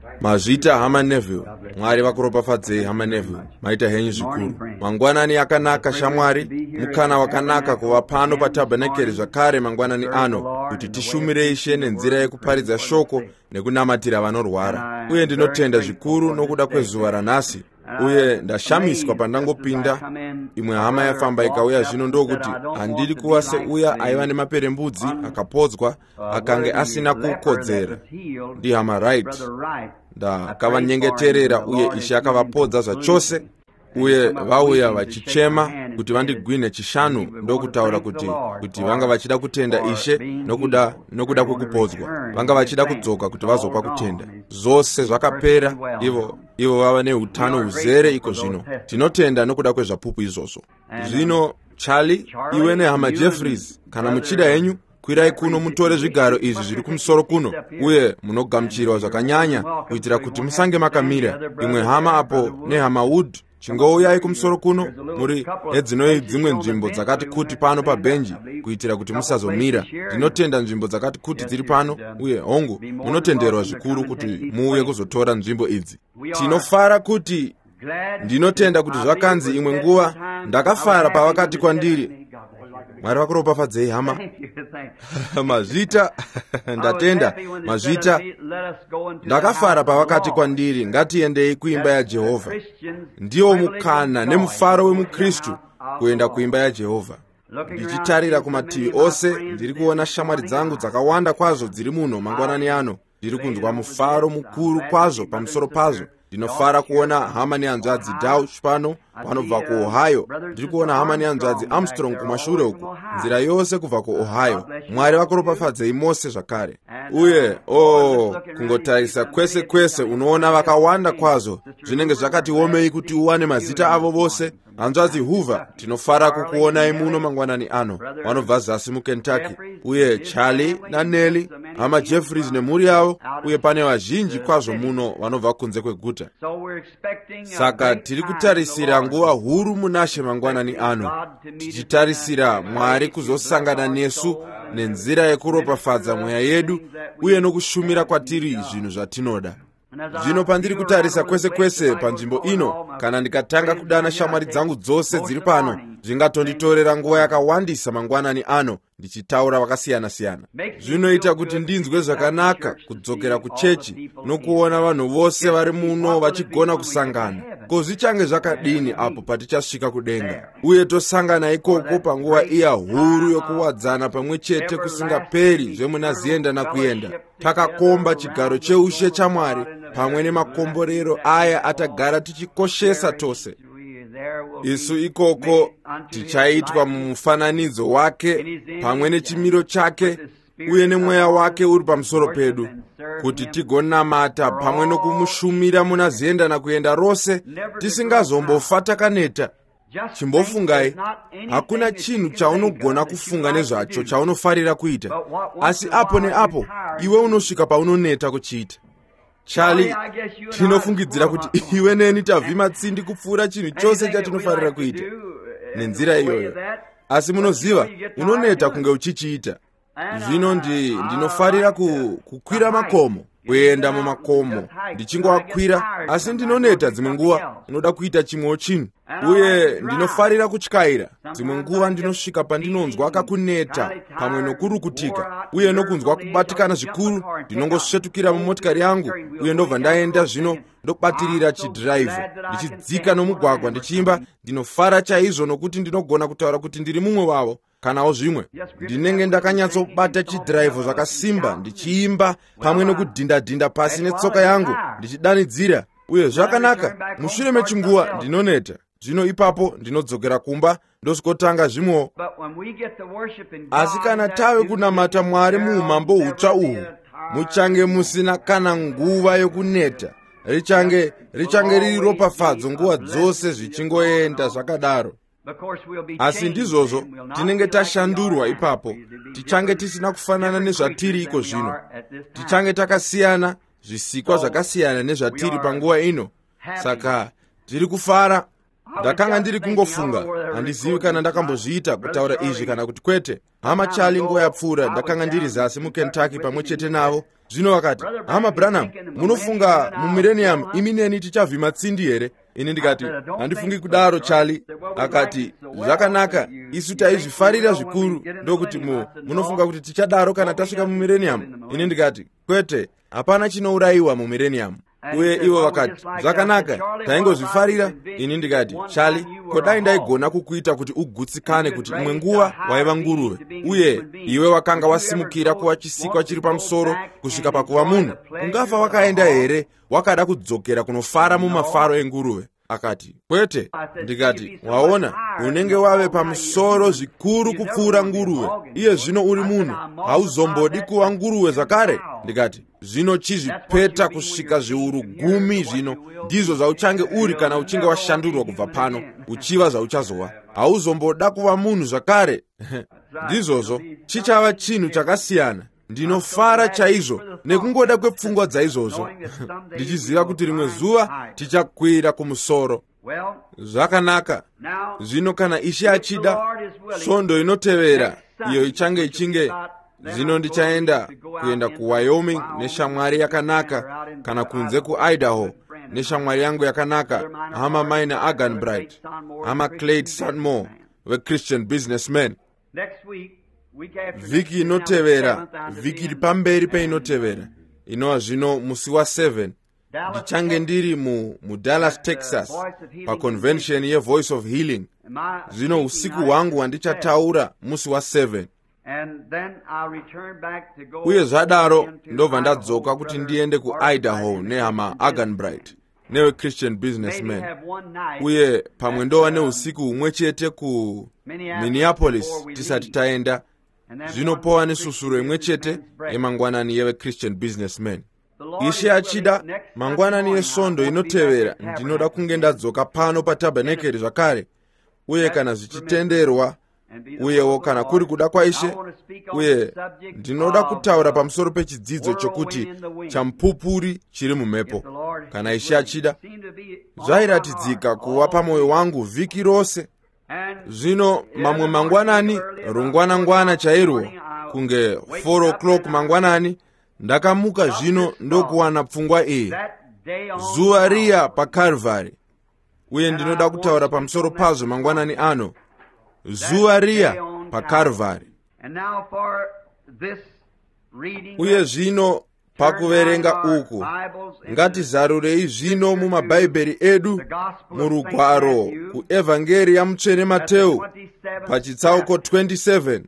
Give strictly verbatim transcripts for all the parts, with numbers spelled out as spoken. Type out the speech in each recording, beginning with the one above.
Mazvita hama Neville, Mwari vakuropafadzei hama Neville, maita henyu zvikuru. Mangwanani akanaka shamwari, mukana wakanaka kuva pano patabhenekeri zvakare mangwanani ano, kuti tishumire Ishe nenzira yekuparidza shoko nekunamatira vanorwara. Uye ndinotenda zvikuru nokuda kwezuva ranhasi. Uye ndashamiswa pandangopinda, imwe hama yafamba ikauya zvino ndokuti handiri kuva seuya aiva nemaperembudzi akapodzwa akange asina kukodzera. Ndi hama Wright. Ndakavanyengeterera uye Ishe akavapodza zvachose. Uye vauya vachichema kuti vandigwine chishanu ndokutaura kuti kuti vanga vachida kutenda Ishe nokuda nokuda kwekupodzwa. Vanga vachida kudzoka kuti vazopa kutenda. Zvose zvakapera, ivo ivo vava neutano uzere iko zvino. Tinotenda nokuda kwezvapupu izvozvo. Zvino Charlie, iwe nehama Jeffries, kana muchida henyu kwirai kuno mutore zvigaro izvi zviri kumusoro kuno, uye munogamuchirwa zvakanyanya kuitira kuti musange makamira. Imwe hama apo nehama Wood, chingouyai kumusoro kuno, muri nedzinoi dzimwe nzvimbo dzakati kuti pano pabhenji kuitira kuti musazomira. Ndinotenda nzvimbo dzakati kuti dziri pano, uye hongu munotenderwa zvikuru kuti muuye kuzotora nzvimbo idzi. Tinofara kuti ndinotenda kuti zvakanzi imwe nguva ndakafara pavakati kwandiri, Mwari vakuropafadzei hama. Mazvita, ndatenda, mazvita, ndakafara pavakati kwandiri, ngatiendei kuimba yaJehovha. Ndiwo mukana nemufaro wemuKristu kuenda kuimba yaJehovha. Ndichitarira kumativi ose, ndiri kuona shamwari dzangu dzakawanda kwazvo dziri muno mangwanani ano. Ndiri kunzwa mufaro mukuru kwazvo pamusoro pazvo. Ndinofara kuona hama nehanzvadzi Dauch pano, vanobva kuOhio. Ndiri kuona hama nehanzvadzi Armstrong kumashure uku, nzira yose kubva kuOhio. Mwari vakuropafadzei mose zvakare. Uye, oh, kungotarisa kwese kwese unoona vakawanda kwazvo, zvinenge zvakati omei kuti uwane mazita avo vose. Hanzvadzi Hoover, tinofara kukuonai muno mangwanani ano, vanobva zasi muKentucky. Uye Charlie naNelly, hama Jeffries nemhuri yavo, uye pane vazhinji kwazvo muno vanobva kunze kweguta. Saka tiri kutarisira nguva huru munashe mangwanani ano, tichitarisira Mwari kuzosangana nesu nenzira yekuropafadza mweya yedu uye nokushumira kwatiri zvinhu zvatinoda. Zvino pandiri kutarisa kwese kwese panzvimbo ino, kana ndikatanga kudana shamwari dzangu dzose dziri pano, zvingatonditorera nguva yakawandisa mangwanani ano ndichitaura vakasiyana siyana. Zvinoita kuti ndinzwe zvakanaka kudzokera kuchechi nokuona vanhu vose vari muno vachigona kusangana. Ko zvichange zvakadini apo patichasvika kudenga uye tosangana ikoko panguva iya huru yokuwadzana pamwe chete kusingaperi zvemunazienda nakuenda, takakomba chigaro cheushe chaMwari pamwe nemakomborero aya atagara tichikoshesa tose. Isu ikoko tichaitwa mumufananidzo wake pamwe nechimiro chake uye nemweya wake uri pamusoro pedu, kuti tigonamata pamwe nokumushumira munazienda nakuenda rose tisingazombofa takaneta. Chimbofungai, hakuna chinhu chaunogona kufunga nezvacho chaunofarira kuita, asi apo neapo iwe unosvika paunoneta kuchiita. Charlie, tinofungidzira kuti iwe neni tavhima tsindi kupfuura chinhu chose chatinofarira kuita nenzira iyoyo, asi munoziva unoneta kunge uchichiita. Zvino ndi ndinofarira ku, kukwira makomo, kuenda mumakomo ndichingoakwira, asi ndinoneta dzimwe nguva, unoda kuita chimwewo chinhu. Uye ndinofarira kutyaira, dzimwe nguva ndinosvika pandinonzwa kakuneta pamwe nokurukutika uye nokunzwa kubatikana zvikuru, ndinongosvetukira mumotikari yangu uye ndobva ndaenda zvino ndobatirira chidhiraivho ndichidzika nomugwagwa ndichiimba. Ndinofara chaizvo nokuti ndinogona kutaura kuti ndiri mumwe wavo. Kanawo zvimwe ndinenge ndakanyatsobata chidhiraivho zvakasimba ndichiimba pamwe nokudhinda-dhinda pasi netsoka yangu ndichidanidzira, uye zvakanaka. Mushure mechinguva ndinoneta, zvino ipapo ndinodzokera kumba ndosvikotanga zvimwewo. Asi kana tave kunamata Mwari muumambo hutsva uhu, muchange musina kana nguva yokuneta. Richange richange riri ropafadzo nguva dzose zvichingoenda zvakadaro. Asi ndizvozvo tinenge tashandurwa ipapo, tichange tisina kufanana nezvatiri iko zvino. Tichange takasiyana, zvisikwa zvakasiyana nezvatiri panguva ino. Saka tiri kufara. ndakanga ndiri kungofunga, handizivi kana ndakambozviita kutaura izvi kana kuti kwete. Hama Charlie nguva yapfuura ndakanga ndiri zasi muKentucky pamwe chete navo. Zvino vakati, hama Branham, munofunga mumillennium imi neni tichavhima tsindi here? Ini ndikati, handifungi kudaro Charlie. Akati, zvakanaka, isu taizvifarira zvikuru, ndokuti mu munofunga kuti tichadaro kana tasvika mumillennium? Ini ndikati, kwete, hapana chinourayiwa mumillennium. Uye ivo vakati, zvakanaka, taingozvifarira. Ini ndikati, Charlie, kodai ndaigona kukuita kuti ugutsikane kuti imwe nguva waiva nguruve, uye iwe wakanga wasimukira kuva chisikwa chiri pamusoro kusvika pakuva munhu, ungafa wakaenda here wakada kudzokera kunofara mumafaro enguruve? Akati, kwete. Ndikati, waona, unenge wave pamusoro zvikuru kupfuura nguruve, iye zvino uri munhu, hauzombodi kuva nguruve zvakare? Ndikati, zvino chizvipeta kusvika zviuru gumi zvino ndizvo zvauchange uri kana uchinge washandurwa kubva pano, uchiva zvauchazova. Hauzomboda kuva munhu zvakare. Ndizvozvo, chichava chinhu chakasiyana. Ndinofara chaizvo nekungoda kwepfungwa dzaizvozvo, ndichiziva kuti rimwe zuva tichakwira kumusoro. Zvakanaka. Zvino kana Ishe achida, svondo inotevera iyo ichange ichinge, zvino ndichaenda kuenda kuWyoming neshamwari yakanaka, kana kunze kuIdaho neshamwari yangu yakanaka, hama Maina Agan Bright, hama Clayton Sandmore, weChristian Businessman. Vhiki inotevera, vhiki iri pamberi peinotevera, inova zvino musi wa seven, ndichange ndiri mu, mu Dallas, Texas, paconvention yeVoice of Healing. Zvino usiku hwangu handichataura musi wa seven. Uye zvadaro ndobva ndadzoka kuti ndiende kuIdaho nehama Agan Bright neweChristian Businessman. Uye pamwe ndova neusiku humwe chete ku Minneapolis tisati taenda. Zvino pova nesusuro imwe chete yemangwanani yeweChristian Businessman. Ishe achida, mangwanani esvondo inotevera ndinoda kunge ndadzoka pano patabhenekeri zvakare, uye kana zvichitenderwa, uyewo kana kuri kuda kwaIshe, uye ndinoda kutaura pamusoro pechidzidzo chokuti chamupupuri chiri mumhepo. Kana Ishe achida, zvairatidzika kuva pamwoyo wangu vhiki rose. Zvino mamwe mangwanani, rungwanangwana chairwo, kunge four o'clock mangwanani, ndakamuka zvino ndokuwana pfungwa iyi, zuva riya paCalvary. Uye ndinoda kutaura pamusoro pazvo mangwanani ano, zuva riya paCalvary. Uye zvino pakuverenga uku, ngatizarurei zvino mumabhaibheri edu murugwaro kuevhangeri yamutsvene Mateo pachitsauko twenty-seven.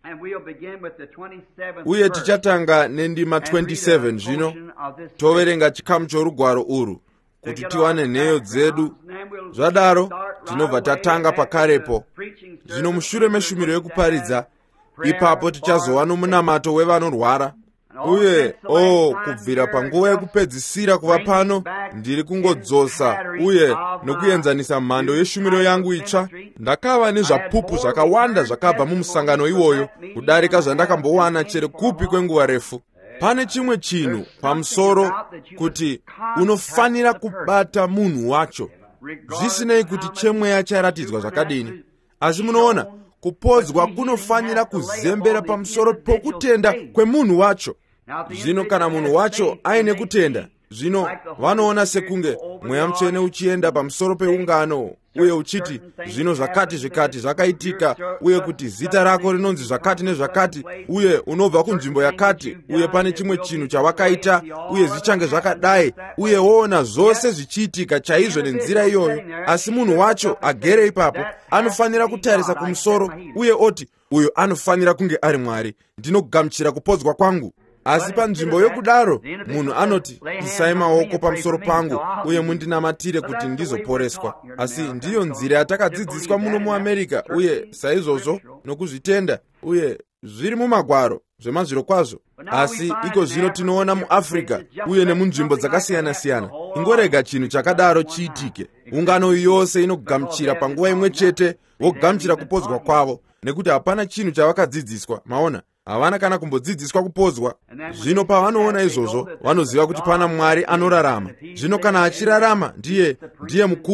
Uye tichatanga nendima twenty-seven zvino, toverenga chikamu chorugwaro urwu kuti tiwane nheyo dzedu. Zvadaro tinobva tatanga pakarepo. Zvino mushure meshumiro yekuparidza, ipapo tichazova nomunamato wevanorwara. Uye o oh, kubvira panguva yekupedzisira kuva pano ndiri kungodzosa uye nokuenzanisa mhando yeshumiro yangu itsva. Ndakava nezvapupu zvakawanda zvakabva mumusangano iwoyo kudarika zvandakambowana chero kupi kwenguva refu. Pane chimwe chinhu pamusoro kuti unofanira kubata munhu wacho, zvisinei kuti chemweya charatidzwa zvakadini. Asi munoona, kupodzwa kunofanira kuzembera pamusoro pokutenda kwemunhu wacho. Zvino kana munhu wacho aine kutenda, zvino vanoona sekunge mweya mutsvene uchienda pamusoro peungano uye uchiti zvino zvakati zvikati zvakaitika, uye kuti zita rako rinonzi zvakati nezvakati, uye unobva kunzvimbo yakati, uye pane chimwe chinhu chavakaita, uye zvichange zvakadai, uye woona zvose zvichiitika chaizvo nenzira iyoyo. Asi munhu wacho agere ipapo anofanira kutarisa kumusoro uye oti, uyo anofanira kunge ari Mwari, ndinogamuchira kupodzwa kwangu. Asi panzvimbo yokudaro, munhu anoti, isai maoko pamusoro pangu uye mundinamatire kuti ndizoporeswa. Asi ndiyo nzira yatakadzidziswa muno muAmerica, uye saizvozvo nokuzvitenda, uye zviri mumagwaro zvemazviro kwazvo. Asi iko zvino tinoona muAfrica uye nemunzvimbo dzakasiyana-siyana. Ingorega chinhu chakadaro chiitike, ungano yose inogamuchira panguva imwe chete, vogamuchira kupodzwa kwavo, nekuti hapana chinhu chavakadzidziswa. Maona, havana kana kumbodzidziswa kupodzwa. Zvino pavanoona izvozvo, vanoziva kuti pana Mwari anorarama. Zvino kana achirarama, ndiye ndiye mukuru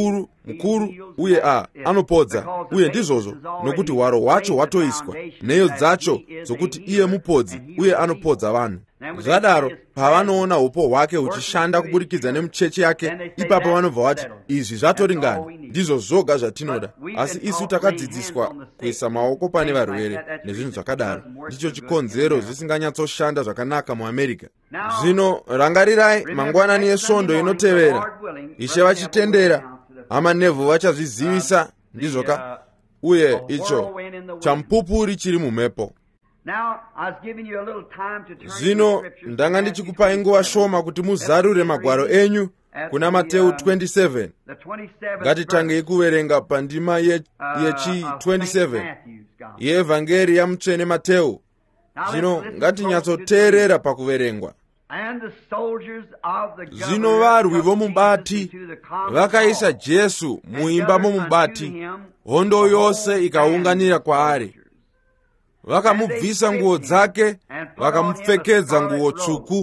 mukuru uye a anopodza, uye ndizvozvo nokuti hwaro wacho watoiswa, nheyo dzacho zokuti iye mupodzi uye anopodza vanhu. Zvadaro pavanoona upo hwake huchishanda kuburikidza nemucheche yake, ipapo vanobva vati izvi zvatoringana, ndizvo zvoga zvatinoda. Asi isu takadzidziswa kuisa maoko pane varwere nezvinhu zvakadaro. Ndicho chikonzero zvisinganyatsoshanda zvakanaka muAmerica. Zvino rangarirai mangwanani esvondo inotevera, Ishe vachitendera, amanevhu vachazvizivisa, ndizvoka, uye icho champupuri chiri mumhepo. Zvino ndanga ndichikupai nguva shoma kuti muzarure magwaro enyu kuna Mateo twenty-seven. Ngatitangei kuverenga pandima yechi twenty-seven yeevhangeri yamutsvene Mateo. Zvino ngatinyatsoteerera pakuverengwa. Zvino varwi vomubati vakaisa Jesu muimba momubati, hondo yose ikaunganira kwaari. Vakamubvisa nguo dzake, vakamupfekedza nguo tsvuku.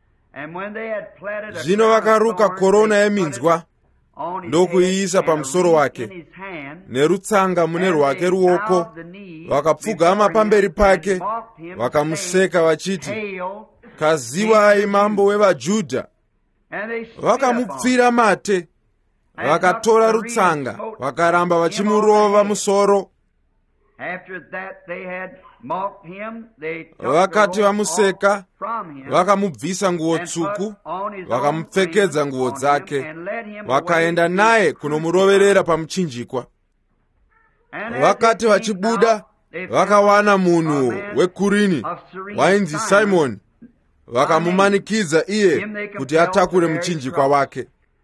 Zvino vakaruka korona yeminzwa ndokuiisa pamusoro wake, nerutsanga mune rwake ruoko, vakapfugama pamberi pake, vakamuseka vachiti, "Kaziwai mambo wevaJudha." Vakamupfira mate, vakatora rutsanga, vakaramba vachimurova musoro. Vakati vamuseka, vakamubvisa nguo tsvuku, vakamupfekedza nguo dzake, vakaenda naye kunomuroverera pamuchinjikwa. Vakati vachibuda, vakawana munhu weKurini wainzi Simoni, vakamumanikidza iye kuti atakure muchinjikwa wake.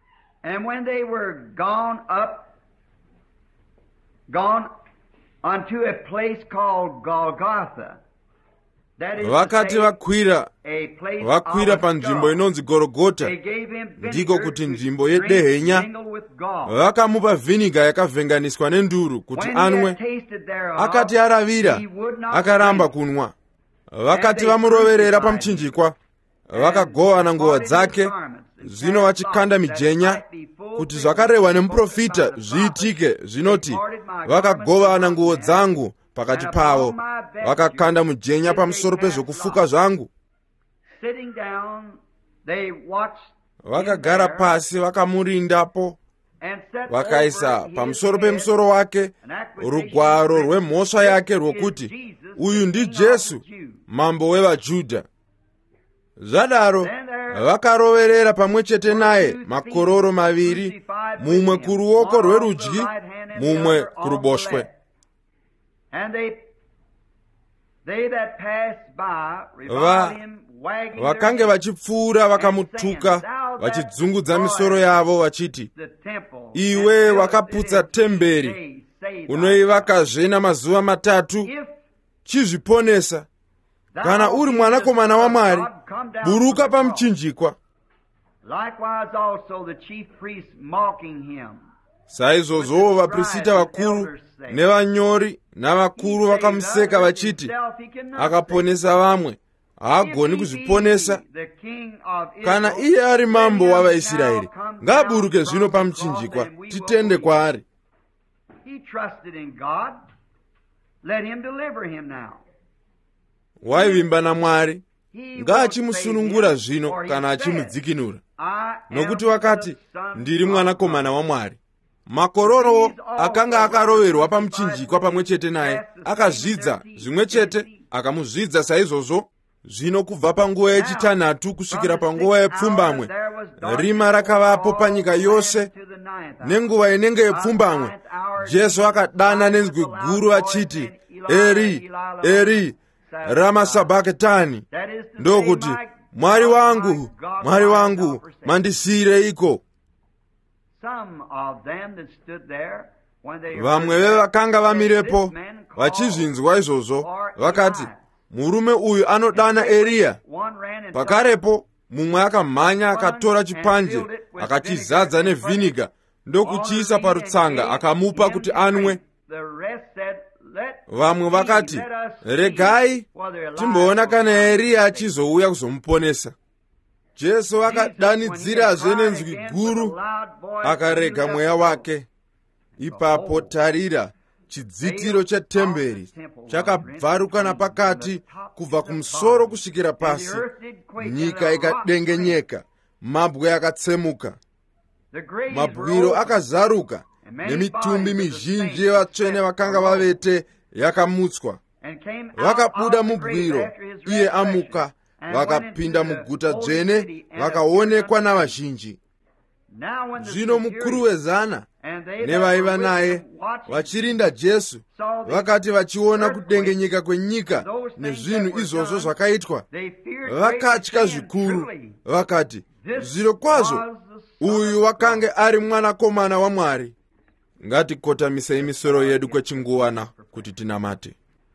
Unto a place called Golgotha. Vakati vakwira vakwira panzvimbo inonzi Golgotha, ndiko kuti nzvimbo yedehenya, vakamupa vhiniga yakavhenganiswa nenduru kuti anwe. Akati aravira, akaramba kunwa. Vakati vamuroverera pamuchinjikwa, vakagovana nguo dzake. Zvino vachikanda mijenya kuti zvakarehwa nemuprofita zviitike, zvinoti, vakagovana nguo dzangu pakati pavo, vakakanda mujenya pamusoro pezvokufuka zvangu. Vakagara pasi vakamurindapo, vakaisa pamusoro pemusoro wake rugwaro rwemhosva yake rwokuti, "Uyu ndiJesu, mambo wevaJudha." Zvadaro vakaroverera pamwe chete naye makororo maviri, mumwe kuruoko rwerudyi, mumwe kuruboshwe. Va vakange vachipfuura vakamutuka, vachidzungudza misoro yavo vachiti, "Iwe wakaputsa temberi, unoivakazve namazuva matatu, chizviponesa. Kana uri mwanakomana waMwari, buruka pamuchinjikwa." Saizvozvowo vaprista vakuru nevanyori navakuru vakamuseka vachiti, "Akaponesa vamwe, haagoni kuzviponesa. Kana iye ari mambo wavaIsraeri, ngaaburuke zvino pamuchinjikwa, titende kwaari." Waivimba naMwari, ngaachimusunungura zvino kana achimudzikinura, nokuti wakati, "Ndiri mwanakomana waMwari." Makororo akanga akaroverwa pamuchinjikwa pamwe chete naye, akazvidza zvimwe chete, akamuzvidza saizvozvo. Zvino kubva panguva yechitanhatu kusvikira panguva yepfumbamwe, rima rakavapo panyika yose. Nenguva inenge yepfumbamwe, Jesu akadana nenzwi guru achiti, "Eri, Eri, rama sabakitani," ndokuti, "Mwari wangu, Mwari wangu, mandisiyireiko?" Vamwe vevakanga vamirepo vachizvinzwa izvozvo vakati, "Murume uyu anodana Eriya." Pakarepo mumwe akamhanya akatora chipanje akachizadza nevhiniga ndokuchiisa parutsanga akamupa kuti anwe. Vamwe vakati, "Regai timboona kana Eriya achizouya kuzomuponesa." Jesu akadanidzirazve nenzwi guru, akarega mweya wake. Ipapo tarira, chidzitiro chetemberi chakabvaruka napakati kubva kumusoro kusvikira pasi. Nyika ikadengenyeka, mabwe akatsemuka, mabwiro akazaruka, nemitumbi mizhinji yevatsvene vakanga vavete yakamutswa. Vakabuda mubwiro, iye amuka, vakapinda muguta dzvene, vakaonekwa navazhinji. Zvino mukuru wezana nevaiva naye vachirinda Jesu vakati vachiona kudengenyeka kwenyika nezvinhu izvozvo zvakaitwa, vakatya zvikuru, vakati, zviro kwazvo uyu wakange ari mwanakomana waMwari. Ngatikotamise misoro yedu kwechinguwana kuti tinamate.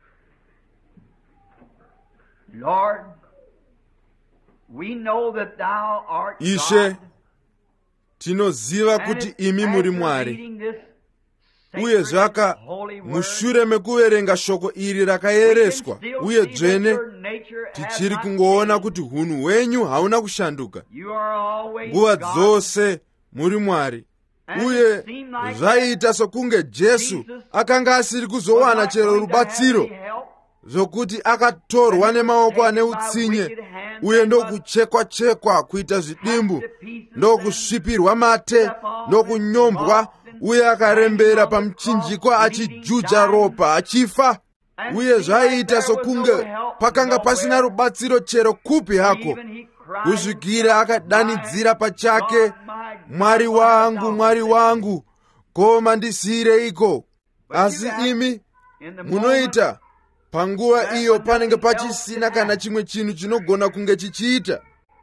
Lord, we know that thou art Ishe, God. tinoziva kuti imi muri Mwari. Uye zvaka mushure mekuverenga shoko iri rakayereswa uye dzvene, tichiri kungoona kuti hunhu hwenyu hauna kushanduka. Nguva dzose muri Mwari. Uye zvaita sokunge Jesu akanga asiri kuzowana chero rubatsiro, zvokuti akatorwa nemaoko ane utsinye, uye ndokuchekwa-chekwa kuita zvidimbu, ndokusvipirwa mate, ndokunyombwa, uye akarembera pamuchinjikwa achijuja ropa achifa. Uye zvaita sokunge pakanga pasina rubatsiro chero kupi hako, kusvikira akadanidzira pachake, Mwari wangu, Mwari wangu, ko mandisiyireiko? Asi imi munoita panguva iyo panenge pachisina kana chimwe chinhu chinogona kunge chichiita.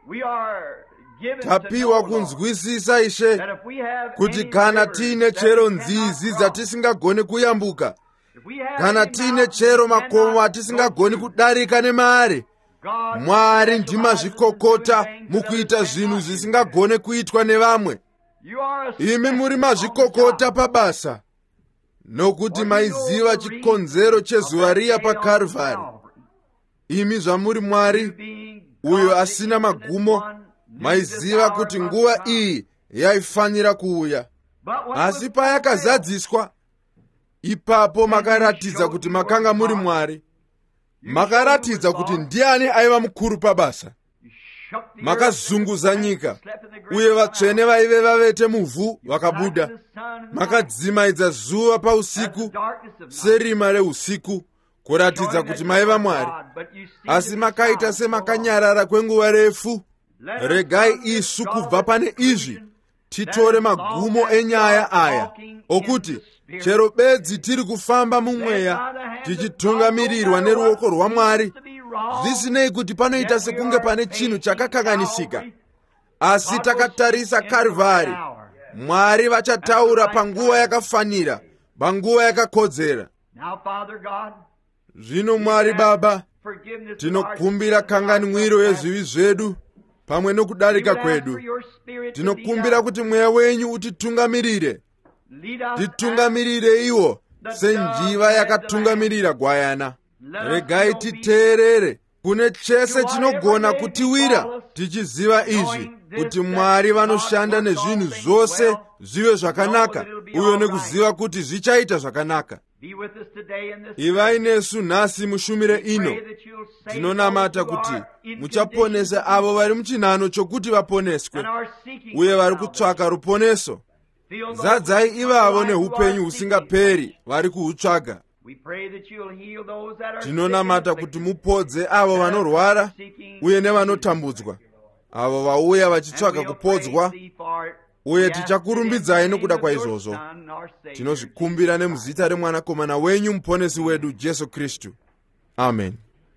Tapiwa kunzwisisa, Ishe, kuti kana tiine chero nzizi dzatisingagoni kuyambuka, kana tiine chero makomo atisingagoni kudarika nemari, Mwari ndimazvikokota mukuita zvinhu zvisingagone kuitwa nevamwe. Imi muri mazvikokota pabasa, nokuti maiziva chikonzero chezuva riya paKarvari. Imi zvamuri Mwari uyo asina magumo, maiziva kuti nguva iyi yaifanira kuuya. Asi payakazadziswa, ipapo makaratidza kuti makanga muri Mwari. Makaratidza kuti ndiani aiva mukuru pabasa. Makazunguza nyika, uye vatsvene vaive vavete muvhu vakabuda. Makadzimaidza zuva pausiku serima reusiku, kuratidza kuti maiva Mwari. Asi makaita semakanyarara kwenguva refu. Regai isu kubva pane izvi titore magumo enyaya aya, okuti chero bedzi tiri kufamba mumweya tichitungamirirwa neruoko rwaMwari, zvisinei kuti panoita sekunge pane chinhu chakakanganisika. Asi takatarisa Karvari, Mwari vachataura panguva yakafanira, panguva yakakodzera. Zvino Mwari Baba, tinokumbira kanganwiro yezvivi zvedu pamwe nokudarika kwedu. Tinokumbira kuti mweya wenyu utitungamirire. Titungamirire iwo senjiva yakatungamirira gwayana. Regai titeerere kune chese chinogona kutiwira, tichiziva izvi kuti Mwari vanoshanda nezvinhu zvose zvive zvakanaka, uye nekuziva kuti zvichaita zvakanaka. Ivai nesu nhasi mushumire ino. Tinonamata kuti muchaponesa avo vari muchinhano chokuti vaponeswe, uye vari kutsvaka ruponeso. Zadzai ivavo neupenyu husingaperi vari kuhutsvaga. Tinonamata kuti mupodze avo vanorwara uye nevanotambudzwa, avo vauya vachitsvaga kupodzwa, uye tichakurumbidzai nokuda kwaizvozvo. Tinozvikumbira nemuzita remwanakomana wenyu muponesi wedu Jesu Kristu. Amen.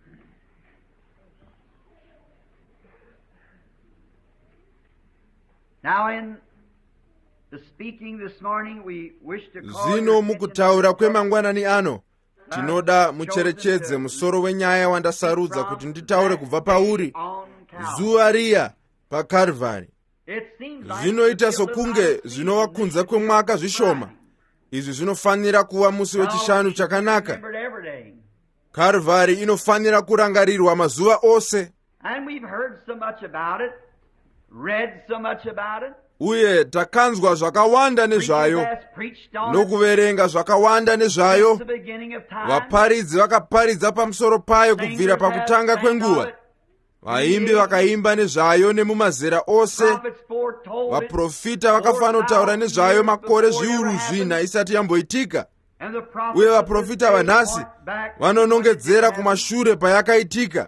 Now in the speaking this morning, we wish to call Zvino mukutaura kwemangwanani ano, tinoda mucherechedze musoro wenyaya wandasarudza kuti nditaure kubva pauri, zuva riya paKarvari. Zvinoita sokunge zvinovakunza kwemwaka zvishoma. Izvi zvinofanira kuva musi wechishanu chakanaka. Karvari inofanira kurangarirwa mazuva ose. And we've heard so much about it, read so much about it. uye takanzwa zvakawanda nezvayo nokuverenga zvakawanda nezvayo. Vaparidzi vakaparidza pamusoro payo kubvira pakutanga kwenguva. Vaimbi vakaimba nezvayo nemumazera ose. Vaprofita vakafanotaura nezvayo makore zviuru zvina isati yamboitika. Uye vaprofita vanhasi vanonongedzera kumashure payakaitika.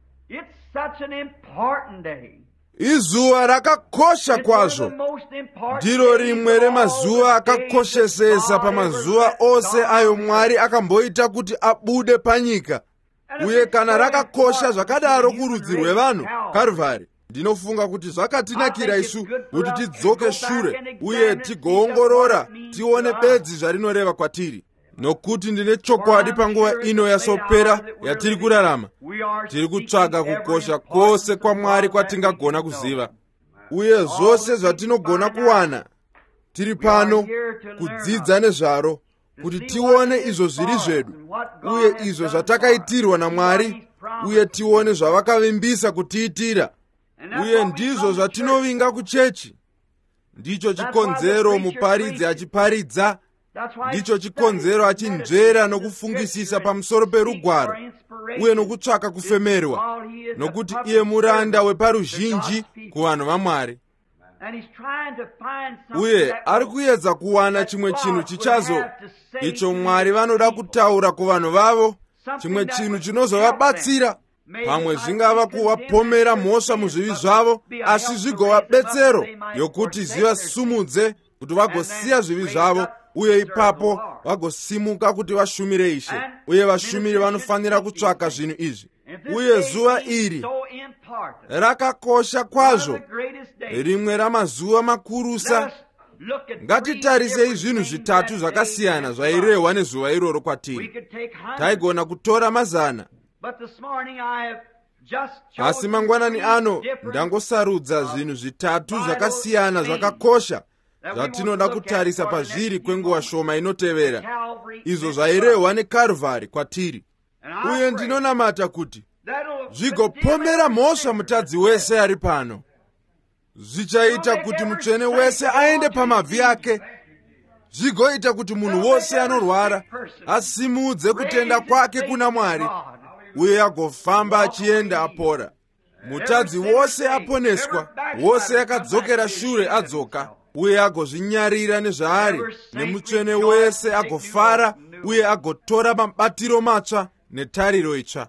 Izuva rakakosha kwazvo. Ndiro rimwe remazuva akakoshesesa pamazuva ose ayo Mwari akamboita kuti abude panyika. Uye kana rakakosha zvakadaro kurudzi rwevanhu, Karvari, ndinofunga kuti zvakatinakira isu kuti tidzoke shure uye tigoongorora tione bedzi zvarinoreva kwatiri. Nokuti ndine chokwadi panguva ino yasopera yatiri kurarama, tiri kutsvaga kukosha kwose kwaMwari kwatingagona kuziva. Uye zvose zvatinogona kuwana tiri pano kudzidza nezvaro, kuti tione izvo zviri zvedu uye izvo zvatakaitirwa naMwari, uye tione zvavakavimbisa kutiitira. Uye ndizvo zvatinovinga kuchechi. Ndicho chikonzero muparidzi achiparidza, ndicho chikonzero achinzvera nokufungisisa pamusoro perugwaro uye nokutsvaka kufemerwa, nokuti iye muranda weparuzhinji kuvanhu vaMwari. Uye ari kuedza kuwana chimwe chinhu chichazo icho Mwari vanoda kutaura kuvanhu vavo, chimwe chinhu chinozovabatsira. Pamwe zvingava kuvapomera mhosva muzvivi zvavo, asi zvigova betsero yokuti zivasumudze kuti vagosiya zvivi zvavo, uye ipapo vagosimuka kuti vashumire Ishe. Uye vashumiri vanofanira kutsvaka zvinhu izvi. Uye zuva iri rakakosha kwazvo, rimwe ramazuva makurusa. Ngatitarisei zvinhu zvitatu zvakasiyana zvairehwa nezuva iroro kwatiri. Taigona kutora mazana, asi mangwanani ano ndangosarudza zvinhu zvitatu zvakasiyana zvakakosha zvatinoda kutarisa pazviri kwenguva shoma inotevera, izvo zvairehwa neKarvari kwatiri. Uye ndinonamata kuti zvigopomera mhosva mutadzi wese ari pano. Zvichaita kuti mutsvene wese aende pamabvi ake. Zvigoita kuti munhu wose anorwara asimudze kutenda kwake kuna Mwari, uye agofamba achienda apora. Mutadzi wose aponeswa, wose akadzokera shure adzoka, uye agozvinyarira nezvaari, nemutsvene wese agofara uye agotora mabatiro matsva netariro itsva.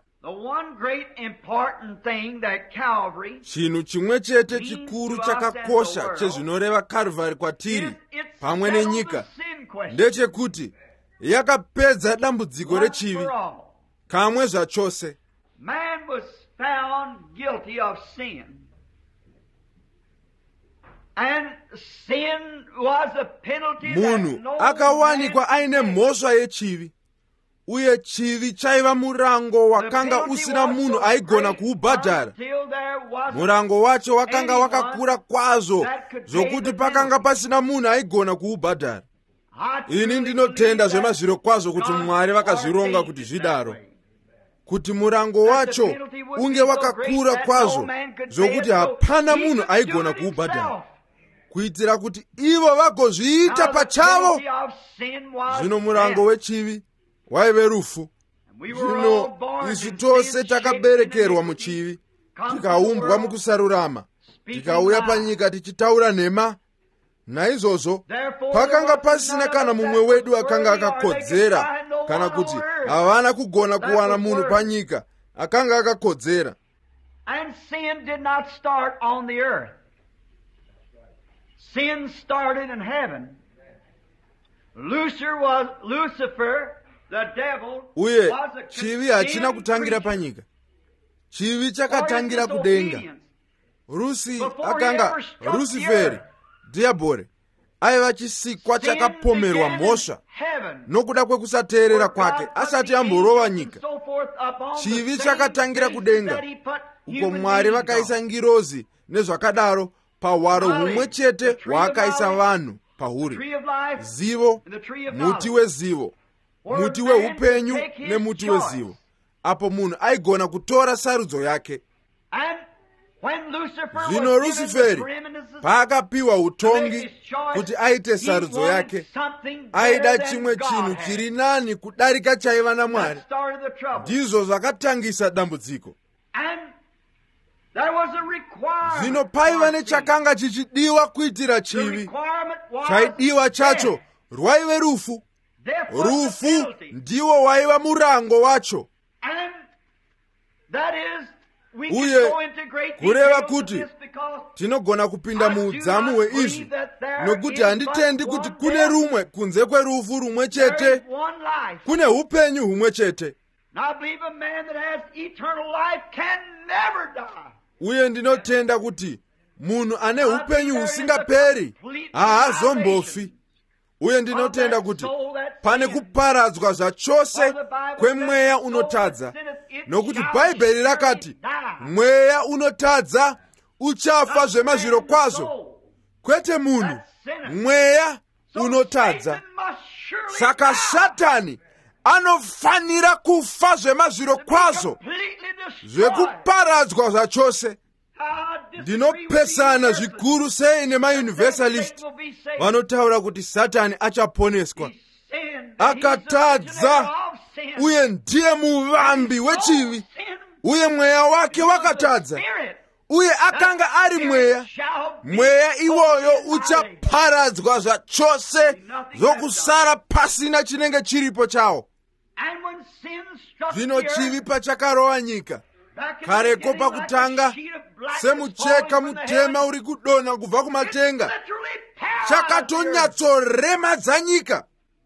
Chinhu chimwe chete chikuru chakakosha chezvinoreva Karvari kwatiri pamwe nenyika ndechekuti yakapedza dambudziko rechivi kamwe zvachose. Munhu akawanikwa aine mhosva yechivi, uye chivi chaiva murango wakanga usina munhu aigona kuubhadhara. Murango wacho wakanga wakakura kwazvo zvokuti pakanga pasina munhu aigona kuubhadhara. Ini ndinotenda zvemazviro kwazvo kuti Mwari vakazvironga kuti zvidaro, kuti murango wacho unge wakakura kwazvo zvokuti hapana munhu aigona kuubhadhara, kuitira kuti ivo vagozviita pachavo. Zvino murango wechivi waive rufu. Zvino isu tose takaberekerwa muchivi, tikaumbwa mukusarurama, tikauya panyika tichitaura nhema. Naizvozvo pakanga pasina kana mumwe wedu akanga akakodzera, kana kuti havana kugona kuwana munhu panyika akanga akakodzera. And sin did not start on the earth. Sin started in heaven. Lucifer was Lucifer, the devil, uye was a chivi hachina kutangira panyika, chivi chakatangira kudenga. Rusi akanga Rusiferi, Diabore, aiva chisikwa chakapomerwa mhosva nokuda kwekusateerera kwake asati amborova nyika. Chivi chakatangira kudenga, uko Mwari vakaisa ngirozi nezvakadaro pahwaro humwe chete hwaakaisa vanhu pahuri: zivo, muti wezivo, muti weupenyu nemuti wezivo, apo munhu aigona kutora sarudzo yake. zvino Luciferi paakapiwa utongi kuti aite sarudzo yake, aida chimwe chinhu chiri nani kudarika chaiva naMwari. Ndizvo zvakatangisa dambudziko. Zvino paiva nechakanga chichidiwa kuitira chivi. Chaidiwa chacho rwaive rufu. Rufu ndiwo waiva murango wacho. Uye kureva kuti tinogona kupinda muudzamu hweizvi, nokuti handitendi kuti kune rumwe kunze kwerufu rumwe chete, kune upenyu humwe chete. Uye ndinotenda kuti munhu ane upenyu husingaperi haazombofi. Uye ndinotenda kuti pane kuparadzwa zvachose kwemweya unotadza, nokuti Bhaibheri rakati mweya unotadza uchafa zvemazviro kwazvo, kwete munhu, mweya unotadza. Saka Satani anofanira kufa zvemazviro kwazvo, zvekuparadzwa zvachose. Ndinopesana zvikuru sei nemauniversalist vanotaura kuti Satani achaponeswa. Akatadza, uye ndiye muvambi wechivi, uye mweya wake wakatadza, uye akanga ari mweya. Mweya iwoyo uchaparadzwa zvachose, zvokusara pasina chinenge chiripo chawo. Zvino chivi pachakarova nyika, kareko pakutanga, semucheka mutema uri kudonha kubva kumatenga, chakatonyatsoremadza nyika.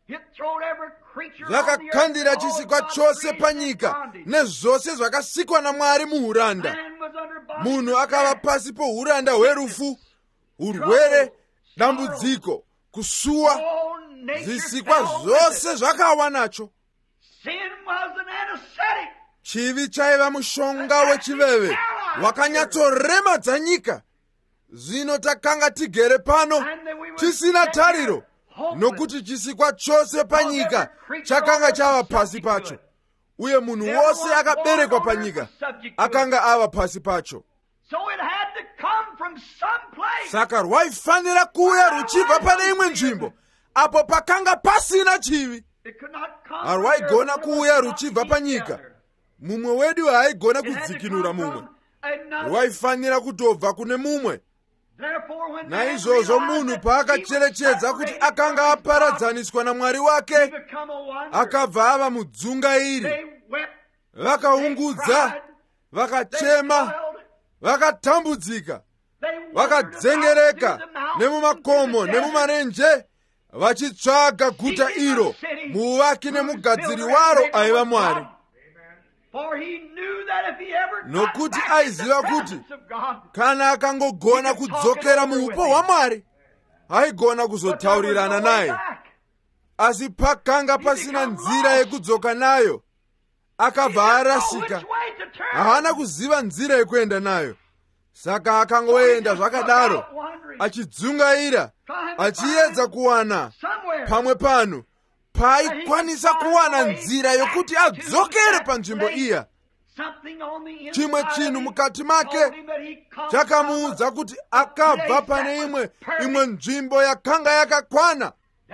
Zvakakandira chisikwa chose panyika nezvose zvakasikwa naMwari muhuranda. Munhu akava pasi pohuranda hwerufu, urwere, dambudziko, kusuwa. Zvisikwa zvose zvakawa nacho. Chivi chaiva mushonga wechiveve wakanyatsoremadza nyika. Zvino takanga tigere pano tisina tariro, nokuti chisikwa chose panyika chakanga chava pasi pacho, uye munhu wose akaberekwa panyika akanga ava pasi pacho. Saka rwaifanira kuuya ruchibva pane imwe nzvimbo apo pakanga pasina chivi. Harwaigona kuuya ruchibva panyika, mumwe wedu haaigona kudzikinura mumwe, rwaifanira kutobva kune mumwe. Naizvozvo munhu paakacherechedza kuti akanga aparadzaniswa naMwari wake, akabva ava mudzungairi. Vakaungudza, vakachema, vakatambudzika, vakadzengereka nemumakomo nemumarenje, vachitsvaga guta iro. Muvaki nemugadziri waro aiva Mwari, nokuti aiziva kuti kana akangogona kudzokera muupo hwaMwari aigona kuzotaurirana naye. Asi pakanga pasina nzira yekudzoka nayo, akabva arasika, haana kuziva nzira yekuenda nayo. Saka akangoenda zvakadaro, achidzungaira, achiedza kuwana pamwe pano paaikwanisa kuwana nzira yokuti adzokere panzvimbo iya. Chimwe chinhu mukati make chakamuudza kuti akabva pane imwe imwe nzvimbo yakanga yakakwana.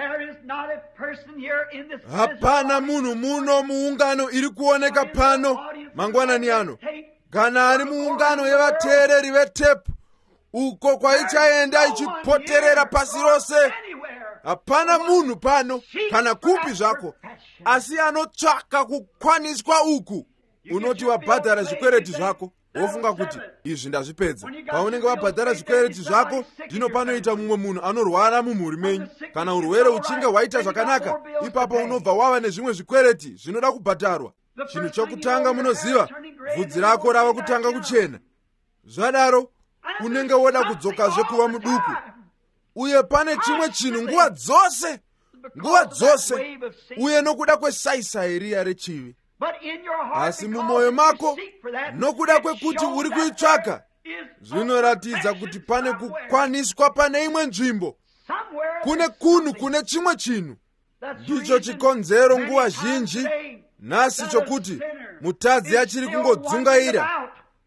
Hapana munhu muno muungano iri kuoneka pano mangwanani ano, kana ari muungano yevateereri vetepu, uko kwaichaenda ichipoterera pasi rose. Hapana munhu pano kana kupi zvako asi anotsvaka kukwaniswa uku. Unoti wabhadhara zvikwereti zvako, wofunga kuti izvi ndazvipedza. Paunenge wabhadhara zvikwereti zvako, ndino panoita mumwe munhu anorwara mumhuri menyu. Kana urwere uchinge hwaita zvakanaka, ipapo unobva wava nezvimwe zvikwereti zvinoda kubhadharwa. Chinhu chokutanga munoziva, bvudzi rako rava kutanga kuchena. Zvadaro unenge woda kudzokazve kuva muduku. Uye pane chimwe chinhu nguva dzose, nguva dzose, uye nokuda kwesaisai riya rechivi. Asi mumwoyo mako, nokuda kwekuti uri kuitsvaka, zvinoratidza kuti pane kukwaniswa pane imwe nzvimbo, kune kunhu kune chimwe chinhu. Ndicho chikonzero nguva zhinji nhasi chokuti mutadzi achiri kungodzungaira,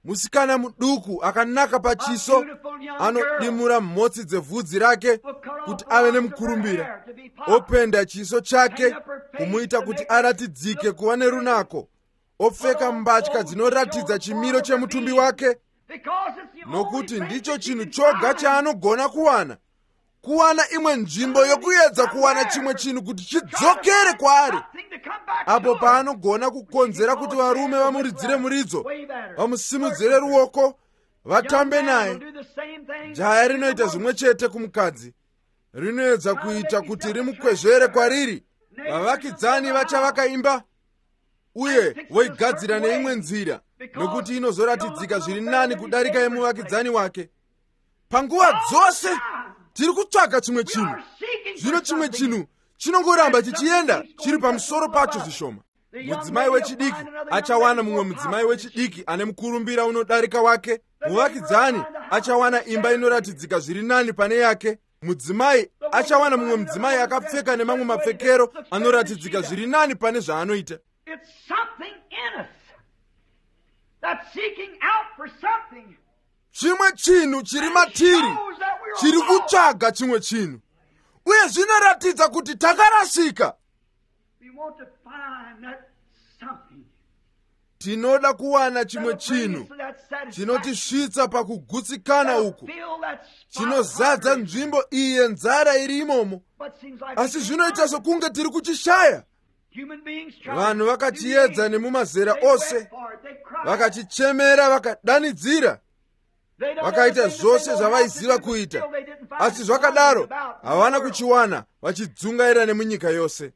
musikana muduku akanaka pachiso anodimura mmotsi dzevhudzi rake kuti ave nemukurumbira, openda chiso chake kumuita kuti aratidzike kuva nerunako, opfeka mbatya dzinoratidza chimiro chemutumbi wake, nokuti ndicho chinhu choga chaanogona kuwana, kuwana imwe nzvimbo yokuedza kuwana chimwe chinhu kuti chidzokere kwaari, apo paanogona kukonzera kuti varume vamuridzire muridzo, vamusimudzire ruoko, vatambe naye. Jaya rinoita zvimwe chete kumukadzi, rinoedza kuita kuti rimukwezvere kwariri. Vavakidzani vacha vakaimba uye voigadzira neimwe nzira, nokuti inozoratidzika zviri nani kudarika yemuvakidzani wake. Panguva dzose tiri kutsvaka chimwe chinhu, zvino chimwe chinhu chinongoramba chichienda chiri pamusoro pacho zvishoma. Mudzimai wechidiki achawana mumwe mudzimai wechidiki ane mukurumbira unodarika wake. Muvakidzani achawana imba inoratidzika zviri nani pane yake. Mudzimai achawana mumwe mudzimai akapfeka nemamwe mapfekero anoratidzika zviri nani pane zvaanoita. Chimwe chinhu chiri matiri chiri kutsvaga chimwe chinhu, uye zvinoratidza kuti takarasika. Tinoda kuwana chimwe chinhu chinotisvitsa pakugutsikana uku, chinozadza nzvimbo iyi yenzara iri imomo, asi zvinoita sokunge tiri kuchishaya. Vanhu vakachiedza nemumazera ose, vakachichemera, vakadanidzira, vakaita zvose zvavaiziva kuita, asi zvakadaro havana kuchiwana, vachidzungaira nemunyika yose.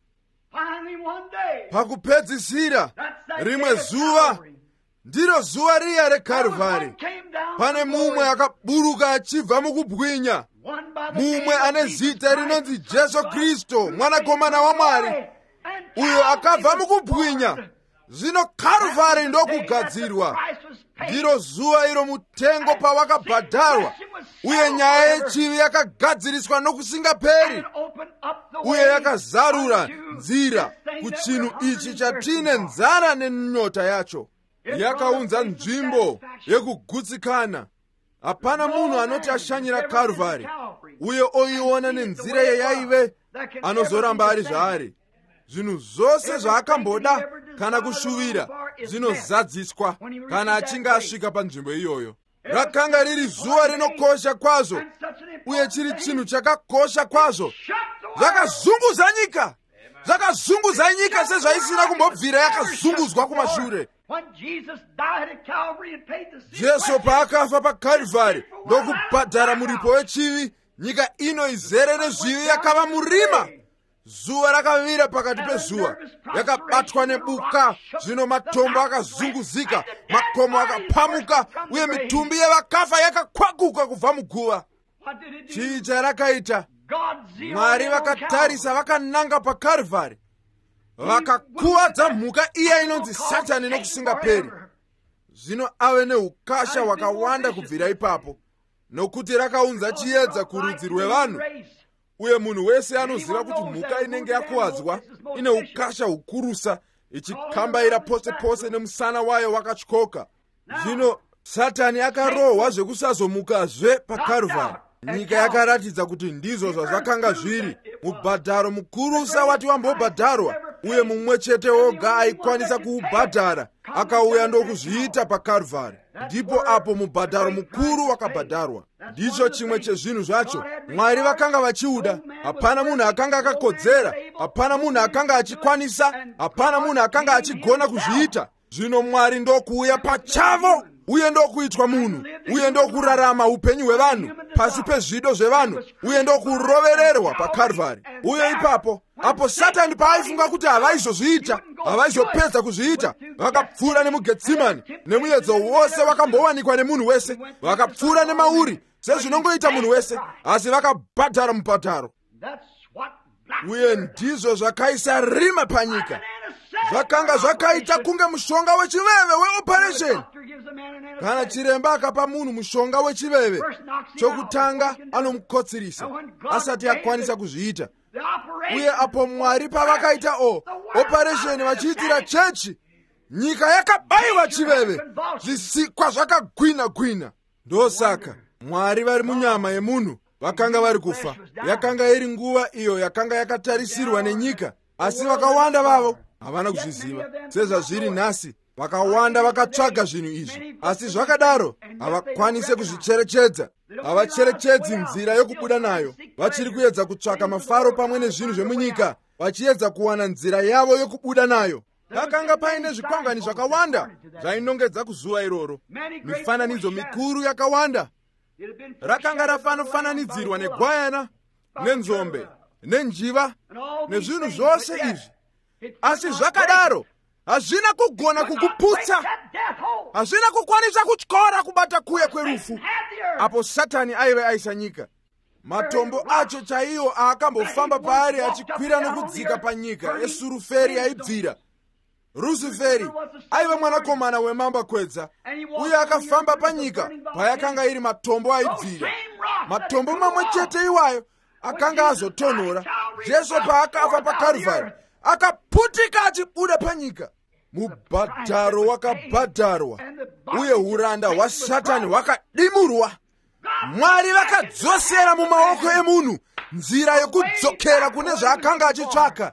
Pakupedzisira rimwe zuva, ndiro zuva riya reKarvari, pane mumwe akaburuka achibva mukubwinya, mumwe ane zita rinonzi Jesu Kristu, mwanakomana waMwari, uyo akabva mukubwinya. Zvino Karvari ndokugadzirwa, ndiro zuva iro mutengo pawakabhadharwa, uye nyaya yechivi yakagadziriswa nokusingaperi, uye yakazarura nzira kuchinhu ichi chatine nzara nenyota yacho. Yakaunza nzvimbo yekugutsikana. Hapana munhu anoti ashanyira Karvari uye oiona nenzira yayaive anozoramba ari zvaari. Zvinhu zvose zvaakamboda kana kushuvira zvinozadziswa kana achinge asvika panzvimbo iyoyo. Rakanga riri zuva rinokosha kwazvo, uye chiri chinhu chakakosha kwazvo. Zvakazunguza nyika, zvakazunguza nyika sezvaisina kumbobvira yakazungudzwa kumashure. Jesu paakafa paKarvari ndokubhadhara muripo wechivi, nyika ino izere nezvivi yakava murima. Zuva rakavira pakati pezuva, yakabatwa nebuka. Zvino matombo akazunguzika, makomo akapamuka, uye mitumbi yevakafa yakakwakuka kubva muguva. Chii charakaita? Mwari vakatarisa, vakananga paKarvari, vakakuvadza mhuka iya inonzi Satani nokusingaperi. Zvino ave neukasha hwakawanda kubvira ipapo, nokuti rakaunza chiedza kurudzi rwevanhu. Uye munhu wese anoziva kuti mhuka inenge yakuwadzwa ine ukasha hukurusa, ichikambaira pose pose nemusana wayo wakatyoka. Zvino Satani akarohwa zvekusazomukazve paKarvari. Nyika yakaratidza kuti ndizvo zvazvakanga zviri. Mubhadharo mukurusa wati wambobhadharwa, uye mumwe chete woga aikwanisa kuubhadhara akauya ndokuzviita paKarvari. Ndipo apo mubhadharo mukuru wakabhadharwa. Ndicho chimwe chezvinhu zvacho Mwari vakanga vachiuda. Hapana munhu akanga akakodzera, hapana munhu akanga achikwanisa, hapana munhu akanga achigona kuzviita. Zvino Mwari ndokuuya pachavo, uye ndokuitwa munhu, uye ndokurarama upenyu hwevanhu pasi pezvido zvevanhu, uye ndokurovererwa paKarvari. Uye ipapo apo Satani paaifunga kuti havaizozviita, havaizopedza kuzviita, vakapfuura nemuGetsemani, nemuedzo wose wakambowanikwa nemunhu wese, vakapfuura nemauri sezvinongoita munhu wese, asi vakabhadhara mubhadharo. Uye ndizvo zvakaisa rima panyika. Zvakanga zvakaita kunge mushonga wechiveve weoperation. Kana chiremba akapa munhu mushonga wechiveve, chokutanga anomukotsirisa asati akwanisa kuzviita. Uye apo Mwari pavakaita o operation vachiitira chechi, nyika yakabayiwa chiveve, zvisikwa zvakagwina-gwina. Ndosaka Mwari vari munyama yemunhu vakanga vari kufa. Yakanga iri nguva iyo yakanga yakatarisirwa nenyika, asi vakawanda vavo havana kuzviziva. Sezvazviri nhasi, vakawanda vakatsvaga zvinhu izvi, asi zvakadaro havakwanise kuzvicherechedza. Havacherechedzi nzira yokubuda nayo. Vachiri kuedza kutsvaka mafaro pamwe nezvinhu zvemunyika, vachiedza kuwana nzira yavo yokubuda nayo. Pakanga paine zvikwangwani zvakawanda zvainongedza kuzuva iroro. Mifananidzo mikuru yakawanda. Rakanga rafanofananidzirwa negwayana, nenzombe, nenjiva, nezvinhu zvose izvi. Asi zvakadaro hazvina kugona kukuputsa, hazvina kukwanisa kutyora kubata kuye kwerufu. Apo Satani aive aisa nyika. Matombo acho chaiwo aakambofamba paari achikwira nokudzika panyika yesuruferi aibvira. Rusiferi aive mwanakomana wemamba kwedza, uye akafamba panyika payakanga iri matombo aibvira. Matombo mamwe chete iwayo akanga azotonhora. Jesu paakafa paKarvari akaputika achibuda panyika. Mubhadharo wakabhadharwa, uye uranda hwaSatani hwakadimurwa. Mwari vakadzosera mumaoko emunhu nzira yokudzokera kune zvaakanga achitsvaka.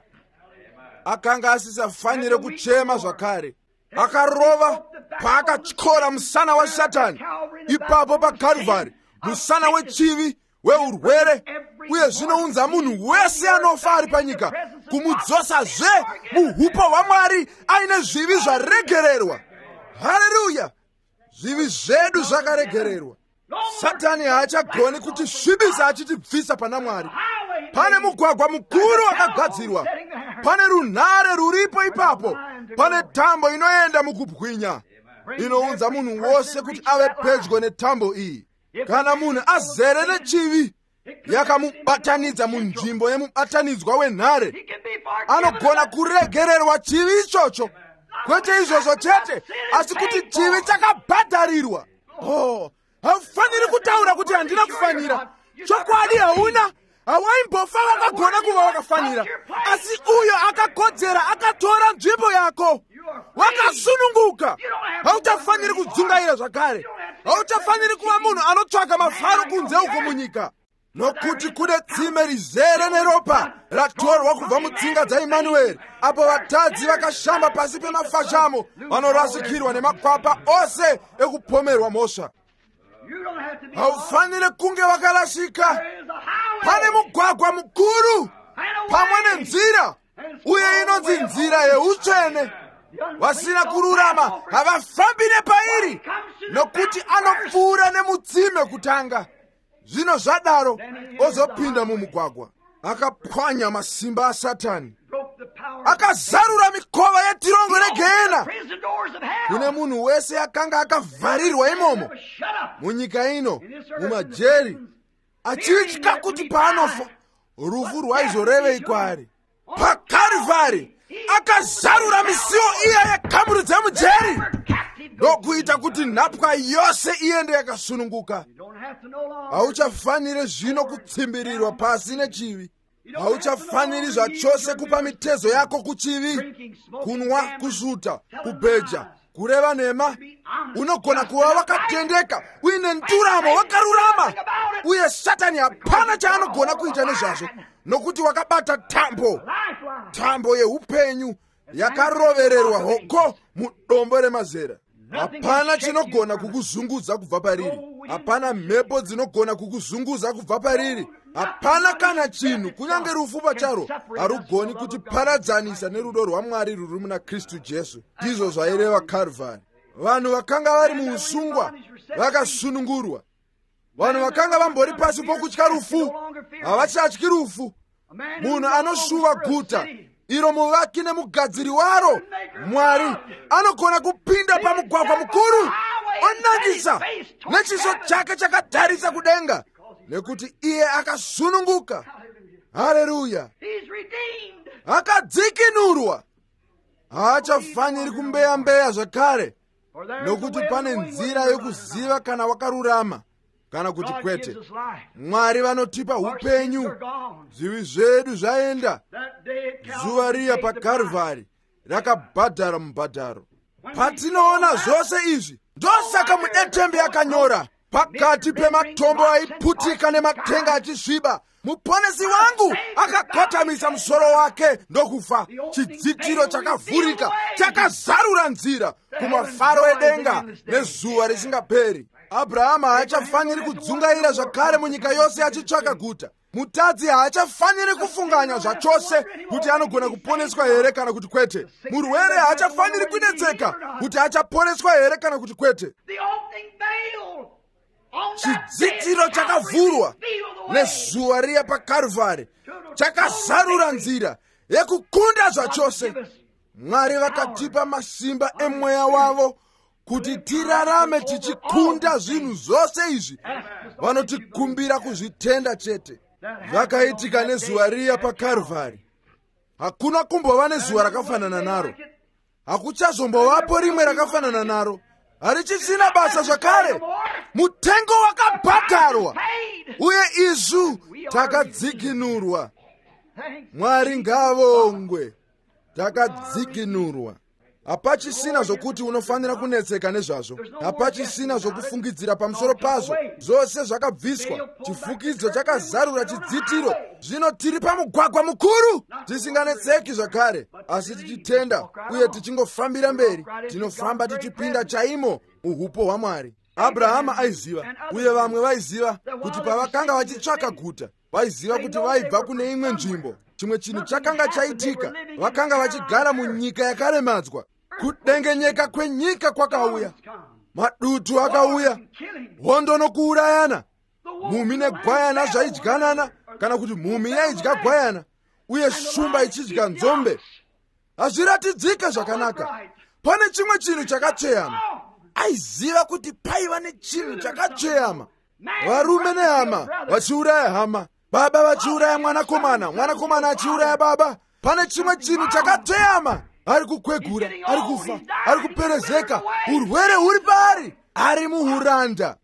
Akanga asisafanire kuchema zvakare. Akarova paakatyora musana waSatani ipapo paKarvari, musana wechivi, weurwere, uye zvinounza munhu wese anofa ari panyika kumudzosazve muupo hwaMwari aine zvivi zvaregererwa. Haleluya! Zvivi zvedu zvakaregererwa. Satani haachagoni kutisvibisa achitibvisa pana Mwari. Pane mugwagwa mukuru wakagadzirwa. Pane runhare ruripo ipapo. Pane tambo inoenda mukubwinya. Inounza munhu wose kuti ave pedyo netambo iyi. Kana munhu azere nechivi, yakamubatanidza munzvimbo yemubatanidzwa wenhare, anogona kuregererwa chivi ichocho. Kwete izvozvo chete, asi kuti chivi chakabhadharirwa. Oh, haufaniri kutaura kuti handina kufanira. Chokwadi hauna. Hawaimbofa wakagona kuva wakafanira, asi uyo akakodzera akatora nzvimbo yako. Wakasununguka. Hauchafaniri kudzungaira zvakare. Hauchafaniri kuva munhu anotsvaga mafaro kunze uko munyika. Nokuti kune tsime rizere neropa ratorwa kubva mutsinga dzaImanueri, apo vatadzi vakashamba pasi pemafashamo vanorasikirwa nemakwapa ose ekupomerwa mhosva. Haufanire kunge wakarashika. Pane mugwagwa mukuru pamwe nenzira, uye inonzi nzira yeutsvene. Vasina kururama havafambi nepairi, nokuti anopfuura nemutsime kutanga. Zvino zvadaro ozopinda mumugwagwa. Akapwanya masimba aSatani, akazarura mikova yetirongo regehena. Kune munhu wese akanga akavharirwa imomo munyika ino, mumajeri, achitya kuti paanofa rufu rwaizorevei kwaari. PaKarvari akazarura misiwo iya yekamuri dzemujeri, ndokuita kuti nhapwa yose iende yakasununguka. Hauchafaniri zvino kutsimbirirwa pasi nechivi. Hauchafaniri zvachose kupa mitezo yako kuchivi, kunwa, kusvuta, kubheja, kureva nhema. Unogona kuva wakatendeka uine nturamo, wakarurama, uye Satani hapana chaanogona kuita nezvazvo, nokuti wakabata tambo, tambo yeupenyu yakarovererwa hoko mudombo remazera. Hapana chinogona kukuzungudza kubva pariri. Hapana mhepo dzinogona kukuzunguza kubva pariri. Hapana kana chinhu, kunyange rufu pacharo, harugoni kutiparadzanisa nerudo rwaMwari rwuri muna Kristu Jesu. Ndizvo zvaireva Karvari. Vanhu vakanga vari muusungwa vakasunungurwa. Vanhu vakanga vambori pasi pokutya rufu havachatyi rufu. Munhu anoshuva guta iro muvaki nemugadziri waro, Mwari, anogona kupinda pamugwagwa mukuru onangisa nechiso chake chakatarisa kudenga, nekuti iye akasununguka. Haleluya! Akadzikinurwa. Haachafaniri kumbeya-mbeya zvakare, nokuti pane nzira yokuziva kana wakarurama kana kuti kwete. Mwari vanotipa upenyu. Zvivi zvedu zvaenda. Zuva riya paKarvari rakabhadhara mubhadharo. patinoona zvose izvi, ndosaka mudetembi akanyora pakati pematombo aiputika nematenga achisviba, muponesi wangu akakotamisa musoro wake ndokufa. Chidzitiro chakavhurika chakazarura nzira kumafaro edenga nezuva risingaperi. Abrahamu haachafaniri kudzungaira zvakare munyika yose achitsvaka guta. Mutadzi haachafaniri kufunganya zvachose kuti anogona kuponeswa here kana kuti kwete. Murwere haachafaniri kudetseka kuti achaponeswa here kana kuti kwete. Chidzitiro chakavhurwa nezuva riya paKarvari chakazarura nzira yekukunda zvachose. Mwari vakatipa masimba emweya wavo kuti tirarame tichikunda zvinhu zvose izvi. Vanotikumbira kuzvitenda chete. Zvakaitika nezuva riya paKarvari. Hakuna kumbova nezuva rakafanana naro. Hakuchazombovapo rimwe rakafanana naro. Harichisina basa zvakare. Mutengo wakabhadharwa uye izvu takadzikinurwa. Mwari ngavongwe, takadzikinurwa. Hapachisina zvokuti unofanira kunetseka nezvazvo. Hapachisina zvokufungidzira pamusoro pazvo. Zvose zvakabviswa. Chifukidzo chakazarura chidzitiro. Zvino tiri pamugwagwa mukuru, tisinganetseki zvakare, asi tichitenda uye tichingofambira mberi. Tinofamba tichipinda chaimo uhupo hwaMwari. Abrahamu aiziva, uye vamwe vaiziva, kuti pavakanga vachitsvaka guta, vaiziva kuti vaibva kune imwe nzvimbo. Chimwe chinhu chakanga chaitika. Vakanga vachigara munyika yakaremadzwa. Kudengenyeka kwenyika kwakauya. Madutu akauya. Hondo nokuurayana. Mhumhi negwayana zvaidyanana, kana kuti mhumhi yaidya gwayana, uye shumba ichidya nzombe. Hazviratidzike zvakanaka. Pane chimwe chinhu chakacheyama. Aiziva kuti paiva nechinhu chakacheyama. Varume nehama vachiuraya hama. Baba vachiuraya mwanakomana, mwanakomana achiuraya baba. Pane chimwe chinhu chakacheyama. Ari kukwegura, ari kufa, ari kuperezeka. Urwere huri paari, ari muhuranda.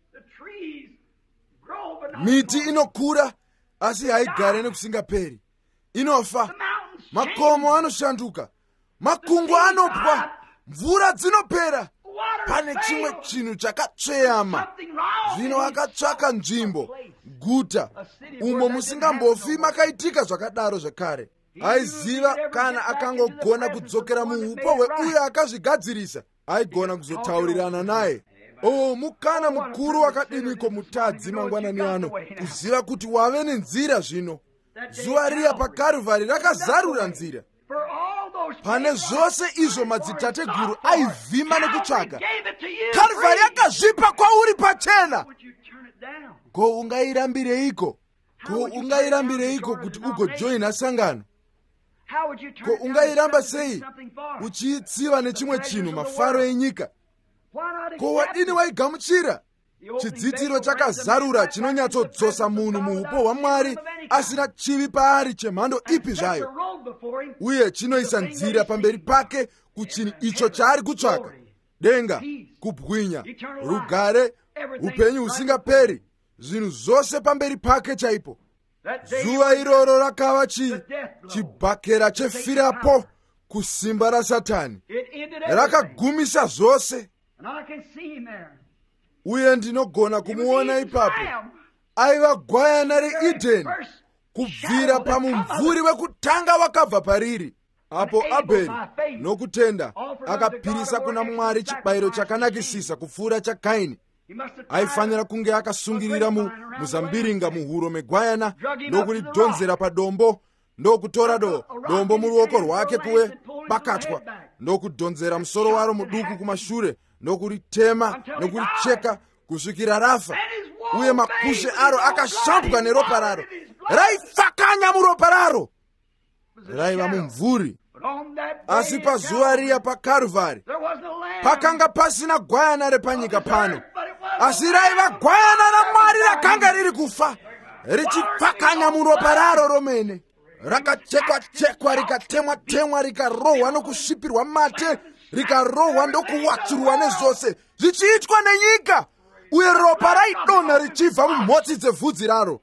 Miti inokura asi haigare nekusingaperi. Inofa. Makomo anoshanduka. Makungwa anopwa. Mvura dzinopera. Pane chimwe chinhu chakacheyama. Zvino akatsvaka nzvimbo, guta, umo musingambofi makaitika zvakadaro zvakare. Aiziva kana akangogona kudzokera muupo hweuye akazvigadzirisa, aigona kuzotaurirana naye. Oh, mukana mukuru wakadiniko mutadzi mangwanani ano, kuziva kuti wave nenzira zvino. Zuva riya paKarvari rakazarura nzira. Pane zvose izvo madzitateguru aivhima nekutsvaka, Karvari akazvipa kwauri pachena. Ko ungairambireiko? Ko ungairambireiko kuti ugojoina sangano? Ko ungairamba sei uchiitsiva nechimwe chinhu, mafaro enyika? Ko wadini waigamuchira? Chidzitiro chakazarura chinonyatsodzosa munhu muupo hwaMwari asina chivi paari chemhando ipi zvayo, uye chinoisa nzira pamberi pake kuchinhu icho chaari kutsvaka: denga, kubwinya, rugare, upenyu husingaperi, zvinhu zvose pamberi pake chaipo. Zuva iroro rakava chi chibhakera chefirapo kusimba raSatani. Rakagumisa zvose. Uye ndinogona kumuona ipapo. Aiva gwayana reEdheni, kubvira pamumvuri wekutanga wakabva pariri. Apo Abheri nokutenda akapirisa kuna Mwari chibayiro chakanakisisa kupfuura chaKaini. Aifanira kunge akasungirira mu muzambiringa muhuro megwayana ndokuridhonzera padombo, ndokutora do dombo muruoko rwake kuwe bakatwa, ndokudhonzera musoro waro muduku kumashure, ndokuritema nokuricheka kusvikira rafa, uye makushe aro akashambwa neropa raro. Raifakanya muropa raro. Raiva mumvuri. Asi pazuva riya paKarvari pakanga pasina gwayana repanyika pano, asi raiva gwayana raMwari rakanga riri kufa, richipfakanya muropa raro romene. Rakachekwa-chekwa, rikatemwa-temwa, rikarohwa nokusvipirwa mate, rikarohwa ndokuwatsurwa nezvose, zvichiitwa nenyika, uye ropa raidonha richibva mumhotsi dzevhudzi raro.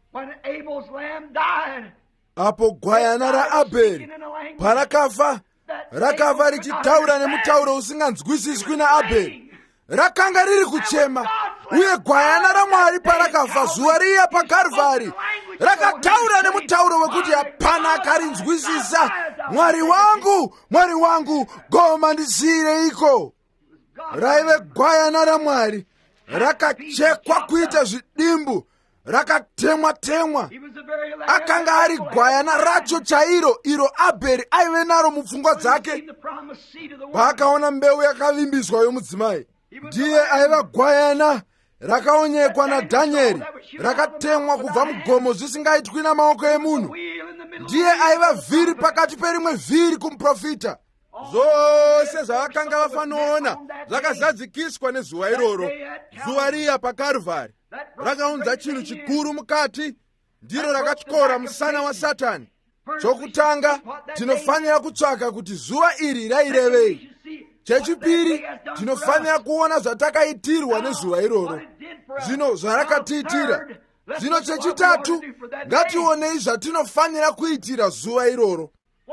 Apo gwayana raAbheri parakafa, rakabva richitaura nemutauro usinganzwisiswi naabheri. Rakanga riri kuchema, uye gwayana raMwari parakabva zuva riya paKarvari rakataura nemutauro wekuti hapana akarinzwisisa. Mwari wangu, Mwari wangu, goma ndisiyireiko? Raive gwayana raMwari, rakachekwa kuita zvidimbu, rakatemwa temwa. Akanga ari gwayana racho chairo iro Abheri aive naro mupfungwa dzake. Paakaona mbeu yakavimbiswa yomudzimai, ndiye aiva gwayana rakaonekwa naDhanieri, rakatemwa kubva mugomo zvisingaitwi namaoko emunhu. Ndiye aiva vhiri pakati perimwe vhiri kumuprofita. Zvose zvavakanga vafanoona zvakazadzikiswa nezuva iroro. Zuva riya paKarvari rakaunza chinhu chikuru mukati, ndiro rakatyora musana waSatani. Chokutanga, tinofanira kutsvaka kuti zuva iri rairevei. Chechipiri, tinofanira kuona zvatakaitirwa nezuva iroro, zvino zvarakatiitira. Zvino chechitatu, ngationei zvatinofanira kuitira zuva iroro.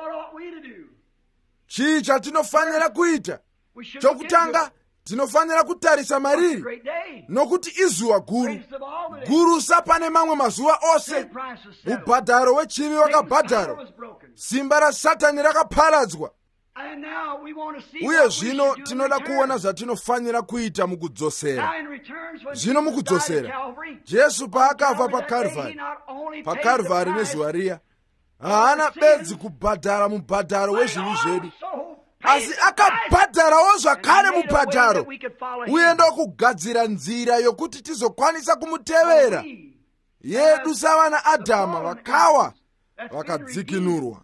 Chii chatinofanira kuita? Chokutanga, tinofanira kutarisa mariri, nokuti izuva guru, guru sapane mamwe mazuva ose. Mubhadharo wechivi wakabhadharwa, simba raSatani rakaparadzwa. Uye zvino tinoda kuona zvatinofanira kuita mukudzosera. Zvino mukudzosera, Jesu paakabva paKarvari, paKarvari nezuva riya, haana bedzi kubhadhara mubhadharo wezvivi zvedu, asi akabhadharawo zvakare mubhadharo, uye ndokugadzira nzira yokuti tizokwanisa kumutevera, yedu savana Adhama vakawa vakadzikinurwa.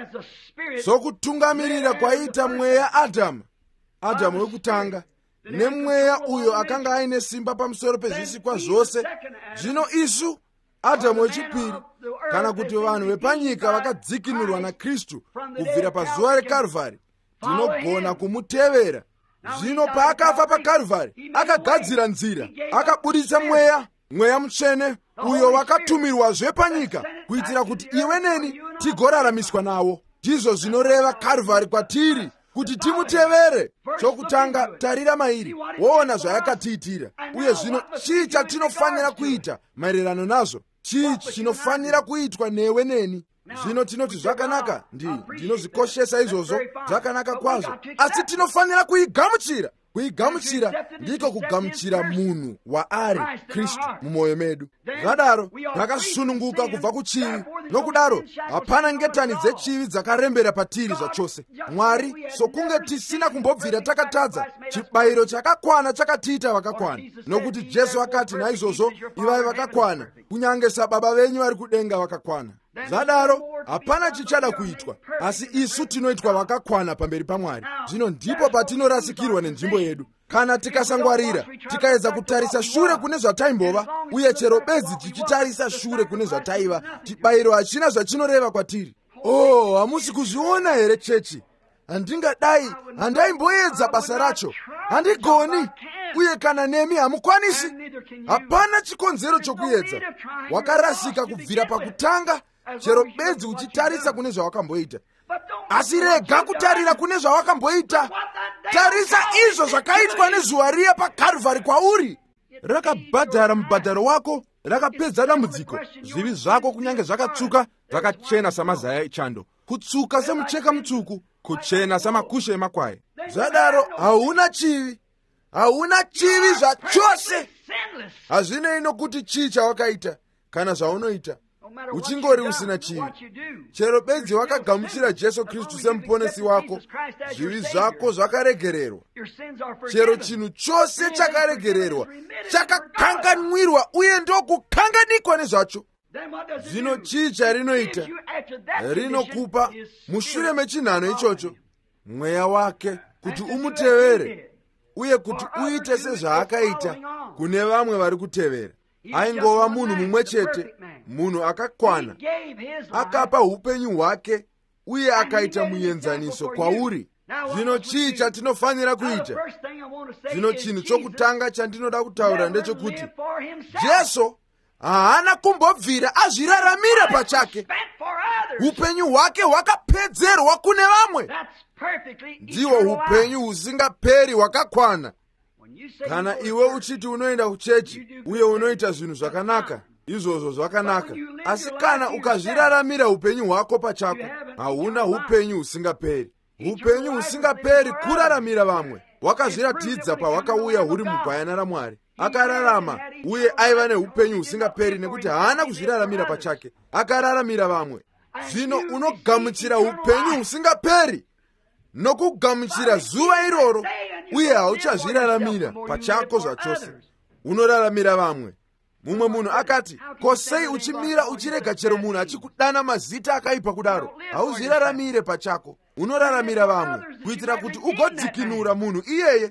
Sokutungamirira kwaita mweya Adhamu, Adhamu wekutanga, nemweya uyo akanga aine simba pamusoro pezvisikwa zvose. Zvino isu Adhamu wechipiri, kana kuti vanhu vepanyika vakadzikinurwa naKristu kubvira pazuva reKarvari, tinogona kumutevera. Zvino paakafa paKarvari, akagadzira nzira, akabudisa mweya, mweya mutsvene, uyo wakatumirwazve panyika, kuitira kuti iwe neni tigoraramiswa nawo. Ndizvo zvinoreva Karvari kwatiri, kuti timutevere. Chokutanga, tarira mairi, woona zvayakatiitira. Uye zvino chii chatinofanira kuita maererano nazvo? Chii chinofanira kuitwa newe neni? Zvino tinoti zvakanaka, ndi ndinozvikoshesa izvozvo, zvakanaka kwazvo, asi tinofanira kuigamuchira. Kuigamuchira ndiko kugamuchira munhu waari Kristu mumwoyo medu. Zvadaro rakasununguka kubva kuchivi, nokudaro hapana ngetani dzechivi dzakarembera patiri zvachose. Mwari, sokunge tisina kumbobvira takatadza, chibayiro chakakwana chakatiita vakakwana, nokuti Jesu akati, naizvozvo ivai vakakwana, kunyange sababa venyu vari kudenga vakakwana. Zvadaro hapana chichada kuitwa, asi isu tinoitwa vakakwana pamberi paMwari. Zvino ndipo patinorasikirwa nenzvimbo yedu. Kana tikasangwarira, tikaedza kutarisa shure kune zvataimbova, uye chero bedzi tichitarisa shure kune zvataiva, chibayiro hachina zvachinoreva kwatiri. Oh, hamusi kuzviona here chechi? Handingadai, handaimboedza basa racho, handigoni, uye kana nemi hamukwanisi. Hapana chikonzero chokuedza. Wakarasika kubvira pakutanga, chero bedzi uchitarisa kune zvawakamboita. Asi rega kutarira kune zvawakamboita, tarisa izvo zvakaitwa nezuva riya paKarvari kwauri. Rakabhadhara mubhadharo wako, rakapedza dambudziko. Zvivi zvako kunyange zvakatsvuka, zvakachena samazaya echando, kutsuka semucheka mutsvuku, kuchena samakushe emakwai. Zvadaro hauna chivi, hauna chivi zvachose. Hazvinei nokuti chii chawakaita kana zvaunoita, uchingori usina chivi. Chero bedzi wakagamuchira Jesu Kristu semuponesi wako, zvivi zvako zvakaregererwa. Chero chinhu chose chakaregererwa, chakakanganwirwa, uye ndokukanganikwa nezvacho. Zvino chii charinoita? Rinokupa mushure mechinhano ichocho mweya wake kuti umutevere, uye kuti uite sezvaakaita kune vamwe vari kutevera. Aingova munhu mumwe chete, munhu akakwana, akapa upenyu hwake, uye akaita muenzaniso kwauri. Zvino chii chatinofanira kuita? Zvino chinhu chokutanga chandinoda kutaura ndechekuti Jesu haana kumbobvira azviraramira pachake. Upenyu hwake hwakapedzerwa kune vamwe. ndiwo upenyu husingaperi hwakakwana. Kana iwe uchiti unoenda kuchechi uye unoita zvinhu zvakanaka, izvozvo zvakanaka, asi kana ukazviraramira upenyu hwako pachako, hauna upenyu husingaperi. Upenyu husingaperi kuraramira vamwe. Wakazviratidza pawakauya huri mugwayana raMwari. Akararama uye aiva neupenyu husingaperi nekuti haana kuzviraramira pachake, akararamira vamwe. Zvino unogamuchira upenyu husingaperi nokugamuchira zuva iroro, uye hauchazviraramira pachako zvachose, unoraramira vamwe. Mumwe munhu akati, ko sei uchimira uchirega chero munhu achikudana mazita akaipa kudaro? Hauzviraramire pachako, unoraramira vamwe kuitira kuti ugodzikinura munhu iyeye.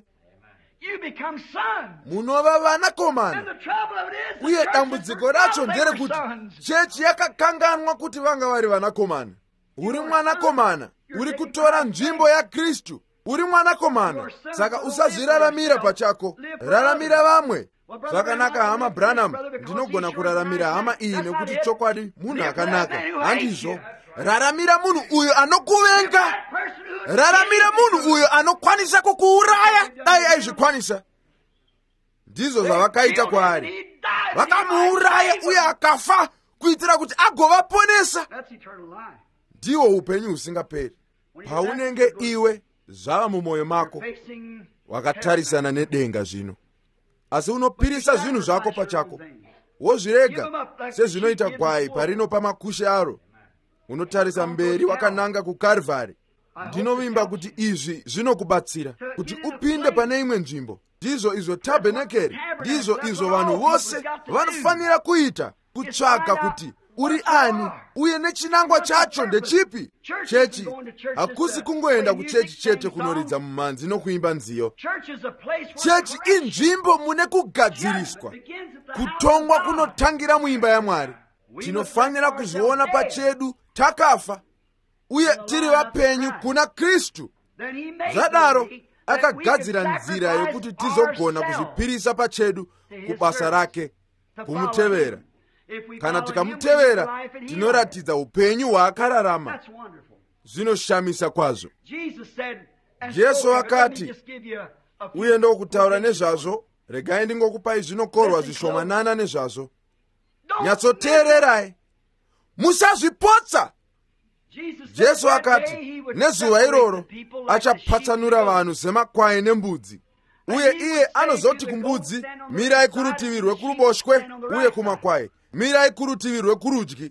Munova vanakomana. Uye dambudziko racho nderekuti chechi yakakanganwa kuti vanga vari vanakomana. Uri mwanakomana, uri kutora nzvimbo yaKristu, uri mwanakomana. Saka usazviraramira pachako, raramira vamwe. Zvakanaka hama Branham, ndinogona kuraramira hama iyi nekuti chokwadi munhu akanaka. Handizvo? Raramira munhu uyo anokuvenga. Raramira munhu uyo anokwanisa kukuuraya dai aizvikwanisa. Ndizvo zvavakaita kwaari. Vakamuuraya uye akafa kuitira kuti agovaponesa. Ndiwo upenyu husingaperi. Paunenge iwe zvava mumwoyo mako, wakatarisana nedenga zvino, asi unopirisa zvinhu zvako pachako, wozvirega sezvinoita gwai parino pamakushe aro. Unotarisa mberi wakananga kuKarvari. Ndinovimba kuti izvi zvinokubatsira kuti upinde pane imwe nzvimbo. Ndizvo izvo tabhenekeri, ndizvo izvo vanhu vose vanofanira kuita, kutsvaka kuti uri ani uye nechinangwa chacho ndechipi. Chechi hakusi kungoenda kuchechi chete kunoridza mumanzi nokuimba nziyo. Chechi inzvimbo mune kugadziriswa. Kutongwa kunotangira muimba yaMwari. Tinofanira kuzviona pachedu takafa uye tiri vapenyu kuna Kristu. Zvadaro akagadzira nzira yokuti tizogona kuzvipirisa pachedu kubasa rake, kumutevera. Kana tikamutevera, tinoratidza upenyu hwaakararama. Zvinoshamisa kwazvo. Jesu akati, uye ndokutaura nezvazvo, regai ndingokupai zvinokorwa zvishomanana nezvazvo. Nyatsoteererai, musazvipotsa. Jesu akati, nezuva iroro achapatsanura vanhu semakwai nembudzi. Uye iye anozoti kumbudzi, mirai kurutivi rwekuruboshwe, uye kumakwai, mirai kurutivi rwekurudyi.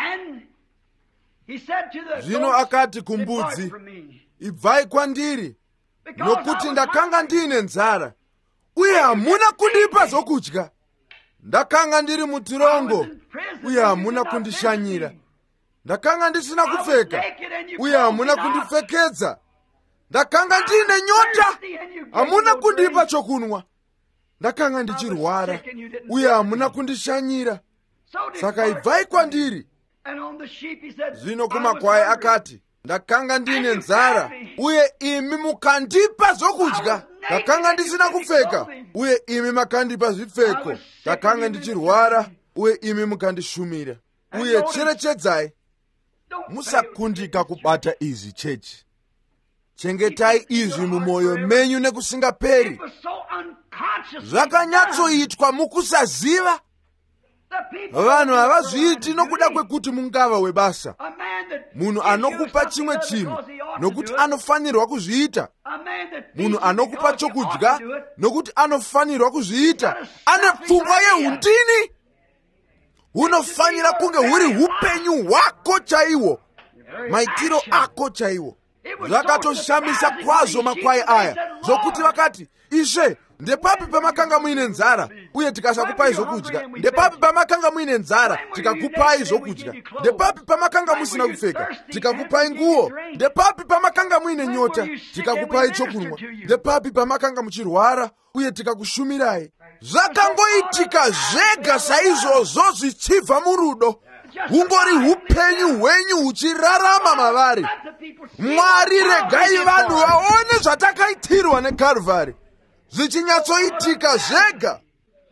Zvino akati kumbudzi, ibvai kwandiri, nokuti ndakanga ndine nzara, uye hamuna kundipa zvokudya. Ndakanga ndiri mutirongo, uye hamuna kundishanyira. Ndakanga ndisina kupfeka, uye hamuna kundipfekedza. Ndakanga ndine nyota, hamuna kundipa chokunwa. Ndakanga ndichirwara, uye hamuna kundishanyira. Saka ibvai kwandiri. Zvino kumakwai akati, ndakanga ndine nzara, uye imi mukandipa zvokudya. Ndakanga ndisina kupfeka, uye imi makandipa zvipfeko. Ndakanga ndichirwara, uye imi mukandishumira. Uye cherechedzai, musakundika kubata izvi chechi. Chengetai izvi mumwoyo menyu nekusingaperi. Zvakanyatsoitwa mukusaziva. Vanhu havazviiti nokuda kwekuti mungava webasa. Munhu anokupa chimwe chinhu nokuti anofanirwa kuzviita. Munhu anokupa chokudya nokuti anofanirwa kuzviita. Ane pfungwa yeundini. Hunofanira kunge huri upenyu hwako chaiwo, maitiro ako chaiwo. Zvakatoshamisa kwazvo makwai aya, zvokuti vakati, Ishe, ndepapi pamakanga muine nzara uye tikasakupai zvokudya? Ndepapi pamakanga muine nzara tikakupai zvokudya? Ndepapi pamakanga musina kupfeka tikakupai nguo? Ndepapi pamakanga muine nyota tikakupai chokunwa? Ndepapi pamakanga muchirwara uye tikakushumirai? Zvakangoitika zvega saizvozvo zvichibva murudo. Hungori upenyu hwenyu huchirarama mavari. Mwari, regai vanhu vaone zvatakaitirwa neKarvari, zvichinyatsoitika zvega.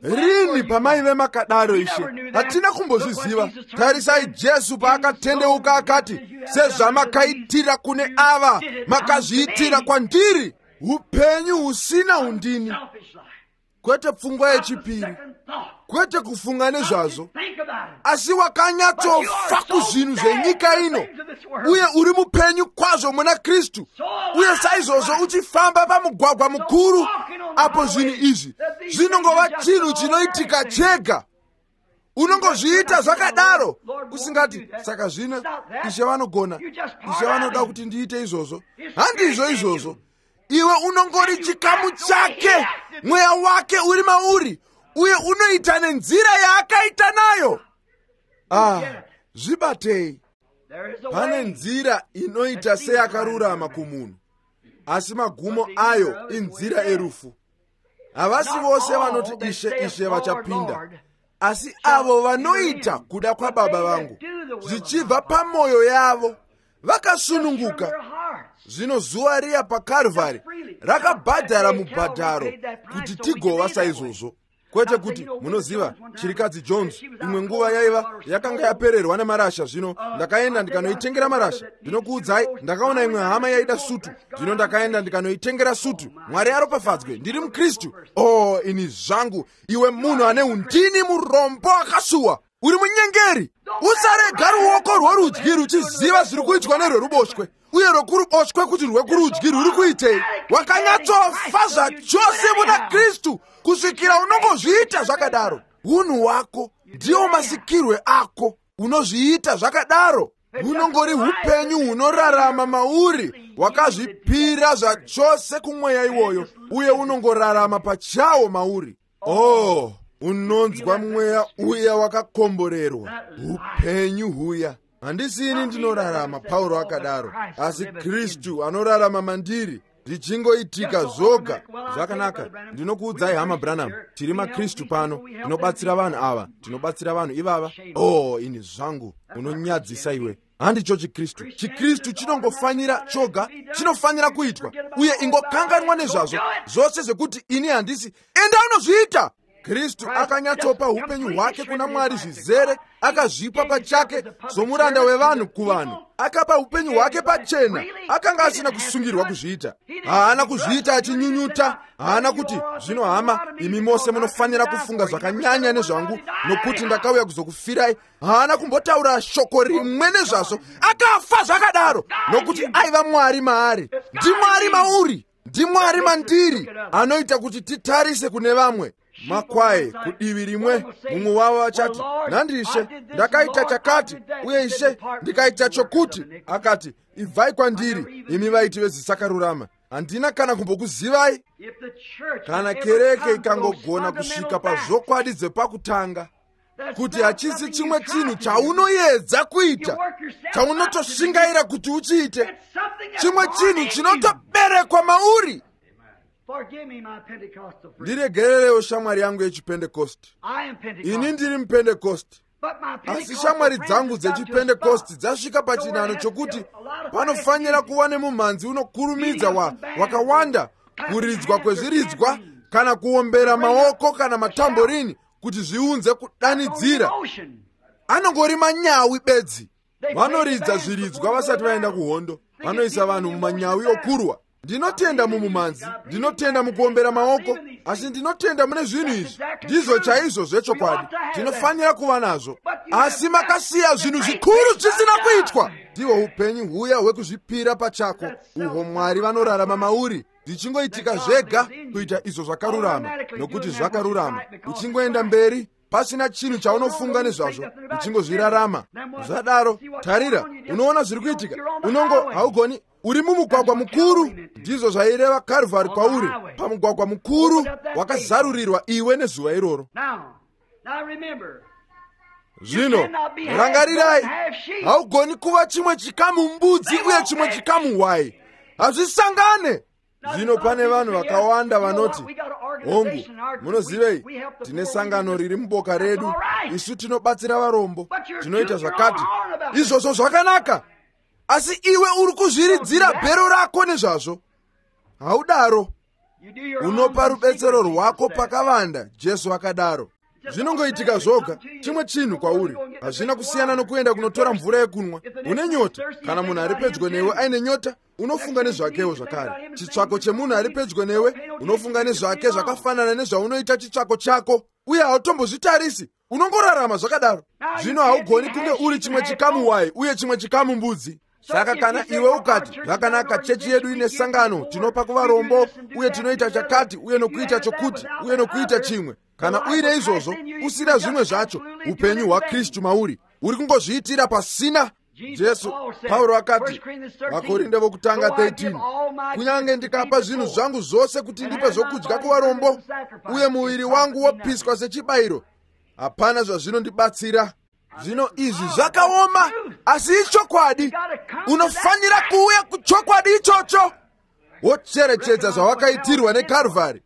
rini pamaive makadaro ishe? Hatina kumbozviziva. Tarisai Jesu paakatendeuka akati, sezvamakaitira kune ava, makazviitira kwandiri. Upenyu husina undini, kwete pfungwa yechipiri, kwete kufunga nezvazvo, asi wakanyatsofa kuzvinhu zvenyika ino, uye uri mupenyu kwazvo muna Kristu, uye saizvozvo uchifamba pamugwagwa mukuru, apo zvinhu izvi zvinongova chinhu chinoitika chega. Unongozviita zvakadaro usingati, saka zvino Ishe vanogona, Ishe vanoda kuti ndiite izvozvo. Handizvo izvozvo. Iwe unongori chikamu chake, mweya wake uri mauri, uye unoita nenzira yaakaita nayo. Ah, zvibatei. Pane nzira inoita seyakarurama kumunhu, asi magumo ayo inzira erufu. Havasi vose vanoti Ishe Ishe vachapinda, asi avo vanoita kuda kwaBaba vangu zvichibva pamwoyo yavo, vakasununguka. Zvino zuva riya paKarvari rakabhadhara mubhadharo kuti tigova saizvozvo. Kwete kuti, munoziva, chirikadzi Jones imwe nguva yaiva yakanga yapererwa nemarasha. Zvino ndakaenda ndikanoitengera marasha. Ndinokuudzai, ndakaona imwe hama yaida sutu. Zvino ndakaenda ndikanoitengera sutu. Mwari aropafadzwe, ndiri muKristu. Oh, ini zvangu, iwe munhu ane undini, murombo akasuwa, uri munyengeri. Usarega ruoko rworudyi ruchiziva zviri kuitwa nerweruboshwe, uye rwekuruboshwe kuti rwekurudyi ruri kuitei. Wakanyatsofa zvachose muna Kristu kusvikira unongozviita zvakadaro. Unhu hwako ndiwo masikirwe ako. Unozviita zvakadaro. Unongori upenyu hunorarama mauri, wakazvipira zvachose kumweya iwoyo, uye unongorarama pachawo mauri. Oh, unonzwa mweya uya wakakomborerwa, upenyu huya. Handisini ndinorarama, Pauro akadaro, asi Kristu anorarama mandiri. Zvichingoitika zvoga. Zvakanaka. Ndinokuudzai hama Branham, tiri maKristu pano, tinobatsira vanhu ava, tinobatsira vanhu ivava. Oh, ini zvangu, unonyadzisa iwe. Handicho chiKristu. chiKristu chinongofanira choga, chinofanira kuitwa, uye ingokanganwa nezvazvo zvose zvekuti ini handisi. Enda unozviita. Kristu akanyatsopa upenyu hwake kuna Mwari zvizere, akazvipa pachake somuranda wevanhu kuvanhu. Akapa upenyu hwake pachena. Akanga asina kusungirwa kuzviita. Haana kuzviita achinyunyuta. Haana kuti, zvino hama, imi mose munofanira kufunga zvakanyanya nezvangu, nokuti ndakauya kuzokufirai. Haana kumbotaura shoko rimwe nezvazvo. Akafa zvakadaro, nokuti aiva Mwari maari. Ndi Mwari mauri, ndi Mwari mandiri, anoita kuti titarise kune vamwe. Makwai kudivi rimwe, mumwe wavo vachati, nandishe, ndakaita chakati, uye Ishe ndikaita chokuti. Akati, ibvai kwandiri, imi vaiti vezvisakarurama. Handina kana kumbokuzivai. Kana kereke ikangogona kusvika pazvokwadi dzepakutanga, kuti hachisi chimwe chinhu chaunoedza kuita, chaunotoshingaira kuti uchiite, chimwe chinhu chinotoberekwa mauri. Ndiregererewo shamwari yangu yechipentekosti. Ini ndiri mupentekosti, asi shamwari dzangu dzechipentekosti dzasvika pachinano chokuti panofanira kuva nemumhanzi unokurumidza wa wakawanda, kuridzwa kwezviridzwa, kana kuombera maoko kana matamborini kuti zviunze kudanidzira. Anongori manyawi bedzi. Vanoridza zviridzwa vasati vaenda kuhondo. Vanoisa vanhu mumanyawi okurwa. Ndinotenda mumumhanzi, ndinotenda mukuombera maoko, asi ndinotenda mune zvinhu izvi. Ndizvo chaizvo zvechokwadi, tinofanira kuva nazvo. Asi makasiya zvinhu zvikuru zvisina kuitwa. Ndihwo upenyu huya hwekuzvipira pachako, uhwo Mwari vanorarama mauri. Zvichingoitika zvega kuita izvo zvakarurama, nokuti zvakarurama. Uchingoenda mberi, pasina chinhu chaunofunga nezvazvo, uchingozvirarama. Zvadaro, tarira, unoona zviri kuitika. Unongo haugoni, uri mumugwagwa mukuru. Ndizvo zvaireva Karvari kwauri, pamugwagwa mukuru wakazarurirwa iwe nezuva iroro. Zvino, rangarirai, haugoni kuva chimwe chikamu mbudzi uye chimwe chikamu hwai. Hazvisangane. Zvino pane vanhu vakawanda vanoti, hongu, munozivei, tine sangano riri muboka redu, isu tinobatsira varombo, tinoita zvakati. Izvozvo zvakanaka, asi iwe uri kuzviridzira bhero rako nezvazvo. Haudaro. unopa rubetsero rwako pakavanda. Jesu akadaro. Zvinongoitika zvoga. Chimwe chinhu kwauri hazvina kusiyana nokuenda kunotora mvura yekunwa. Une nyota, kana munhu ari pedyo newe aine nyota, unofunga nezvakewo zvakare. Chitsvako chemunhu ari pedyo newe, unofunga nezvake zvakafanana nezvaunoita chitsvako chako, uye hautombozvitarisi. Unongorarama zvakadaro. Zvino haugoni kunge uri chimwe chikamu wai uye chimwe chikamu mbudzi. Saka kana iwe ukati, zvakanaka, chechi yedu ine sangano, tinopa kuvarombo uye tinoita chakati uye nokuita chokuti uye nokuita chimwe, kana uine izvozvo usina zvimwe zvacho, upenyu hwaKristu mauri uri kungozviitira pasina. Jesu, Pauro akati, Vakorinde vokutanga thirteen, kunyange ndikapa zvinhu zvangu zvose kuti ndipe zvokudya kuvarombo uye muviri wangu wopiswa sechibayiro, hapana zvazvinondibatsira. Zvino izvi zvakaoma, asi ichokwadi. Unofanira kuuya kuchokwadi ichocho, wocherechedza zvawakaitirwa neKarvari.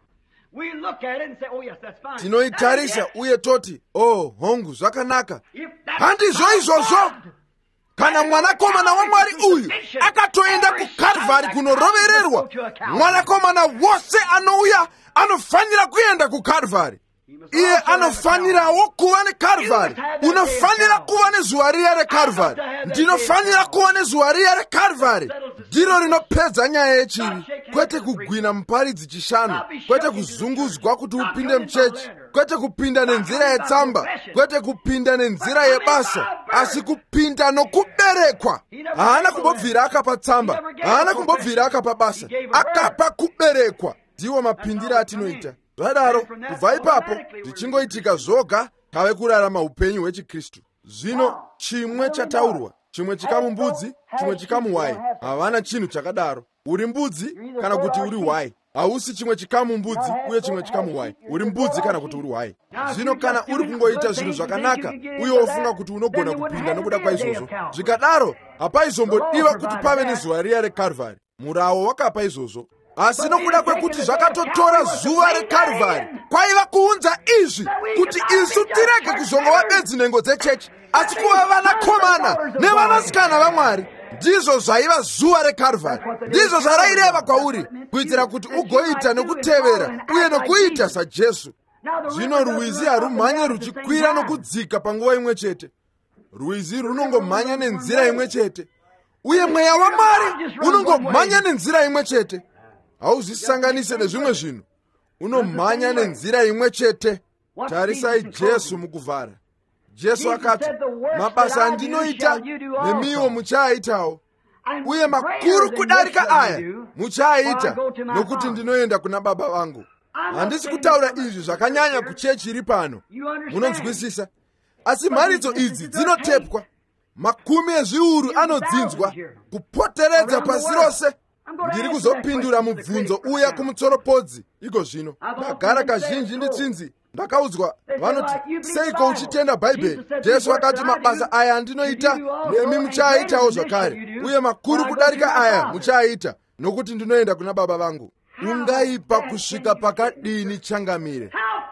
Tinoitarisa uye toti, oh hongu, zvakanaka. Handizvo izvozvo. Kana mwanakomana waMwari uyu akatoenda kuKarvari kunorovererwa, mwanakomana wose anouya anofanira kuenda kuKarvari. Iye anofanirawo kuva neKarvari. Unofanira kuva nezuva riya reKarvari. Ndinofanira kuva nezuva riya reKarvari. Ndiro rinopedza nyaya yechivi, kwete kugwina muparidzi chishanu, kwete kuzungudzwa kuti upinde muchechi, kwete kupinda nenzira yetsamba, kwete kupinda nenzira yebasa, asi kupinda nokuberekwa. Haana kumbobvira akapa tsamba, haana kumbobvira akapa basa, akapa kuberekwa. Ndiwo mapindiro atinoita. Zvadaro, kubva ipapo zvichingoitika zvoga, tave kurarama upenyu hwechiKristu. Zvino chimwe chataurwa, chimwe chikamu mbudzi, chimwe chikamu wai. Havana chinhu chakadaro. Uri mbudzi kana kuti uri wai. Hausi chimwe chikamu mbudzi uye chimwe chikamu wai. Uri mbudzi kana kuti uri wai. Zvino kana uri kungoita zvinhu zvakanaka uye wofunga kuti unogona kupinda nokuda kwaizvozvo, zvikadaro hapaizombodiwa kuti pave nezuva riya reKarvari. Murawo wakapa izvozvo. Asi nokuda kwekuti zvakatotora zuva reKarvari, kwaiva kuunza izvi kuti isu tirege kuzongova bedzi nhengo dzechechi, asi kuva vanakomana nevanasikana vaMwari. Ndizvo zvaiva zuva reKarvari. Ndizvo zvaraireva kwauri, kuitira kuti ugoita nokutevera uye nokuita saJesu. Zvino rwizi harumhanye ruchikwira nokudzika panguva imwe chete. Rwizi runongomhanya nenzira imwe chete, uye mweya waMwari unongomhanya nenzira imwe chete. Hauzvisanganise nezvimwe zvinhu, unomhanya nenzira imwe chete. Tarisai Jesu mukuvhara. Jesu akati, mabasa andinoita nemiwo muchaaitawo, uye makuru kudarika aya muchaaita, nokuti ndinoenda kuna Baba vangu. Handisi kutaura izvi zvakanyanya kuchechi iri pano, munonzwisisa? Asi mharidzo idzi dzinotepwa, makumi ezviuru anodzinzwa kupoteredza pasi rose. Ndiri kuzopindura mubvunzo uya kumutsoropodzi. Iko zvino ndagara kazhinji nditsinzi, ndakaudzwa vanoti, seiko uchitenda Bhaibheri? Jesu akati, mabasa aya andinoita nemi muchaaitawo zvakare, uye makuru kudarika aya muchaaita, nokuti ndinoenda kuna Baba vangu. Ungaipa kusvika pakadini changamire?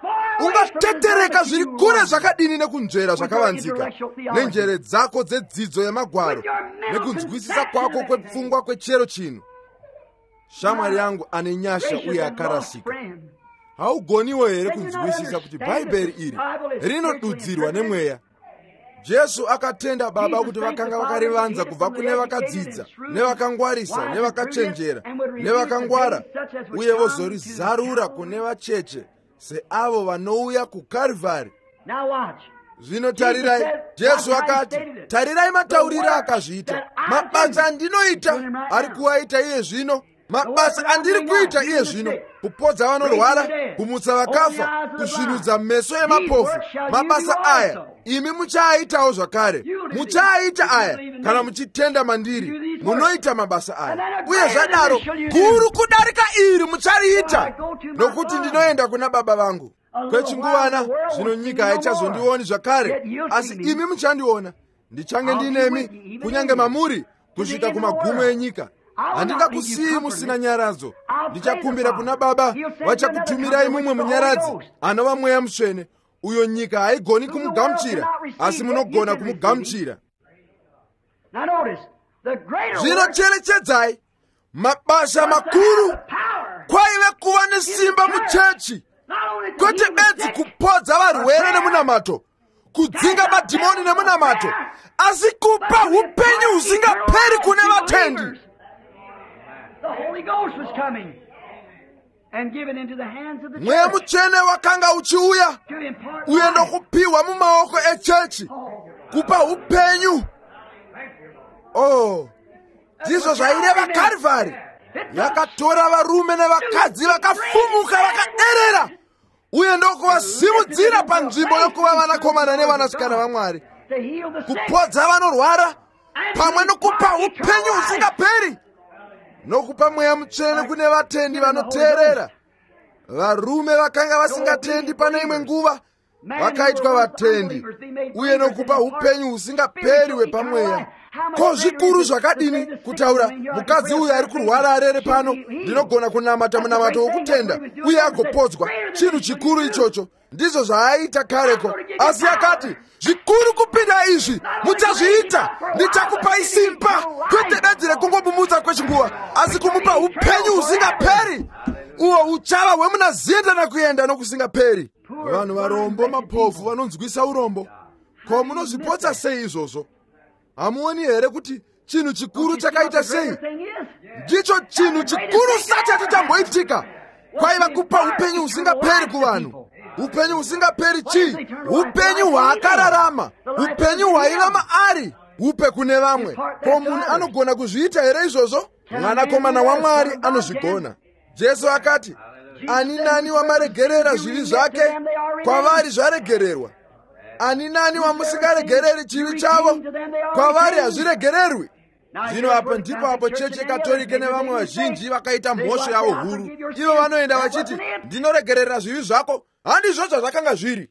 Ungatetereka zviri kure zvakadini nekunzvera zvakavanzika, nenjere dzako dzedzidzo yemagwaro, nekunzwisisa kwako kwepfungwa kwechero chino? Shamwari yangu ane nyasha uye akarasika. Haugoniwo here kunzwisisa kuti Bhaibheri iri rinodudzirwa nemweya? Jesu akatenda Baba kuti vakanga vakarivanza kubva kune vakadzidza, nevakangwarisa, nevakachenjera, nevakangwara, uye vozorizarura kune vacheche seavo vanouya kuKarvari. Zvino tarirai, Jesu akati, tarirai matauriro akazviita. Mabasa andinoita ari kuaita iye zvino. Mabasa andiri kuita iye zvino: kupodza vanorwara, kumutsa vakafa, kusvinudza meso emapofu. Mabasa aya imi muchaaitawo zvakare. Muchaaita aya kana muchitenda mandiri. Munoita mabasa aya, uye zvadaro guru kudarika iri muchariita, nokuti ndinoenda kuna Baba vangu. Kwechinguvana zvino nyika haichazondioni zvakare, asi imi muchandiona. Ndichange ndinemi kunyange mamuri kusvika kumagumo enyika. Handingakusii musina nyaradzo. Ndichakumbira kuna Baba, vachakutumirai mumwe munyaradzi, anova Mweya Mutsvene, uyo nyika haigoni kumugamuchira, asi munogona kumugamuchira. Zvino cherechedzai, mabasa makuru kwa iwe kuva nesimba muchechi, kwete bedzi kupodza varwere nemunamato, kudzinga madhimoni nemunamato, asi kupa upenyu husingaperi kune vatendi. Mweya Mutsvene wakanga uchiuya uye ndokupiwa mumaoko echechi kupa upenyu. Oh, ndizvo zvaireva Karvari. Yakatora varume nevakadzi vakafumuka vakaderera uye ndokuvasimudzira panzvimbo yokuva vanakomana nevanasikana vaMwari, kupodza vanorwara pamwe nokupa upenyu husingaperi, nokupa Mweya Mutsvene kune vatendi vanoteerera. Varume vakanga vasingatendi pane imwe nguva vakaitwa vatendi uye nokupa upenyu husingaperi hwepamweya. Ko, zvikuru zvakadini kutaura mukadzi uyu ari kurwara arere pano ndinogona kunamata munamato wokutenda uye agopodzwa. Chinhu chikuru ichocho. Ndizvo zvaaita kareko. Asi akati, zvikuru kupinda izvi muchazviita. Ndichakupai simba, kwete bedzi rekungobumudza kwechinguva, asi kumupa upenyu husingaperi. Uwo uchava hwemunazenda nakuenda nokusingaperi. Vanhu varombo mapofu vanonzwisa urombo. Ko, munozvipotsa sei izvozvo? Hamuoni here kuti chinhu chikuru chakaita sei? Ndicho chinhu chikuru sachati chamboitika. Kwaiva kupa upenyu husingaperi kuvanhu. Upenyu husingaperi chii? Upenyu hwaakararama, upenyu hwaiva maari, upe kune vamwe. Ko, munhu anogona kuzviita here izvozvo? Mwanakomana waMwari anozvigona. Jesu akati, ani nani wamaregerera zvivi zvake, kwavari zvaregererwa. Ani nani wamusingaregereri chivi chavo, kwavari hazviregererwi. Zvino apo ndipo apo chechi katolike nevamwe vazhinji vakaita mhosvo yavo huru. Ivo vanoenda vachiti, ndinoregerera zvivi zvako. Handizvo zvazvakanga zviri.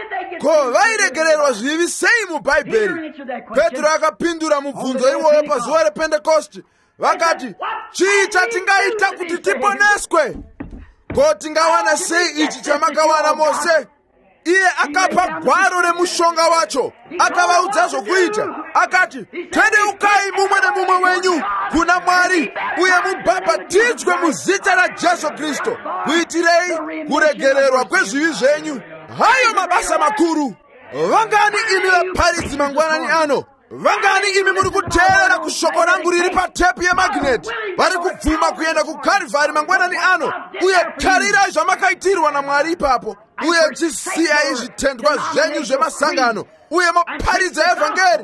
Ko, vairegererwa zvivi sei mubhaibheri? Petro akapindura mubvunzo iwoyo pazuva rePentekosti. Vakati, chii chatingaita kuti tiponeswe? Ko, tingawana sei ichi chamakawana Mose? Iye akapa gwaro remushonga wacho, akavaudza zvokuita. Akati, tendeukai mumwe nemumwe wenyu kuna Mwari uye mubhabhatidzwe muzita raJesu Kristu, kuitirei kuregererwa kwezvivi zvenyu. Hayo mabasa makuru. Vangani imi vaparidzi mangwanani ano? Vangani imi muri kuteerera kushoko rangu riri patepi yemagneti, vari kubvuma kuenda kuKarvari mangwanani ano? Uye tarirai zvamakaitirwa naMwari ipapo, uye chisiyai zvitendwa zvenyu zvemasangano uye muparidze evhangeri.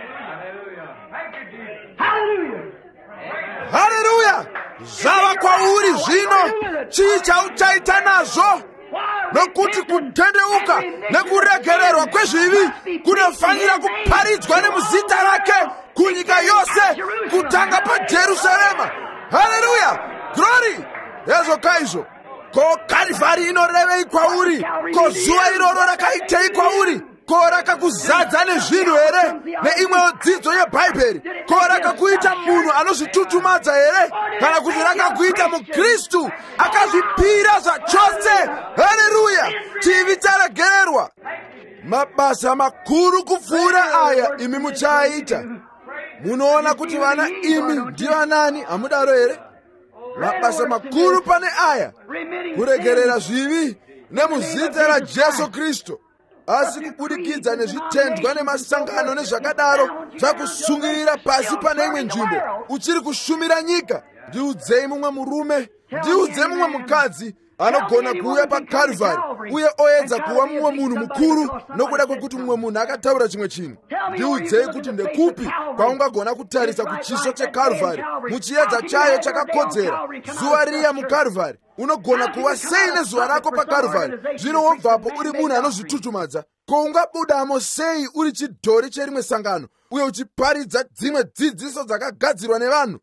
Haleluya! Zvava kwauri zvino. Chii chauchaita nazvo? Nokuti kutendeuka nekuregererwa kwezvivi kunofanira kuparidzwa nemuzita rake kunyika yose, kutanga paJerusarema. Haleluya! Glory! Ezvo kaizvo. Ko, Karvari inorevei kwauri? Ko, zuva iroro rakaitei kwauri? Ko, rakakuzadza nezvinhu here? Neimwewo dzidzo yebhaibheri? Ko, rakakuita munhu anozvitutumadza here? Kana kuti rakakuita muKristu akazvipira zvachose? Haleluya! Chivi charegererwa. Mabasa makuru kupfuura aya imi muchaita. Munoona kuti vana imi ndivanani? Hamudaro here? Mabasa makuru pane aya, kuregerera zvivi nemuzita raJesu Kristu, asi kubudikidza nezvitendwa nemasangano nezvakadaro zvakusungirira pasi pane imwe nzvimbo, uchiri kushumira nyika. Ndiudzei mumwe murume, ndiudzei mumwe mukadzi anogona kuuya paKarvari uye oedza kuva mumwe munhu mukuru nokuda kwekuti mumwe munhu akataura chimwe chinhu. Ndiudzei kuti ndekupi kwaungagona kutarisa kuchiso cheKarvari muchiedza chayo chakakodzera. Zuva riya muKarvari, unogona kuva sei nezuva rako paKarvari? Zvino wobvapo uri munhu anozvitutumadza. Ko, ungabudamo sei uri chidhori cherimwe sangano uye uchiparidza dzimwe dzidziso dzakagadzirwa nevanhu?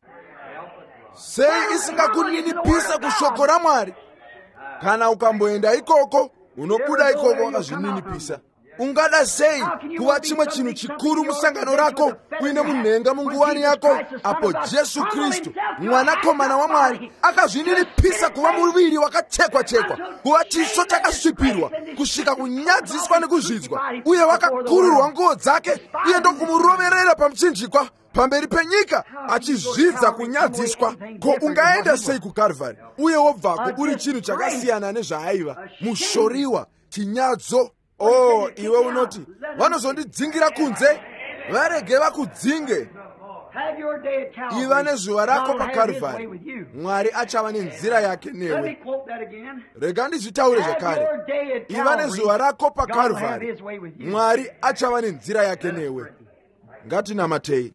Sei isingakuninipisa kushoko raMwari? Kana ukamboenda ikoko, unobuda ikoko wakazvininipisa. Ungada sei kuva chimwe chinhu chikuru musangano rako uine munhenga munguwani yako, apo Jesu Kristu mwanakomana waMwari akazvininipisa kuva muviri wakachekwa-chekwa, kuva chiso chakasvipirwa, kusvika kunyadziswa nekuzvidzwa, uye wakakururwa nguo dzake, uye ndokumuroverera pamuchinjikwa pamberi penyika achizvidza kunyadziswa. Ko ungaenda sei ku Calvary uye wobvako uri chinhu chakasiyana nezvaaiva, mushoriwa, chinyadzo? Oh, iwe unoti vanozondidzingira kunze. Varege vakudzinge. Iva nezuva rako paKalvari. Mwari achava nenzira yake newe. Rega ndizvitaure zvakare. Iva nezuva rako paKalvari. Mwari achava nenzira yake newe. Ngatinamatei.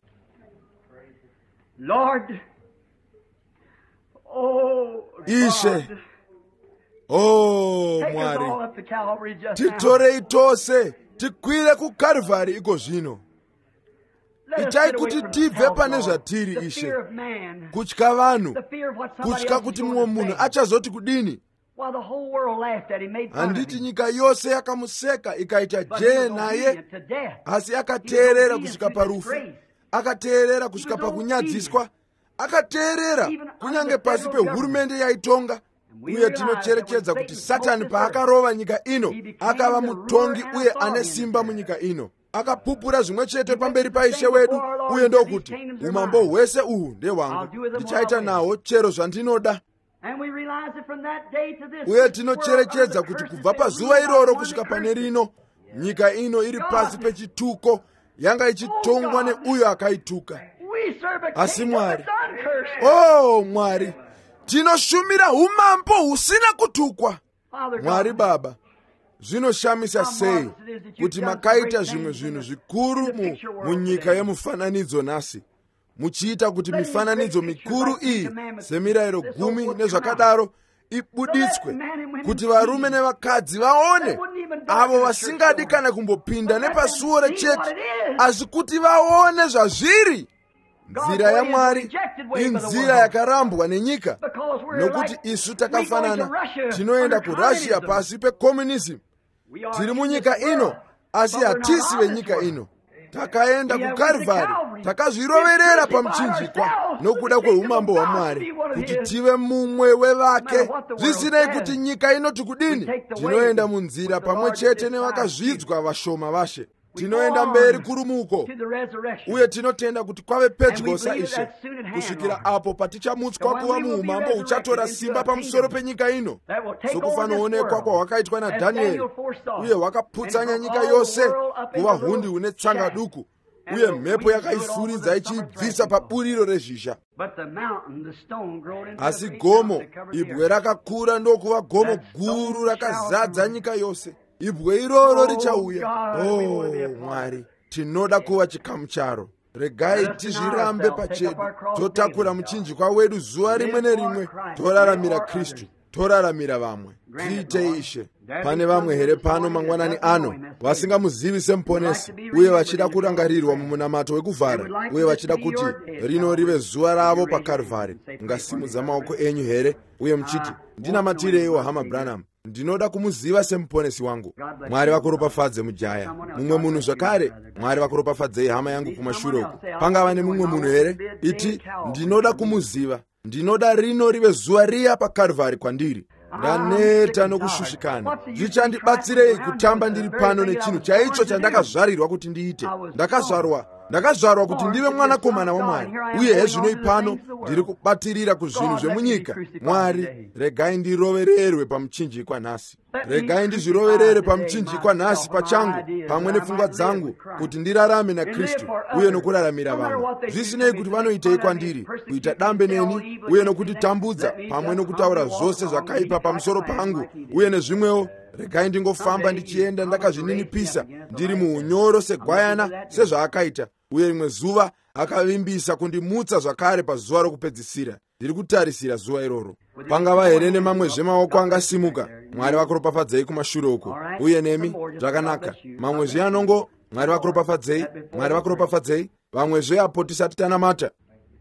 Lord, oh, Ishe, oh Mwari, titorei tose tikwire ku Kalvari iko zvino. Itai kuti tibve pane zvatiri, Ishe, kutya vanhu, kutya kuti mumwe munhu achazoti kudini. Handiti nyika yose yakamuseka ikaita je naye, asi akateerera kusvika parufu, akateerera kusvika pakunyadziswa, akateerera kunyange pasi pehurumende yaitonga. Uye tinocherechedza kuti Satani paakarova nyika ino akava mutongi uye ane simba munyika ino. Akapupura zvimwe chete pamberi paIshe wedu, uye ndokuti umambo hwese uhu ndehwangu, ndichaita nawo chero zvandinoda. Uye tinocherechedza kuti kubva pazuva iroro kusvika pane rino, nyika ino iri pasi pechituko, yanga ichitongwa neuyo akaituka. Asi Mwari, oh Mwari, tinoshumira umambo husina kutukwa. Mwari Baba, zvinoshamisa sei kuti makaita zvimwe zvinhu zvikuru mu, munyika yemufananidzo nasi, muchiita kuti mifananidzo mikuru iyi semirayiro gumi nezvakadaro ibuditswe, kuti varume nevakadzi vaone, avo vasingadi kana kumbopinda nepasuo rechechi, asi kuti vaone zvazviri. Nzira yaMwari inzira yakarambwa nenyika, nokuti isu takafanana, tinoenda kuRussia pasi pekomunism. Tiri munyika ino, asi hatisi venyika ino. Takaenda kuKalvari, takazviroverera pamuchinjikwa nokuda kweumambo hwaMwari, kuti tive mumwe wevake. Zvisinei kuti nyika inoti kudini, tinoenda munzira pamwe chete nevakazvidzwa vashoma vashe. Tinoenda mberi kurumuko, uye tinotenda kuti kwave pedyo saIshe, kusvikira apo patichamutswa kuva muumambo huchatora simba pamusoro penyika ino, sokufanoonekwa kwahwakaitwa naDhanieri, uye hwakaputsanya nyika yose kuva hundi hune tsanga duku, uye mhepo yakaifuridza ichiibvisa paburiro rezhizha. Asi gomo, ibwe rakakura ndokuva gomo guru rakazadza nyika yose. Ibwe iroro richauya. Oh Mwari, tinoda kuva chikamu charo. Regai tizvirambe pachedu, totakura muchinjikwa wedu zuva rimwe nerimwe, toraramira Kristu, toraramira vamwe. Tiitei Ishe. Pane vamwe here pano mangwanani ano vasingamuzivi semuponesi, uye vachida kurangarirwa mumunamato wekuvhara, uye vachida kuti rino rive zuva ravo paKalvari. Ngasimudza maoko enyu here uye muchiti, ndinamatireiwo hama Branham, ndinoda kumuziva semuponesi wangu. Mwari vakuropafadze mujaya. Mumwe munhu zvakare, Mwari vakuropafadzei hama yangu kumashure uku. Pangava nemumwe munhu here? Iti, ndinoda kumuziva, ndinoda rino rive zuva riya paKalvari kwandiri. Ndaneta nokushushikana. Zvichandibatsirei kutamba ndiri pano nechinhu chaicho chandakazvarirwa kuti ndiite. Ndakazvarwa ndakazvarwa kuti ndive mwanakomana waMwari, uye hezvino ipano ndiri kubatirira kuzvinhu zvemunyika. Mwari, regai ndirovererwe pamuchinjikwa nhasi. Regai ndizviroverere pamuchinjikwa nhasi pachangu, pamwe nepfungwa dzangu, kuti ndirarame naKristu uye nokuraramira vamwe. Zvisinei kuti vanoitei kwandiri, kuita dambe neni uye nokutitambudza, pamwe nokutaura zvose zvakaipa pamusoro pangu uye nezvimwewo. Regai ndingofamba ndichienda ndakazvininipisa, ndiri muunyoro segwayana sezvaakaita, uye rimwe zuva akavimbisa kundimutsa zvakare pazuva rokupedzisira. Ndiri kutarisira zuva iroro. Pangava here nemamwe zvemaoko angasimuka? Mwari vakuropafadzei kumashure uko. Uye nemi zvakanaka. Mamwe zveanongo, Mwari vakuropafadzei, Mwari vakuropafadzei. Vamwe zveapo tisati tanamata.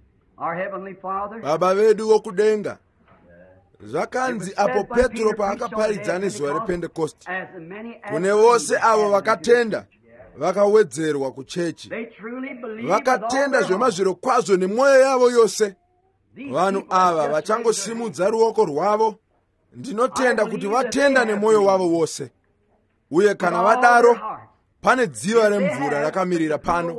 Baba vedu wokudenga, zvakanzi apo Petro paakaparidza nezuva rePentekosti, kune vose avo vakatenda vakawedzerwa kuchechi. Vakatenda zvemazviro kwazvo nemwoyo yavo yose. Vanhu ava vachangosimudza ruoko rwavo, ndinotenda kuti vatenda nemwoyo wavo wose. Uye kana vadaro, pane dziva remvura rakamirira pano.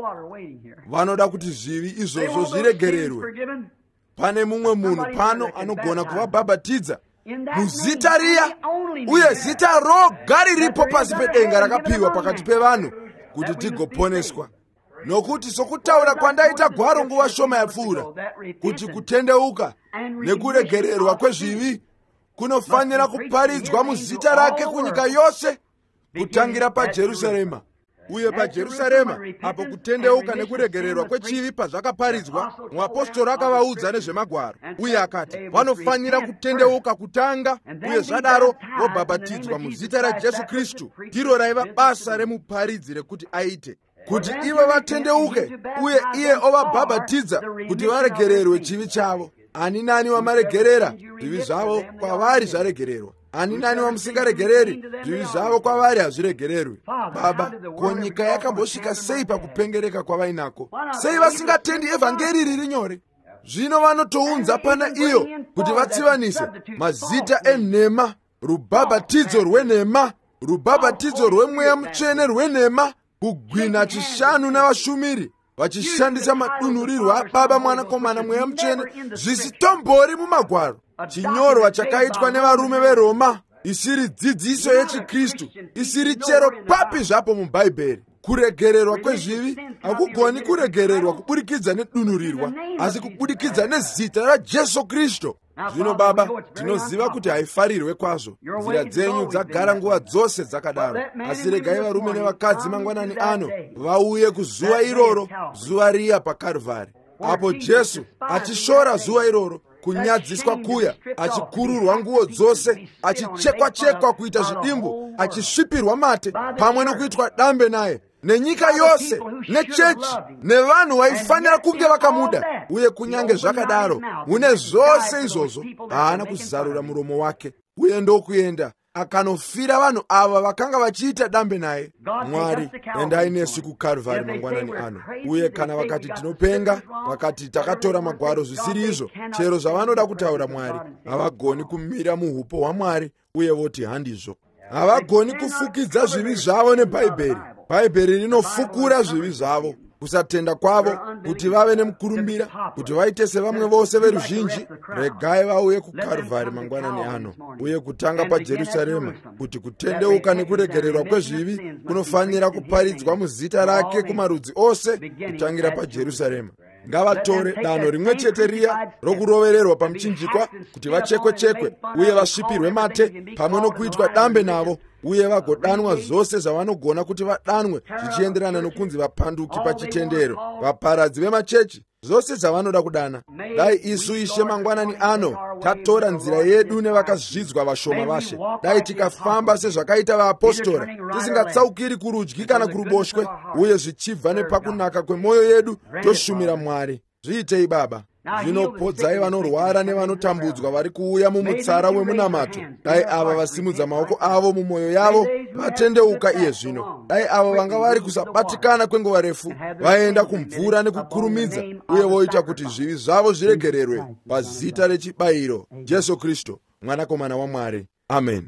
Vanoda kuti zvivi izvozvo zviregererwe. Pane mumwe munhu pano anogona kuvabhabhatidza muzita riya, uye zita roga riripo pasi pedenga rakapiwa pakati pevanhu kuti tigoponeswa. Nokuti sokutaura kwandaita gwaro nguva shoma yapfuura, kuti kutendeuka nekuregererwa kwezvivi kunofanira kuparidzwa muzita rake kunyika yose, kutangira paJerusarema. Uye paJerusarema, apo kutendeuka nekuregererwa kwechivi pazvakaparidzwa, muapostori akavaudza nezvemagwaro, uye akati vanofanira kutendeuka kutanga, uye zvadaro vobhabhatidzwa muzita raJesu Kristu. Ndiro raiva basa remuparidzi rekuti aite, kuti ivo vatendeuke, uye iye ovabhabhatidza kuti varegererwe chivi chavo. Ani nani wamaregerera, zvivi zvavo kwavari zvaregererwa. Ani nani wamusingaregereri, zvivi zvavo kwavari hazviregererwi. Baba, ko nyika yakambosvika sei pakupengereka kwavainako? Sei vasingatendi evhangeri riri nyore? Zvino vanotounza pana iyo kuti vatsivanise mazita enhema, rubhabhatidzo rwenhema, rubhabhatidzo rwemweya mutsvene rwenhema, kugwina chishanu navashumiri, vachishandisa madunhurirwo aBaba, Mwanakomana, Mweya Mutsvene, zvisitombori mumagwaro. Chinyorwa chakaitwa nevarume veRoma, isiri dzidziso yechiKristu, isiri chero papi zvapo mubhaibheri. Kuregererwa kwezvivi hakugoni kuregererwa kuburikidza nedunhurirwa, asi kubudikidza nezita raJesu Kristu. Zvino Baba, tinoziva kuti haifarirwe kwazvo. Nzira dzenyu dzagara nguva dzose dzakadaro. Asi regai varume nevakadzi mangwanani ano vauye kuzuva iroro, zuva riya paKarvari, apo Jesu achishora zuva iroro, kunyadziswa kuya, achikururwa nguo dzose, achichekwa-chekwa kuita zvidimbu, achisvipirwa mate, pamwe nokuitwa dambe naye, nenyika yose, nechechi, nevanhu vaifanira kunge vakamuda. Uye kunyange zvakadaro, mune zvose izvozvo, haana kuzarura muromo wake, uye ndokuenda akanofira vanhu ava vakanga vachiita dambe naye. Mwari, endai nesu kuKarvari mangwanani ano. Uye kana vakati tinopenga, vakati takatora magwaro zvisiri izvo, chero zvavanoda kutaura Mwari, havagoni kumira muhupo hwaMwari, uye voti handizvo. Havagoni kufukidza zvivi zvavo nebhaibheri. Bhaibheri rinofukura zvivi zvavo, kusatenda kwavo, kuti vave nemukurumbira, kuti vaite sevamwe vose veruzhinji. Regai vauye kuKarvari mangwanani ano, uye kutanga paJerusarema, kuti kutendeuka nekuregererwa kwezvivi kunofanira kuparidzwa muzita rake kumarudzi ose, kutangira paJerusarema. Ngavatore danho rimwe chete riya rokurovererwa pamuchinjikwa, kuti vachekwe-chekwe uye vasvipirwe mate, pamwe nokuitwa dambe navo, uye vagodanwa zvose zvavanogona kuti vadanwe, zvichienderana nokunzi vapanduki pachitendero, vaparadzi vemachechi, zvose zvavanoda kudana. Dai isu Ishe mangwanani ano tatora nzira yedu nevakazvidzwa vashoma vashe. Dai tikafamba sezvakaita vaapostora, tisingatsaukiri kurudyi kana kuruboshwe, uye zvichibva nepakunaka kwemwoyo yedu toshumira Mwari. Zviitei Baba. Zvinopodzai vanorwara nevanotambudzwa vari kuuya mumutsara wemunamato. Dai ava vasimudza maoko avo mumwoyo yavo vatendeuka iye zvino. Dai ava vanga vari kusabatikana kwenguva refu vaenda kumvura nekukurumidza, uye voita kuti zvivi zvavo zviregererwe pazita rechibayiro Jesu Kristu, Mwanakomana waMwari. Amen.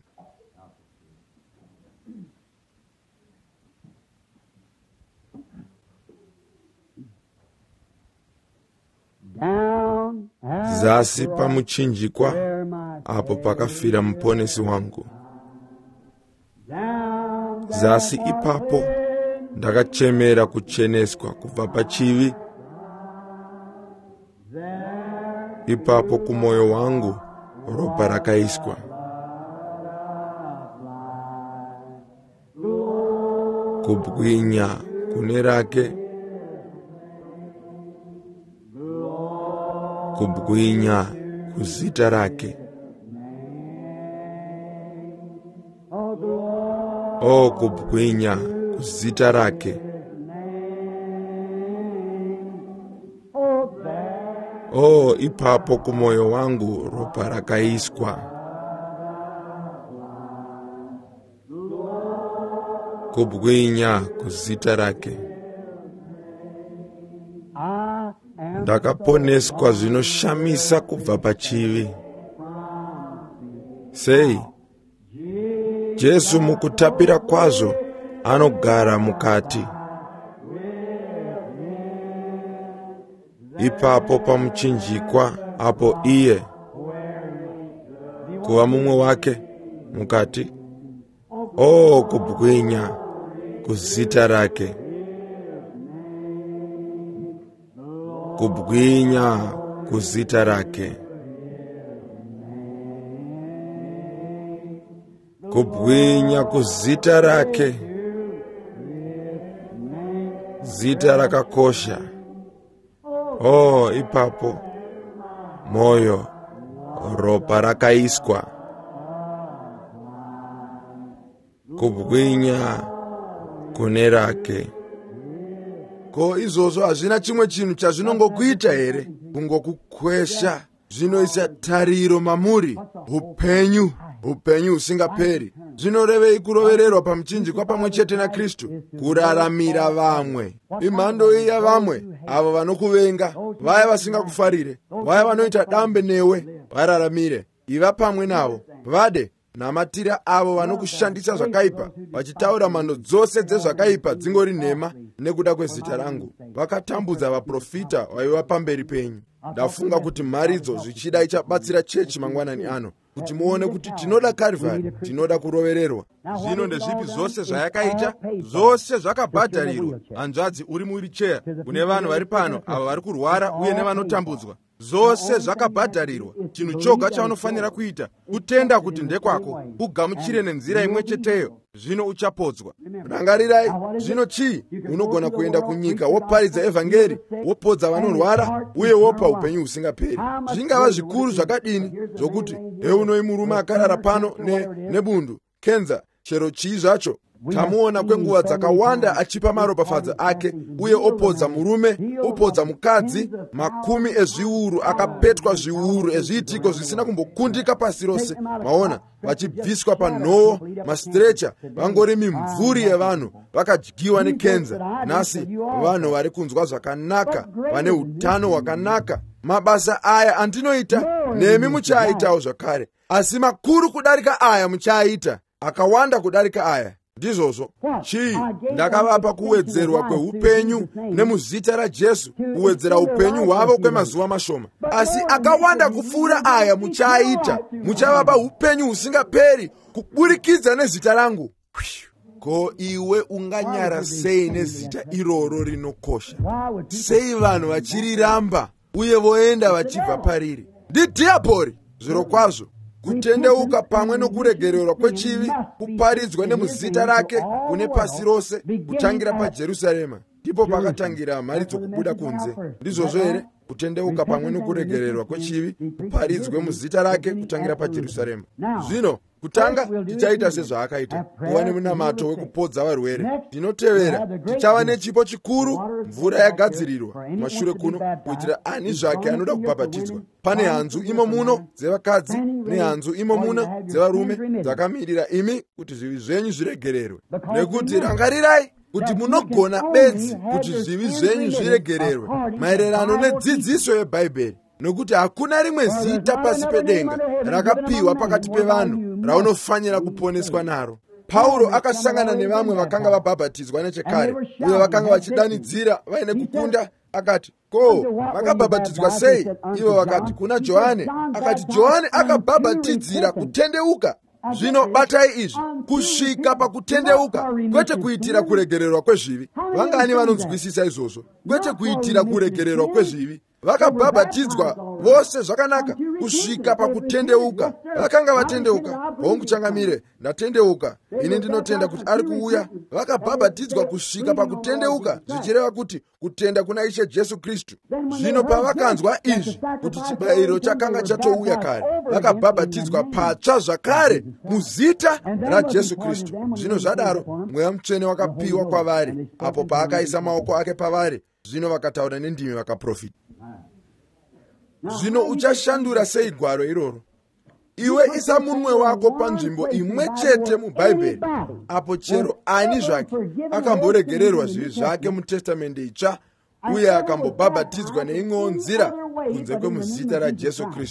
Zasi pamuchinjikwa, apo pakafira muponesi wangu. Zasi ipapo ndakachemera kucheneswa kubva pachivi. Ipapo kumoyo wangu ropa rakaiswa. Kubwinya kune rake, kubwinya kuzita rake. O kubwinya kuzita rake. O ipapo kumoyo wangu ropa rakaiswa. Kubwinya kuzita rake. Ndakaponeswa zvinoshamisa kubva pachivi. Sei? Jesu mukutapira kwazvo anogara mukati. Ipapo pamuchinjikwa, apo iye kuva mumwe wake mukati. O kubwinya kuzita rake, kubwinya kuzita rake, kubwinya kuzita rake, zita rakakosha. O ipapo moyo, ropa rakaiswa, kubwinya kune rake. Ko izvozvo hazvina chimwe chinhu chazvinongokuita here kungokukwesha? Zvinoisa tariro mamuri, upenyu, upenyu usingaperi. Zvinorevei kurovererwa pamuchinjikwa pamwe chete naKristu? Kuraramira vamwe. Imhando iyi yavamwe, avo vanokuvenga, vaya vasingakufarire, vaya vanoita dambe newe, vararamire. Iva pamwe navo, vade namatira avo vanokushandisa zvakaipa, vachitaura mhando dzose dzezvakaipa dzingori nhema nekuda kwezita rangu. Vakatambudza vaprofita vaiva pamberi penyu. Ndafunga kuti mharidzo zvichida ichabatsira chechi mangwanani ano, kuti muone kuti tinoda Calvary, tinoda kurovererwa. Zvino ndezvipi zvose zvayakaita? Zvose zvakabhadharirwa. Hanzvadzi, uri muwiricheya, kune vanhu vari pano ava vari kurwara uye nevanotambudzwa. Zvose zvakabhadharirwa. Chinhu choga chaunofanira kuita kutenda kuti ndekwako, ugamuchire nenzira imwe cheteyo, zvino uchapodzwa. Rangarirai, zvino chii? Unogona kuenda kunyika woparidza evhangeri, wopodza vanorwara uye wopa upenyu husingaperi. Zvingava zvikuru zvakadini zvokuti heunoi murume akarara pano ne, nebundu, kenza, chero chii zvacho. Tamuona kwenguva dzakawanda achipa maropafadzo ake uye opodza murume, opodza mukadzi, makumi ezviuru akapetwa zviuru ezviitiko zvisina kumbokundika pasi rose. Maona vachibviswa panhoo, mastrecha, vangori mimvuri yevanhu vakadyiwa nekenza. Nhasi vanhu vari kunzwa zvakanaka, vane utano hwakanaka. Mabasa aya andinoita nemi muchaaitawo zvakare, asi makuru kudarika aya muchaaita, akawanda kudarika aya. Ndizvozvo chii? Ndakavapa kuwedzerwa kweupenyu nemuzita raJesu, kuwedzera upenyu hwavo kwemazuva mashoma. Asi akawanda kupfuura aya muchaaita, muchavapa upenyu husingaperi kuburikidza nezita rangu. Ko iwe unganyara sei nezita iroro rinokosha? Sei vanhu vachiriramba uye voenda vachibva pariri? Ndidhiapori zviro kwazvo. Kutendeuka pamwe nokuregererwa kwechivi kuparidzwa nemuzita rake kune pasi rose, kutangira paJerusarema. Ndipo pakatangira mhari dzokubuda kunze. Ndizvozvo here? Kutendeuka pamwe nokuregererwa kwechivi kuparidzwe muzita rake kutangira paJerusarema. Zvino kutanga tichaita sezvaakaita, kuva nemunamato wekupodza varwere. Tinotevera tichava nechipo chikuru, mvura yagadzirirwa mashure kuno, kuitira ani zvake anoda kubhabhatidzwa. Pane hanzu imo muno dzevakadzi nehanzu imo muno dzevarume dzakamirira imi kuti zvivi zvenyu zviregererwe. Nekuti rangarirai kuti munogona bedzi kuti zvivi zvenyu zviregererwe maererano nedzidziso yeBhaibheri, nokuti hakuna rimwe zita pasi pedenga rakapiwa pakati pevanhu raunofanira kuponeswa naro. Pauro akasangana nevamwe vakanga vabhabhatidzwa nechekare uye vakanga vachidanidzira vaine kukunda. Akati, ko, vakabhabhatidzwa sei? Ivo vakati, kuna Johane. Akati, Johane akabhabhatidzira kutendeuka. Zvino batai izvi, kusvika pakutendeuka, kwete kuitira kuregererwa kwezvivi. Vangani vanonzwisisa izvozvo? Kwete kuitira kuregererwa kwezvivi. Vakabhabhatidzwa vose zvakanaka kusvika pakutendeuka. Vakanga vatendeuka. Hongu changamire, ndatendeuka. Ini ndinotenda kuti ari kuuya. Vakabhabhatidzwa kusvika pakutendeuka, zvichireva kuti kutenda kuna Ishe Jesu Kristu. Zvino pavakanzwa izvi, kuti chibayiro chakanga chatouya kare, vakabhabhatidzwa patsva zvakare muzita raJesu Kristu. Zvino zvadaro, Mweya Mutsvene wakapiwa kwavari, apo paakaisa maoko ake pavari. Zvino vakataura nendimi vakaprofita. Zvino uchashandura sei gwaro iroro? Iwe isa munwe wako panzvimbo imwe chete muBhaibheri, apo chero ani zvake akamboregererwa zvivi zvake muTestamende itsva uye akambobhabhatidzwa neimwewo nzira kunze kwemuzita raJesu Kristu.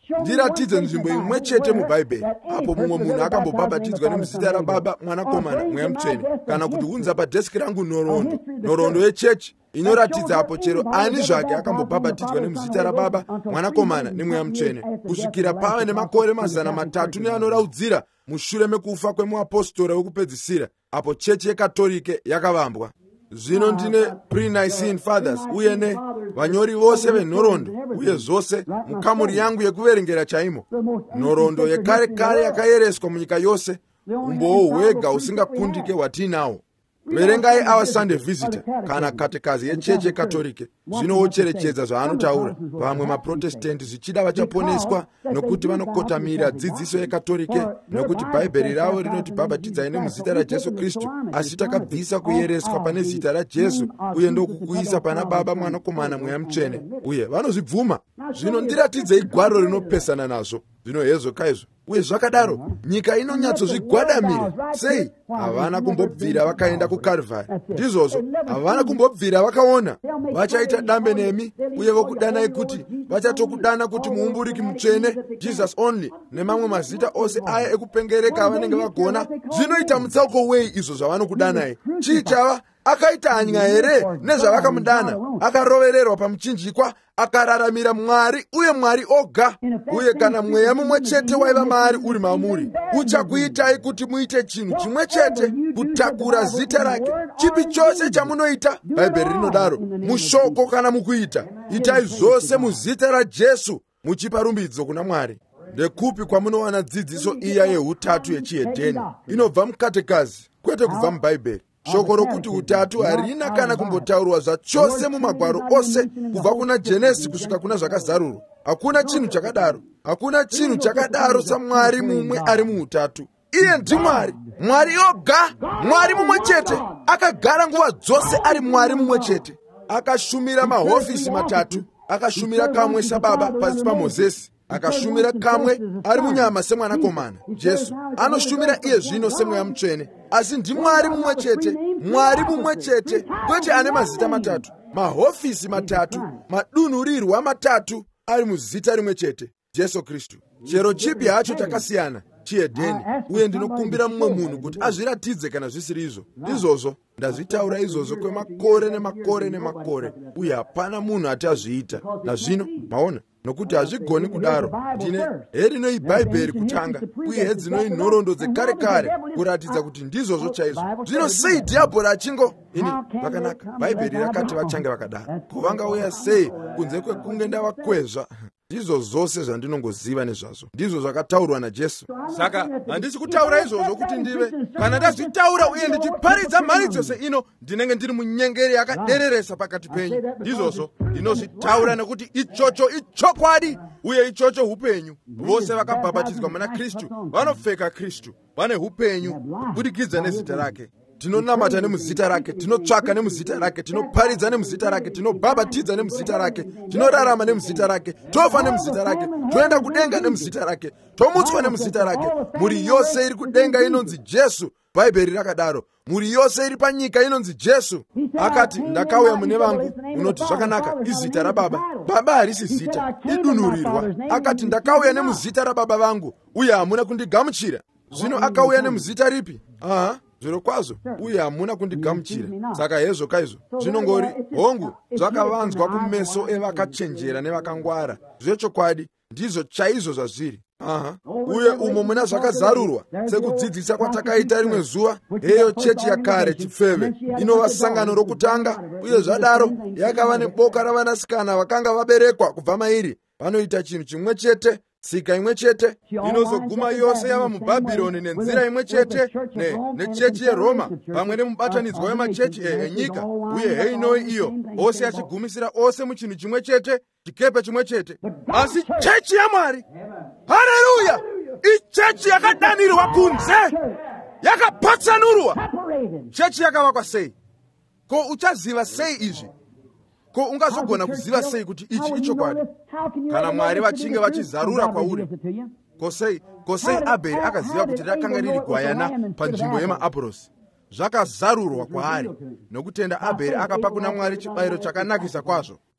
ndiratidze nzvimbo imwe chete mubhaibheri apo mumwe munhu akambobhabhatidzwa nemuzita raBaba, Mwanakomana, Mweya Mutsvene, kana kuti unza padheski rangu nhoroondo, nhoroondo yechechi inoratidza apo chero ani zvake akambobhabhatidzwa nemuzita raBaba, Mwanakomana neMweya Mutsvene, kusvikira pave nemakore mazana matatu neanoraudzira mushure mekufa kwemuapostora wekupedzisira, apo chechi yekatolike yakavambwa. Zvino ndine pre-Nicene Fathers uye ne vanyori vose venhoroondo uye zvose mukamuri yangu yekuverengera chaimo, nhoroondo yekare kare yakayereswa munyika yose, umboo hwega husingakundike hwatiinawo. Verengai Our Sunday Visitor kana katekazi yechechi yekatolike, zvinocherechedza zvaanotaura. Vamwe maprotestanti zvichida vachaponeswa nokuti vanokotamira dzidziso yekatolike, nokuti bhaibheri ravo rinoti bhabhatidzai nemuzita raJesu Kristu, asi takabvisa kuyereswa pane zita raJesu uye ndokukuisa pana Baba, Mwanakomana, Mweya Mutsvene, uye vanozvibvuma. Zvino ndiratidzei gwaro rinopesana nazvo. Zvino hezvo kaizvo uye zvakadaro nyika inonyatsozvigwadamira sei? Havana kumbobvira vakaenda kuKalvari, ndizvozvo havana kumbobvira vakaona vachaita dambe nemi uye vokudanai kuti vachatokudana kuti muumburiki mutsvene, Jesus only, nemamwe mazita ose aya ekupengereka avanenge vagona. Zvinoita mutsauko wei izvo zvavanokudanai? Chii chava? Akaita hanya here nezvavakamudana? Akarovererwa pamuchinjikwa, akararamira Mwari uye Mwari oga. Uye kana mweya mumwe chete waiva maari uri mamuri, uchakuitai kuti muite chinhu chimwe chete, kutakura zita rake. Chipi chose chamunoita, bhaibheri rinodaro, mushoko kana mukuita, itai zvose muzita raJesu, muchipa rumbidzo kuna Mwari. Ndekupi kwamunowana dzidziso iya yeutatu yechihedheni? Inobva mukatekazi, kwete kubva mubhaibheri. Shoko rokuti utatu harina kana kumbotaurwa zvachose mumagwaro ose, kubva kuna Jenesi kusvika kuna zvakazarurwa. Hakuna chinhu chakadaro. Hakuna chinhu chakadaro saMwari mumwe ari muutatu. Iye ndiMwari, Mwari oga, Mwari mumwe chete. Akagara nguva dzose ari Mwari mumwe chete. Akashumira mahofisi matatu. Akashumira kamwe saBaba pasi paMozisi, akashumira kamwe ari munyama semwanakomana Jesu, anoshumira iye zvino semweya mutsvene. Asi ndiMwari mumwe chete, Mwari mumwe chete, kwete ane mazita matatu, mahofisi matatu, madunhurirwa matatu, ari muzita rimwe chete, Jesu Kristu. Chero chipi hacho chakasiyana chihedheni, uye ndinokumbira mumwe munhu kuti azviratidze kana zvisiri izvo. Ndizvozvo ndazvitaura izvozvo kwemakore nemakore nemakore, uye hapana munhu ati azviita. Nazvino maona, nokuti hazvigoni kudaro. Ndine herinoi bhaibheri kutanga, uye hedzinoi nhoroondo dzekare kare kuratidza kuti ndizvozvo chaizvo. Zvino sei dhiabhori achingo ini vakanaka? Bhaibheri rakati vachange vakadaro, kuvangauya sei kunze kwekunge ndavakwezva? Ndizvo zvose zvandinongoziva nezvazvo, ndizvo zvakataurwa naJesu. Saka handisi kutaura izvozvo kuti ndive, kana ndazvitaura uye ndichiparidza mharidzo seino, ndinenge ndiri munyengeri yakadereresa pakati penyu. Ndizvozvo ndinozvitaura nekuti ichocho ichokwadi uye ichocho upenyu. Vose vakabhabhatidzwa muna Kristu vanopfeka Kristu, vane upenyu kubudikidza nezita rake. Tinonamata nemuzita rake, tinotsvaka nemuzita rake, tinoparidza nemuzita rake, tinobhabhatidza nemuzita rake, tinorarama nemuzita rake, tofa nemuzita rake, toenda kudenga nemuzita rake, tomutswa nemuzita rake. Muri yose iri kudenga inonzi Jesu, bhaibheri rakadaro. Muri yose iri panyika inonzi Jesu. Akati, ndakauya mune vangu, unoti zvakanaka, izita raBaba. Baba harisi zita, idunhurirwa. Akati, ndakauya nemuzita raBaba vangu, uye hamuna kundigamuchira. Zvino akauya nemuzita ripi? Aha. Zviro kwazvo, uye hamuna kundigamuchira. Saka hezvo kaizvo, zvinongori hongu zvakavanzwa kumeso evakachenjera nevakangwara. Zvechokwadi ndizvo chaizvo zvazviri. Aha. Uye umo muna zvakazarurwa, sekudzidzisa kwatakaita rimwe zuva, heyo chechi yakare chipfeve inova sangano rokutanga, uye zvadaro yakava neboka ravanasikana vakanga vaberekwa kubva mairi. Vanoita chinhu chimwe chete, tsika imwe chete, inozoguma yose yava muBhabhironi nenzira imwe chete, nechechi yeRoma, pamwe nemubatanidzwa wemachechi enyika, uye heinoi iyo, ose achigumisira ose muchinhu chimwe chete, chikepe chimwe chete. Asi chechi yaMwari, haleluya, ichechi yakadanirwa kunze, yakapatsanurwa. Chechi yakavakwa sei? Ko uchaziva sei izvi? Ko ungazogona kuziva sei kuti ichi ichokwadi kana Mwari vachinge vachizarura kwauri? Kosei, kosei Abheri akaziva kuti rakanga riri gwayana panzvimbo yemaApurosi. Zvakazarurwa kwaari. Nokutenda Abheri akapa kuna Mwari chibayiro chakanakisa kwazvo.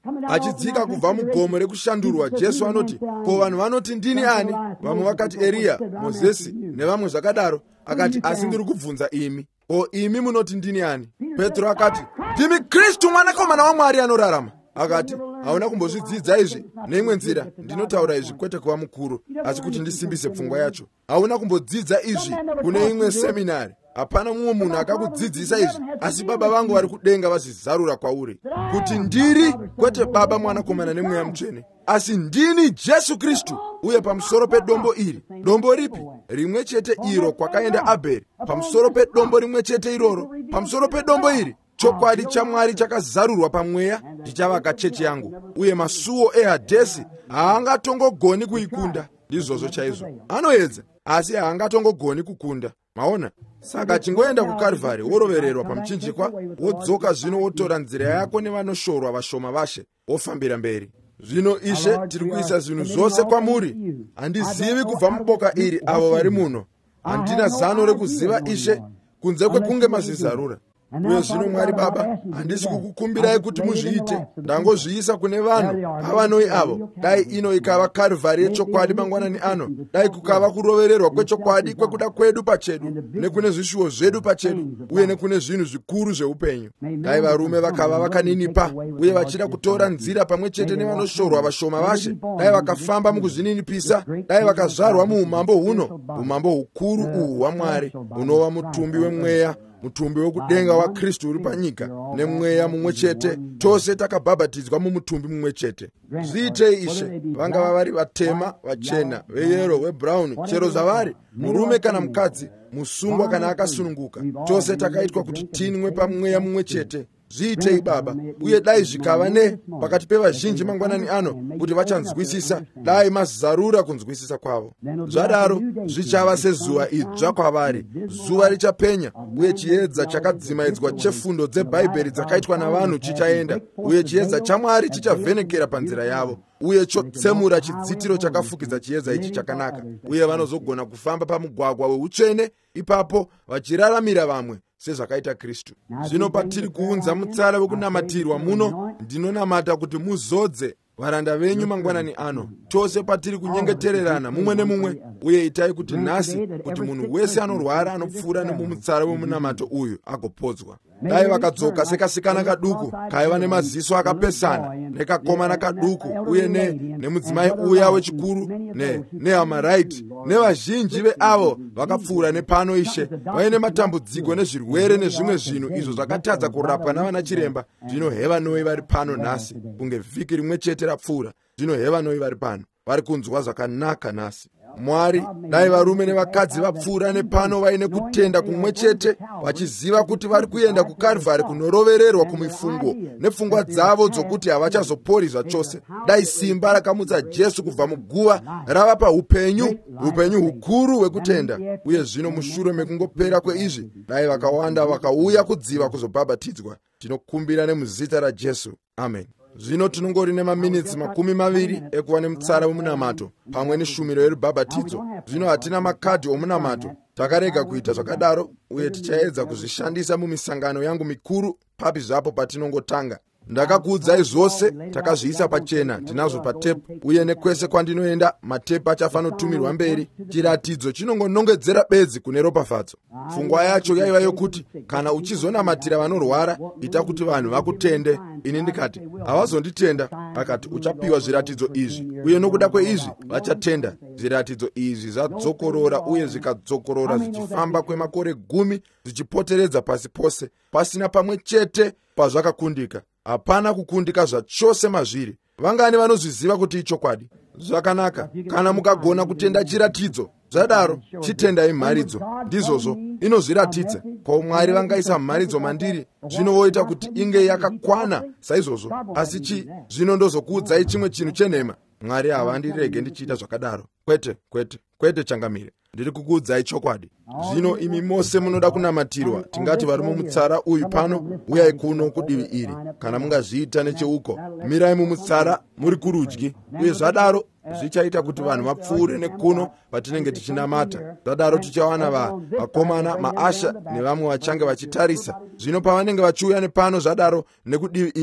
achidzika kubva mugomo rekushandurwa. Jesu anoti, ko vanhu vanoti ndini ani? Vamwe vakati Eriya, Mozisi nevamwe zvakadaro. Akati, asi ndiri kubvunza imi, ko imi munoti ndini ani? Petro akati, ndimi Kristu mwanakomana waMwari anorarama. Akati, hauna kumbozvidzidza izvi neimwe nzira? Ndinotaura izvi kwete kuva mukuru, asi kuti ndisimbise pfungwa yacho. Hauna kumbodzidza izvi kune imwe seminari? Hapana mumwe munhu akakudzidzisa izvi, asi Baba vangu vari kudenga vazvizarura kwauri kuti ndiri, kwete Baba, Mwanakomana neMweya Mutsvene, asi ndini Jesu Kristu. Uye pamusoro pedombo iri, dombo ripi? Rimwe chete iro kwakaenda Abheri. Pamusoro pedombo rimwe chete iroro, pamusoro pedombo iri, chokwadi chaMwari chakazarurwa pamweya, ndichavaka chechi yangu, uye masuo eHadhesi haangatongogoni kuikunda. Ndizvozvo chaizvo, anoedza asi haangatongogoni kukunda. Maona? Saka chingoenda kuKarvari worovererwa pamuchinjikwa, wodzoka zvino wotora nzira yako nevanoshorwa vashoma vashe, wofambira mberi. Zvino Ishe, tiri kuisa zvinhu zvose kwamuri. Handizivi kubva muboka iri avo vari muno. Handina zano rekuziva Ishe kunze kwekunge mazvizarura. Uye zvino Mwari Baba, handisi kukukumbirai kuti muzviite, ndangozviisa kune vanhu avanoi avo. Dai ino ikava Karvari yechokwadi mangwanani ano, dai kukava kurovererwa kwechokwadi kwekuda kwedu pachedu, nekune zvishuwo zvedu pachedu, uye nekune zvinhu zvikuru zveupenyu. Dai varume vakava vakaninipa uye vachida kutora nzira pamwe chete nevanoshorwa vashoma vashe, dai vakafamba mukuzvininipisa, dai vakazvarwa muumambo huno, umambo hukuru uhu hwaMwari, hunova mutumbi wemweya, mutumbi wokudenga wa Kristu uri panyika, nemweya mumwe chete, tose takabhabhatidzwa mumutumbi mumwe chete. Zviitei Ishe, vangava vari vatema, vachena, veyero, vebhurauni, chero zvavari, murume kana mukadzi, musungwa kana akasununguka, tose takaitwa kuti tinwe pamweya mumwe chete. Zviitei Baba, uye dai zvikava ne pakati pevazhinji mangwanani ano kuti vachanzwisisa, dai mazarura kunzwisisa kwavo. Zvadaro zvichava sezuva idzva kwavari, zuva richapenya, uye chiedza chakadzimaidzwa chefundo dzeBhaibheri dzakaitwa navanhu chichaenda, uye chiedza chaMwari chichavhenekera panzira yavo, uye chotsemura chidzitiro chakafukidza chiedza ichi chakanaka, uye vanozogona kufamba pamugwagwa weutsvene, ipapo vachiraramira vamwe sezvakaita Kristu. Zvino patiri kuunza mutsara wekunamatirwa muno, ndinonamata kuti muzodze varanda venyu mangwanani ano, tose patiri kunyengetererana mumwe nemumwe, uye itai kuti nhasi kuti munhu wese anorwara anopfuura nemumutsara wemunamato uyu agopodzwa. Dai vakadzoka sekasikana kaduku kaiva nemaziso akapesana, nekakomana kaduku, uye ne nemudzimai uya wechikuru, ne nehamaraiti, nevazhinji veavo vakapfuura nepano Ishe, vaine matambudziko nezvirwere nezvimwe zvinhu izvo zvakatadza kurapwa navana chiremba. Zvino hevanoi vari pano nhasi, kunge vhiki rimwe chete rapfuura. Zvino hevanoi vari pano, vari kunzwa zvakanaka nhasi. Mwari, dai varume nevakadzi vapfuura nepano vaine kutenda kumwe chete, vachiziva kuti vari kuenda kuKarvari kunorovererwa kumifungo nepfungwa dzavo dzokuti havachazopori zvachose. Dai simba rakamutsa Jesu kubva muguva rava paupenyu, upenyu hukuru hwekutenda. Uye zvino mushure mekungopera kweizvi, dai vakawanda vakauya kudziva kuzobhabhatidzwa. Tinokumbira nemuzita raJesu, amen. Zvino tinongori nemaminitsi makumi maviri ekuva nemutsara wemunamato pamwe neshumiro yerubhabhatidzo. Zvino hatina makadhi omunamato, takarega kuita zvakadaro, uye tichaedza kuzvishandisa mumisangano yangu mikuru papi zvapo patinongotanga. Ndakakuudzai zvose, takazviisa pachena, tinazvo patepu, uye nekwese kwandinoenda matepu achafanotumirwa mberi. Chiratidzo chinongonongedzera bedzi kune ropafadzo. Pfungwa yacho yaiva yokuti kana uchizonamatira vanorwara, ita kuti vanhu vakutende. Ini ndikati, havazonditenda. Akati, uchapiwa zviratidzo izvi, uye nokuda kweizvi vachatenda. Zviratidzo izvi zvadzokorora, uye zvikadzokorora zvichifamba kwemakore gumi, zvichipoteredza pasi pose, pasina pamwe chete pazvakakundika. Hapana kukundika zvachose mazviri. Vangani vanozviziva kuti ichokwadi? Zvakanaka, kana mukagona kutenda chiratidzo, zvadaro chitendai mharidzo. Ndizvozvo inozviratidza. Ko Mwari vangaisa mharidzo mandiri, zvino voita kuti inge yakakwana saizvozvo. Asi chi zvino ndozokuudzai chimwe chinhu chenhema. Mwari havandirege ndichiita zvakadaro. Kwete, kwete, kwete changamire. Ndiri kukuudzai chokwadi. Zvino imi mose munoda kunamatirwa, tingati vari mumutsara uyu pano, uyai kuno kudivi iri. Kana mungazviita necheuko, mirai mumutsara muri kurudyi, uye zvadaro zvichaita kuti vanhu vapfuure nekuno patinenge tichinamata. Zvadaro tichawana va vakomana, maasha nevamwe vachange vachitarisa. Zvino pavanenge vachiuya nepano zvadaro nekudivi iri,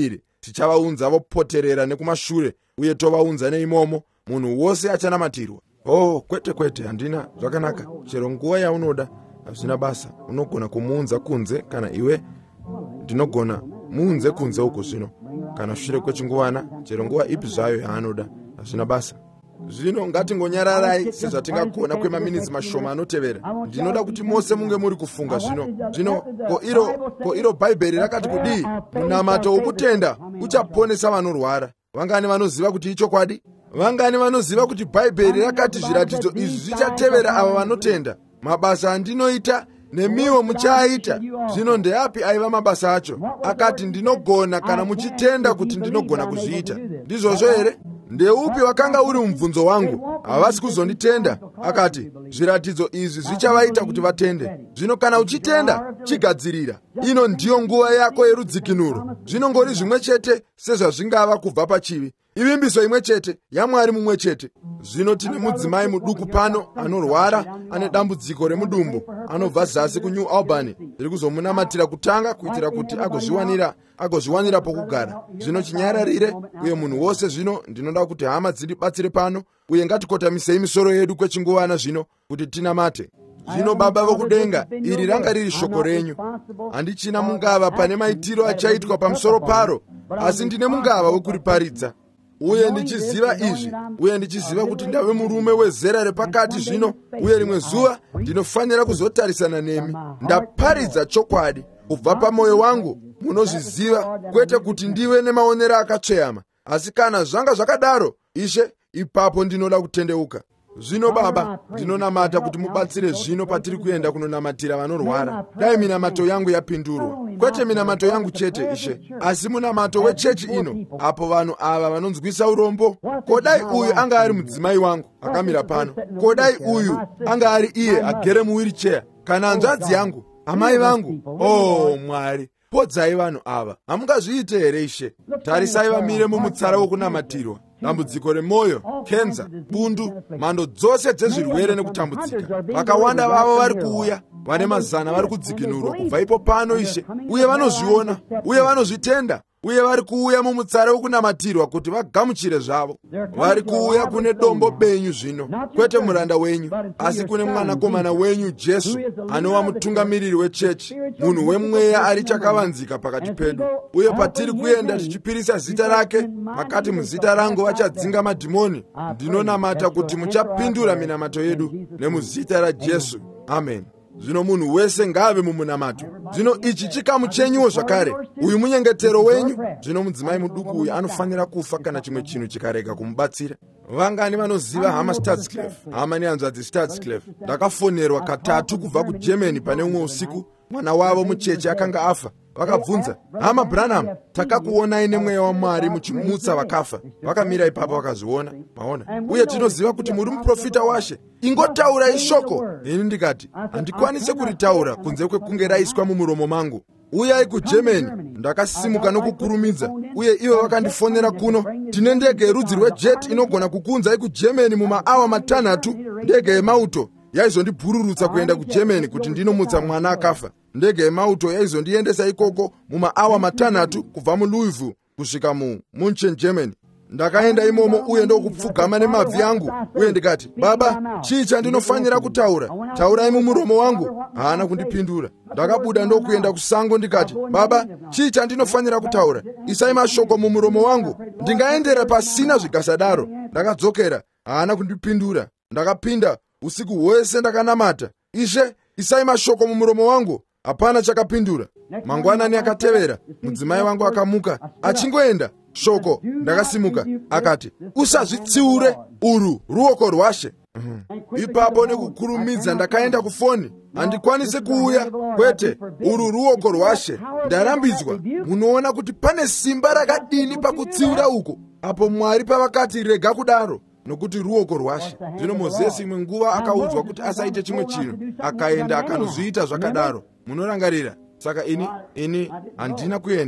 tichavaunza vopoterera nekumashure uye tovaunza neimomo, munhu wose achanamatirwa. Oh, kwete kwete, handina zvakanaka. Chero nguva yaunoda, hazvina basa. Unogona kumuunza kunze, kana iwe ndinogona muunze kunze uko zvino, kana shure kwechinguvana, chero nguva ipi zvayo yaanoda, hazvina basa. Zvino ngatingonyararai sezvatingagona kwemaminitsi mashoma anotevera. Ndinoda kuti mose munge muri kufunga zvino. Zvino ko iro ko iro Bhaibheri rakati kudii? Munamato wokutenda uchaponesa vanorwara. Vangani vanoziva kuti ichokwadi? Vangani vanoziva kuti Bhaibheri rakati zviratidzo izvi zvichatevera ava vanotenda? Mabasa andinoita nemiwo muchaita. Zvino ndeapi aiva mabasa acho? Akati ndinogona kana muchitenda kuti ndinogona kuzviita. Ndizvozvo here? Ndeupi wakanga uri mubvunzo wangu? Havasi kuzonditenda. Akati zviratidzo izvi zvichavaita kuti vatende. Zvino kana uchitenda, chigadzirira. Ino ndiyo nguva yako yerudzikinuro. Zvinongori zvimwe chete sezvazvingava kubva pachivi. Ivimbiso imwe chete yaMwari mumwe chete. Zvino tine mudzimai muduku pano anorwara, ane dambudziko remudumbu, anobva zasi kuNew Albany. Ndiri kuzomunamatira kutanga kuitira kuti agozviwanira agozviwanira pokugara. Zvino chinyararire uye munhu wose. Zvino ndinoda kuti hama dziribatsire pano uye ngatikotamisei misoro yedu kwechinguvana zvino kuti tinamate. Zvino Baba vokudenga, iri ranga riri shoko renyu. Handichina mungava pane maitiro achaitwa pamusoro paro, asi ndine mungava wekuriparidza. Uye ndichiziva izvi, uye ndichiziva kuti ndave murume wezera repakati zvino, uye rimwe zuva ndinofanira kuzotarisana nemi. Ndaparidza chokwadi kubva pamwoyo wangu, munozviziva, kwete kuti ndive nemaonero akatsveyama. Asi kana zvanga zvakadaro, Ishe, ipapo ndinoda kutendeuka. Zvino Baba, ndinonamata kuti mubatsire zvino patiri kuenda kunonamatira vanorwara. Dai minamato yangu yapindurwa. Kwete minamato yangu chete, Ishe, asi munamato wechechi ino, apo vanhu ava vanonzwisa urombo. Kodai uyu anga ari mudzimai wangu akamira pano. Kodai uyu anga ari iye agere muwheelchair. Kana hanzvadzi yangu, amai vangu. Oh Mwari, podzai vanhu ava. Hamungazviite here, Ishe? Tarisai vamire mumutsara wokunamatirwa. Dambudziko remwoyo, kenza, bundu, mhando dzose dzezvirwere nekutambudzika. Vakawanda vavo vari kuuya, vane mazana vari kudzikinurwa kubva ipo pano, Ishe, uye vanozviona, uye vanozvitenda, uye vari kuuya mumutsara wokunamatirwa kuti vagamuchire zvavo. Vari kuuya kune dombo benyu zvino, kwete muranda wenyu, asi kune mwanakomana wenyu Jesu, anova mutungamiriri wechechi, munhu wemweya ari chakavanzika pakati pedu. Uye patiri kuenda tichipirisa zita rake, makati muzita rangu vachadzinga madhimoni. Ndinonamata kuti muchapindura minamato yedu nemuzita raJesu. Amen. Zvino munhu wese ngave mumunamato. Zvino ichi chikamu chenyuwo zvakare. Uyu munyengetero wenyu. Zvino mudzimai muduku uyu anofanira kufa kana chimwe chinhu chikarega kumubatsira. Vangani vanoziva hama Stadsclef? Hama nehanzvadzi Stadsclef. Ndakafonerwa katatu kubva kuGermany pane umwe usiku. Mwana wavo mucheche akanga afa. Vakabvunza, hama Branham, takakuonai nemweya waMwari muchimutsa vakafa. Vakamira ipapo vakazviona, maona. Uye tinoziva kuti muri muprofita waShe. Ingotaurai shoko. Ini ndikati, handikwanise kuritaura kunze kwekunge raiswa mumuromo mangu. Uyai kuGermany. Ndakasimuka nokukurumidza, uye ivo vakandifonera kuno. Tine ndege yerudzi rwejet inogona kukunzai kuGermany mumaawa matanhatu. Ndege yemauto yaizondibhururutsa kuenda kuGermany kuti ndinomutsa mwana akafa. Ndege yemauto yaizondiendesa ikoko mumaawa matanhatu kubva muLouisville kusvika muMünchen, Germany. Ndakaenda imomo uye ndokupfugama nemabvi angu, uye ndikati, Baba, chii chandinofanira kutaura? Taurai mumuromo wangu. Haana kundipindura. Ndakabuda ndokuenda kusango ndikati, Baba, chii chandinofanira kutaura? Isai mashoko mumuromo wangu. Ndingaendera pasina zvikasadaro. Ndakadzokera. Haana kundipindura. Ndakapinda usiku hwese ndakanamata. Ishe, isai mashoko mumuromo wangu. Hapana chakapindura. Mangwanani akatevera, mudzimai wangu akamuka, achingoenda. Shoko, ndakasimuka, akati, usazvitsiure, uru ruoko rwaShe. Uh-huh. Ipapo nekukurumidza ndakaenda kufoni. Handikwanise kuuya, kwete, uru ruoko rwaShe. Ndarambidzwa, munoona kuti pane simba rakadini pakutsiura uko. Apo Mwari pavakati rega kudaro, nokuti ruoko rwaShe. Zvino Mozisi imwe nguva akaudzwa kuti asaite chimwe chinhu, akaenda akanozviita zvakadaro. Munorangarira? Saka ini ini handina kuenda.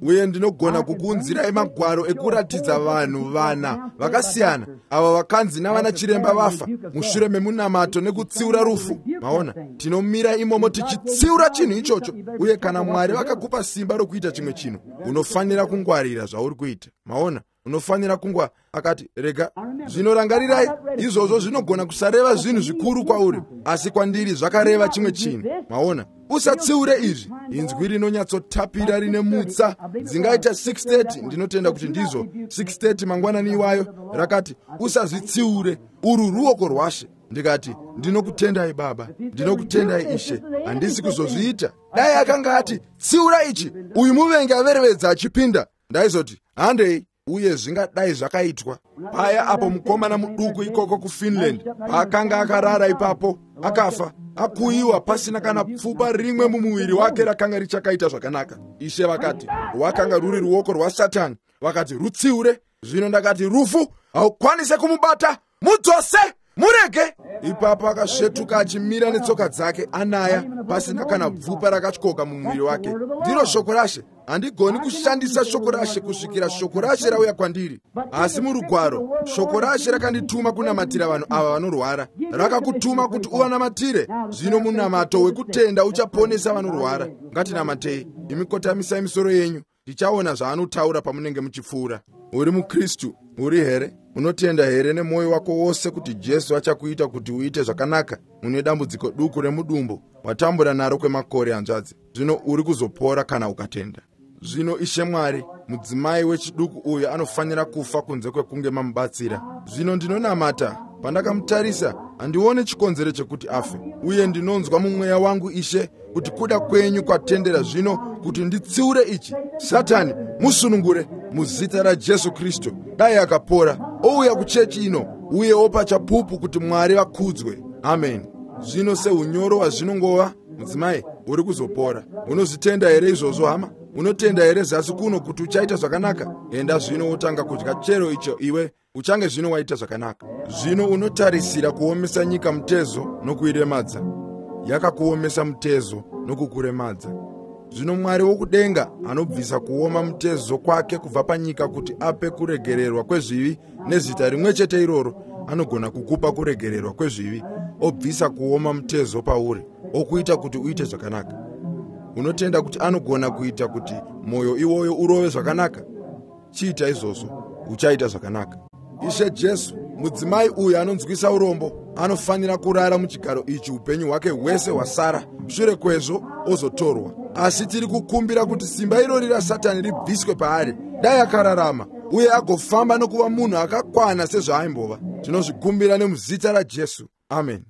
uye ndinogona kukuunzirai magwaro ekuratidza vanhu vana vakasiyana ava vakanzi navana chiremba vafa mushure memunamato nekutsiura rufu. Maona, tinomira imomo tichitsiura chinhu ichocho, uye kana Mwari vakakupa simba rokuita chimwe chinhu, unofanira kungwarira zvauri kuita. Maona, unofanira kungwa akati rega zvinorangarirai izvozvo zvinogona kusareva zvinhu zvikuru kwauri, asi kwandiri zvakareva chimwe chinhu. Maona, usatsiure izvi. Inzwi rinonyatsotapira rine mutsa dzingaita six thirty, ndinotenda kuti ndizvo six thirty mangwanani iwayo, rakati usazvitsiure, uru ruoko rwaShe. Ndikati ndinokutendai Baba, ndinokutendai Ishe, handisi kuzozviita. Dai akanga ati tsiura ichi, uyu muvengi averevedza achipinda, ndaizoti handei. Uye zvingadai zvakaitwa paya apo mukomana muduku ikoko kuFinland paakanga akarara ipapo akafa, akuyiwa pasina kana pfupa rimwe mumuviri wake rakanga richakaita zvakanaka. Ishe vakati rwakanga ruri ruoko rwaSatani, vakati rutsiure. Zvino ndakati rufu haukwanise kumubata, mudzose, murege. Ipapo akasvetuka achimira netsoka dzake anaya pasina kana bvupa rakatyoka mumuviri wake. Ndiro shoko raShe. Handigoni kushandisa shoko raShe kusvikira shoko raShe rauya kwandiri. Asi murugwaro shoko raShe rakandituma kunamatira vanhu ava vanorwara. Rakakutuma kuti uvanamatire. Zvino munamato wekutenda uchaponesa vanorwara. Ngatinamatei. Imi kotamisai misoro yenyu, ndichaona zvaanotaura pamunenge muchipfuura. Uri muKristu, uri here? Unotenda here nemwoyo wako wose kuti Jesu achakuita kuti uite zvakanaka? Une dambudziko duku remudumbu watambura naro kwemakore hanzvadzi. Zvino uri kuzopora kana ukatenda. Zvino Ishe Mwari, mudzimai wechiduku uyu anofanira kufa kunze kwekunge mamubatsira. Zvino ndinonamata, pandakamutarisa handione chikonzero chekuti afe, uye ndinonzwa mumweya wangu Ishe kuti kuda kwenyu kwatendera zvino kuti nditsiure ichi. Satani musunungure muzita raJesu Kristu. Dai akapora ouya kuchechi ino uye opa chapupu kuti Mwari vakudzwe. Amen. Zvino seunyoro hwazvinongova, mudzimai uri kuzopora. Unozvitenda here izvozvo hama? Unotenda here zasi kuno kuti uchaita zvakanaka? Enda zvino utanga kudya chero icho iwe uchange zvino waita zvakanaka. Zvino unotarisira kuomesa nyika mutezo nokuiremadza. Yakakuomesa mutezo nokukuremadza. Zvino Mwari wokudenga anobvisa kuoma mutezo kwake kubva panyika kuti ape kuregererwa kwezvivi nezita rimwe chete iroro, anogona kukupa kuregererwa kwezvivi, obvisa kuoma mutezo pauri, okuita kuti uite zvakanaka. Unotenda kuti anogona kuita kuti moyo iwoyo urove zvakanaka? Chiita izvozvo, uchaita zvakanaka. Ishe Jesu, mudzimai uyu anonzwisa urombo, anofanira kurara muchigaro ichi upenyu hwake hwese hwasara, shure kwezvo ozotorwa. Asi tiri kukumbira kuti simba irori raSatani ribviswe paari, dai akararama uye agofamba nokuva munhu akakwana sezvaaimbova. Tinozvikumbira nemuzita raJesu. Amen.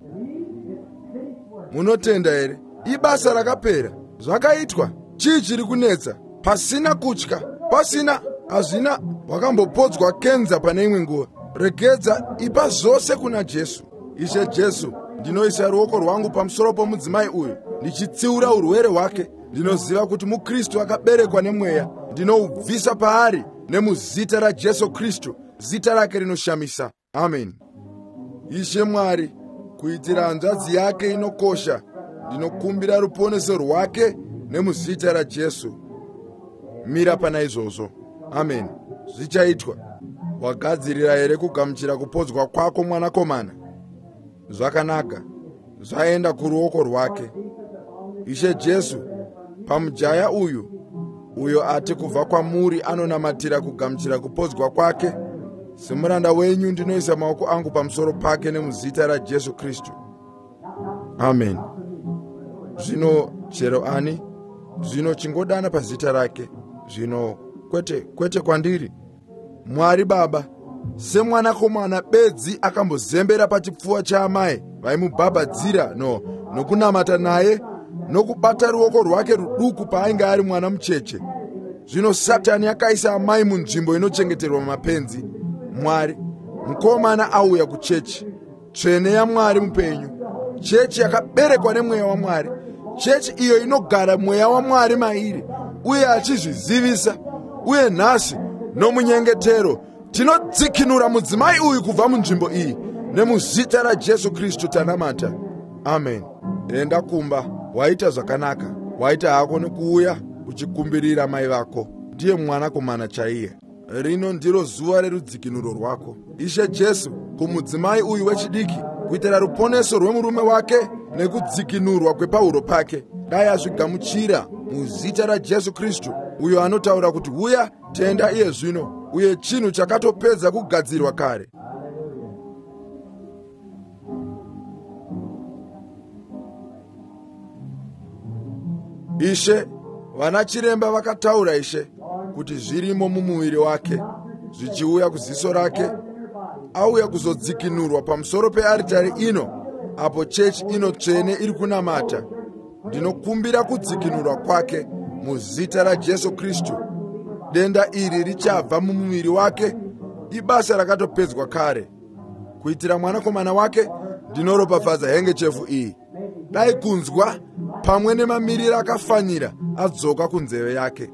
Munotenda here? Ibasa rakapera, zvakaitwa. Chii chiri kunetsa? Pasina kutya, pasina, hazvina. Wakambopodzwa kenza pane imwe nguva. Regedza, ipa zvose kuna Jesu. Ishe Jesu, ndinoisa ruoko rwangu pamusoro pomudzimai uyu, ndichitsiura urwere hwake. Ndinoziva kuti muKristu akaberekwa nemweya. Ndinoubvisa paari nemuzita raJesu Kristu, zita rake rinoshamisa. Amen. Ishe Mwari, kuitira hanzvadzi yake inokosha, ndinokumbira ruponeso rwake nemuzita raJesu. Mira pana izvozvo. Amen. Zvichaitwa. Wagadzirira here kugamuchira kupodzwa kwako mwanakomana? Zvakanaka. Zvaenda kuruoko rwake. Ishe Jesu, pamujaya uyu, uyo ati kubva kwamuri anonamatira kugamuchira kupodzwa kwake, semuranda wenyu ndinoisa maoko angu pamusoro pake nemuzita raJesu Kristu. Amen. Zvino chero ani, zvino chingodana pazita rake, zvino kwete kwete kwandiri. Mwari Baba, semwanakomana bedzi akambozembera pachipfuva chaamai vaimubhabhadzira no nokunamata naye nokubata ruoko rwake ruduku paainge ari mwana mucheche. Zvino Satani akaisa amai munzvimbo inochengeterwa mapenzi. Mwari, mukomana auya kuchechi, tsvene yaMwari mupenyu, chechi yakaberekwa nemweya waMwari, chechi iyo inogara mweya waMwari mairi uye achizvizivisa. Uye nhasi nomunyengetero tinodzikinura mudzimai uyu kubva munzvimbo iyi nemuzita raJesu Kristu tanamata. Amen. Enda kumba, waita zvakanaka. Waita hako nekuuya uchikumbirira mai vako. ndiye mwanakomana chaiye. Rino ndiro zuva rerudzikinuro rwako, Ishe Jesu, kumudzimai uyu wechidiki, kuitira ruponeso rwemurume wake nekudzikinurwa kwepauro pake. Dai azvigamuchira muzita raJesu Kristu, uyo anotaura kuti uya tenda iye zvino, uye chinhu chakatopedza kugadzirwa kare. Ishe, vana chiremba vakataura Ishe kuti zvirimo mumuviri wake zvichiuya kuziso rake, auya kuzodzikinurwa pamusoro pearitari ino, apo chechi ino tsvene iri kunamata. Ndinokumbira kudzikinurwa kwake muzita raJesu Kristu. Denda iri richabva mumuviri wake, ibasa rakatopedzwa kare. Kuitira mwanakomana wake ndinoropafadza hengechefu iyi. Dai kunzwa pamwe nemamiriro akafanyira adzoka kunzeve yake.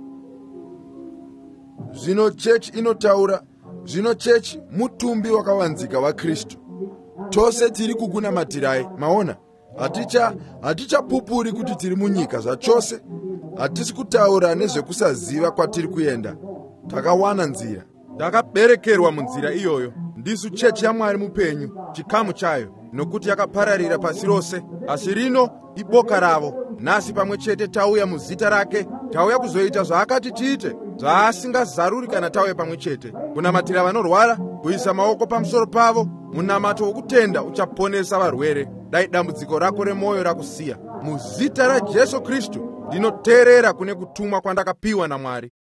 Zvino chechi inotaura, zvino chechi mutumbi wakawanzika waKristu. Tose tiri kukunamatirai, maona? Haticha hatichapupuri kuti tiri munyika zvachose. Hatisi kutaura nezvekusaziva kwatiri kuenda. Takawana nzira. Takaberekerwa munzira iyoyo. Ndisu chechi yaMwari mupenyu, chikamu chayo, nokuti yakapararira pasi rose. Asi rino iboka ravo. Nasi pamwe chete tauya muzita rake, tauya kuzoita zvaakati tiite, zvaasingazaruri kana tauya pamwe chete. Kunamatira vanorwara, kuisa maoko pamusoro pavo, munamato wokutenda uchaponesa varwere. Dai dambudziko rako remwoyo rakusiya. Muzita raJesu Kristu ndinoteerera kune kutumwa kwandakapiwa naMwari.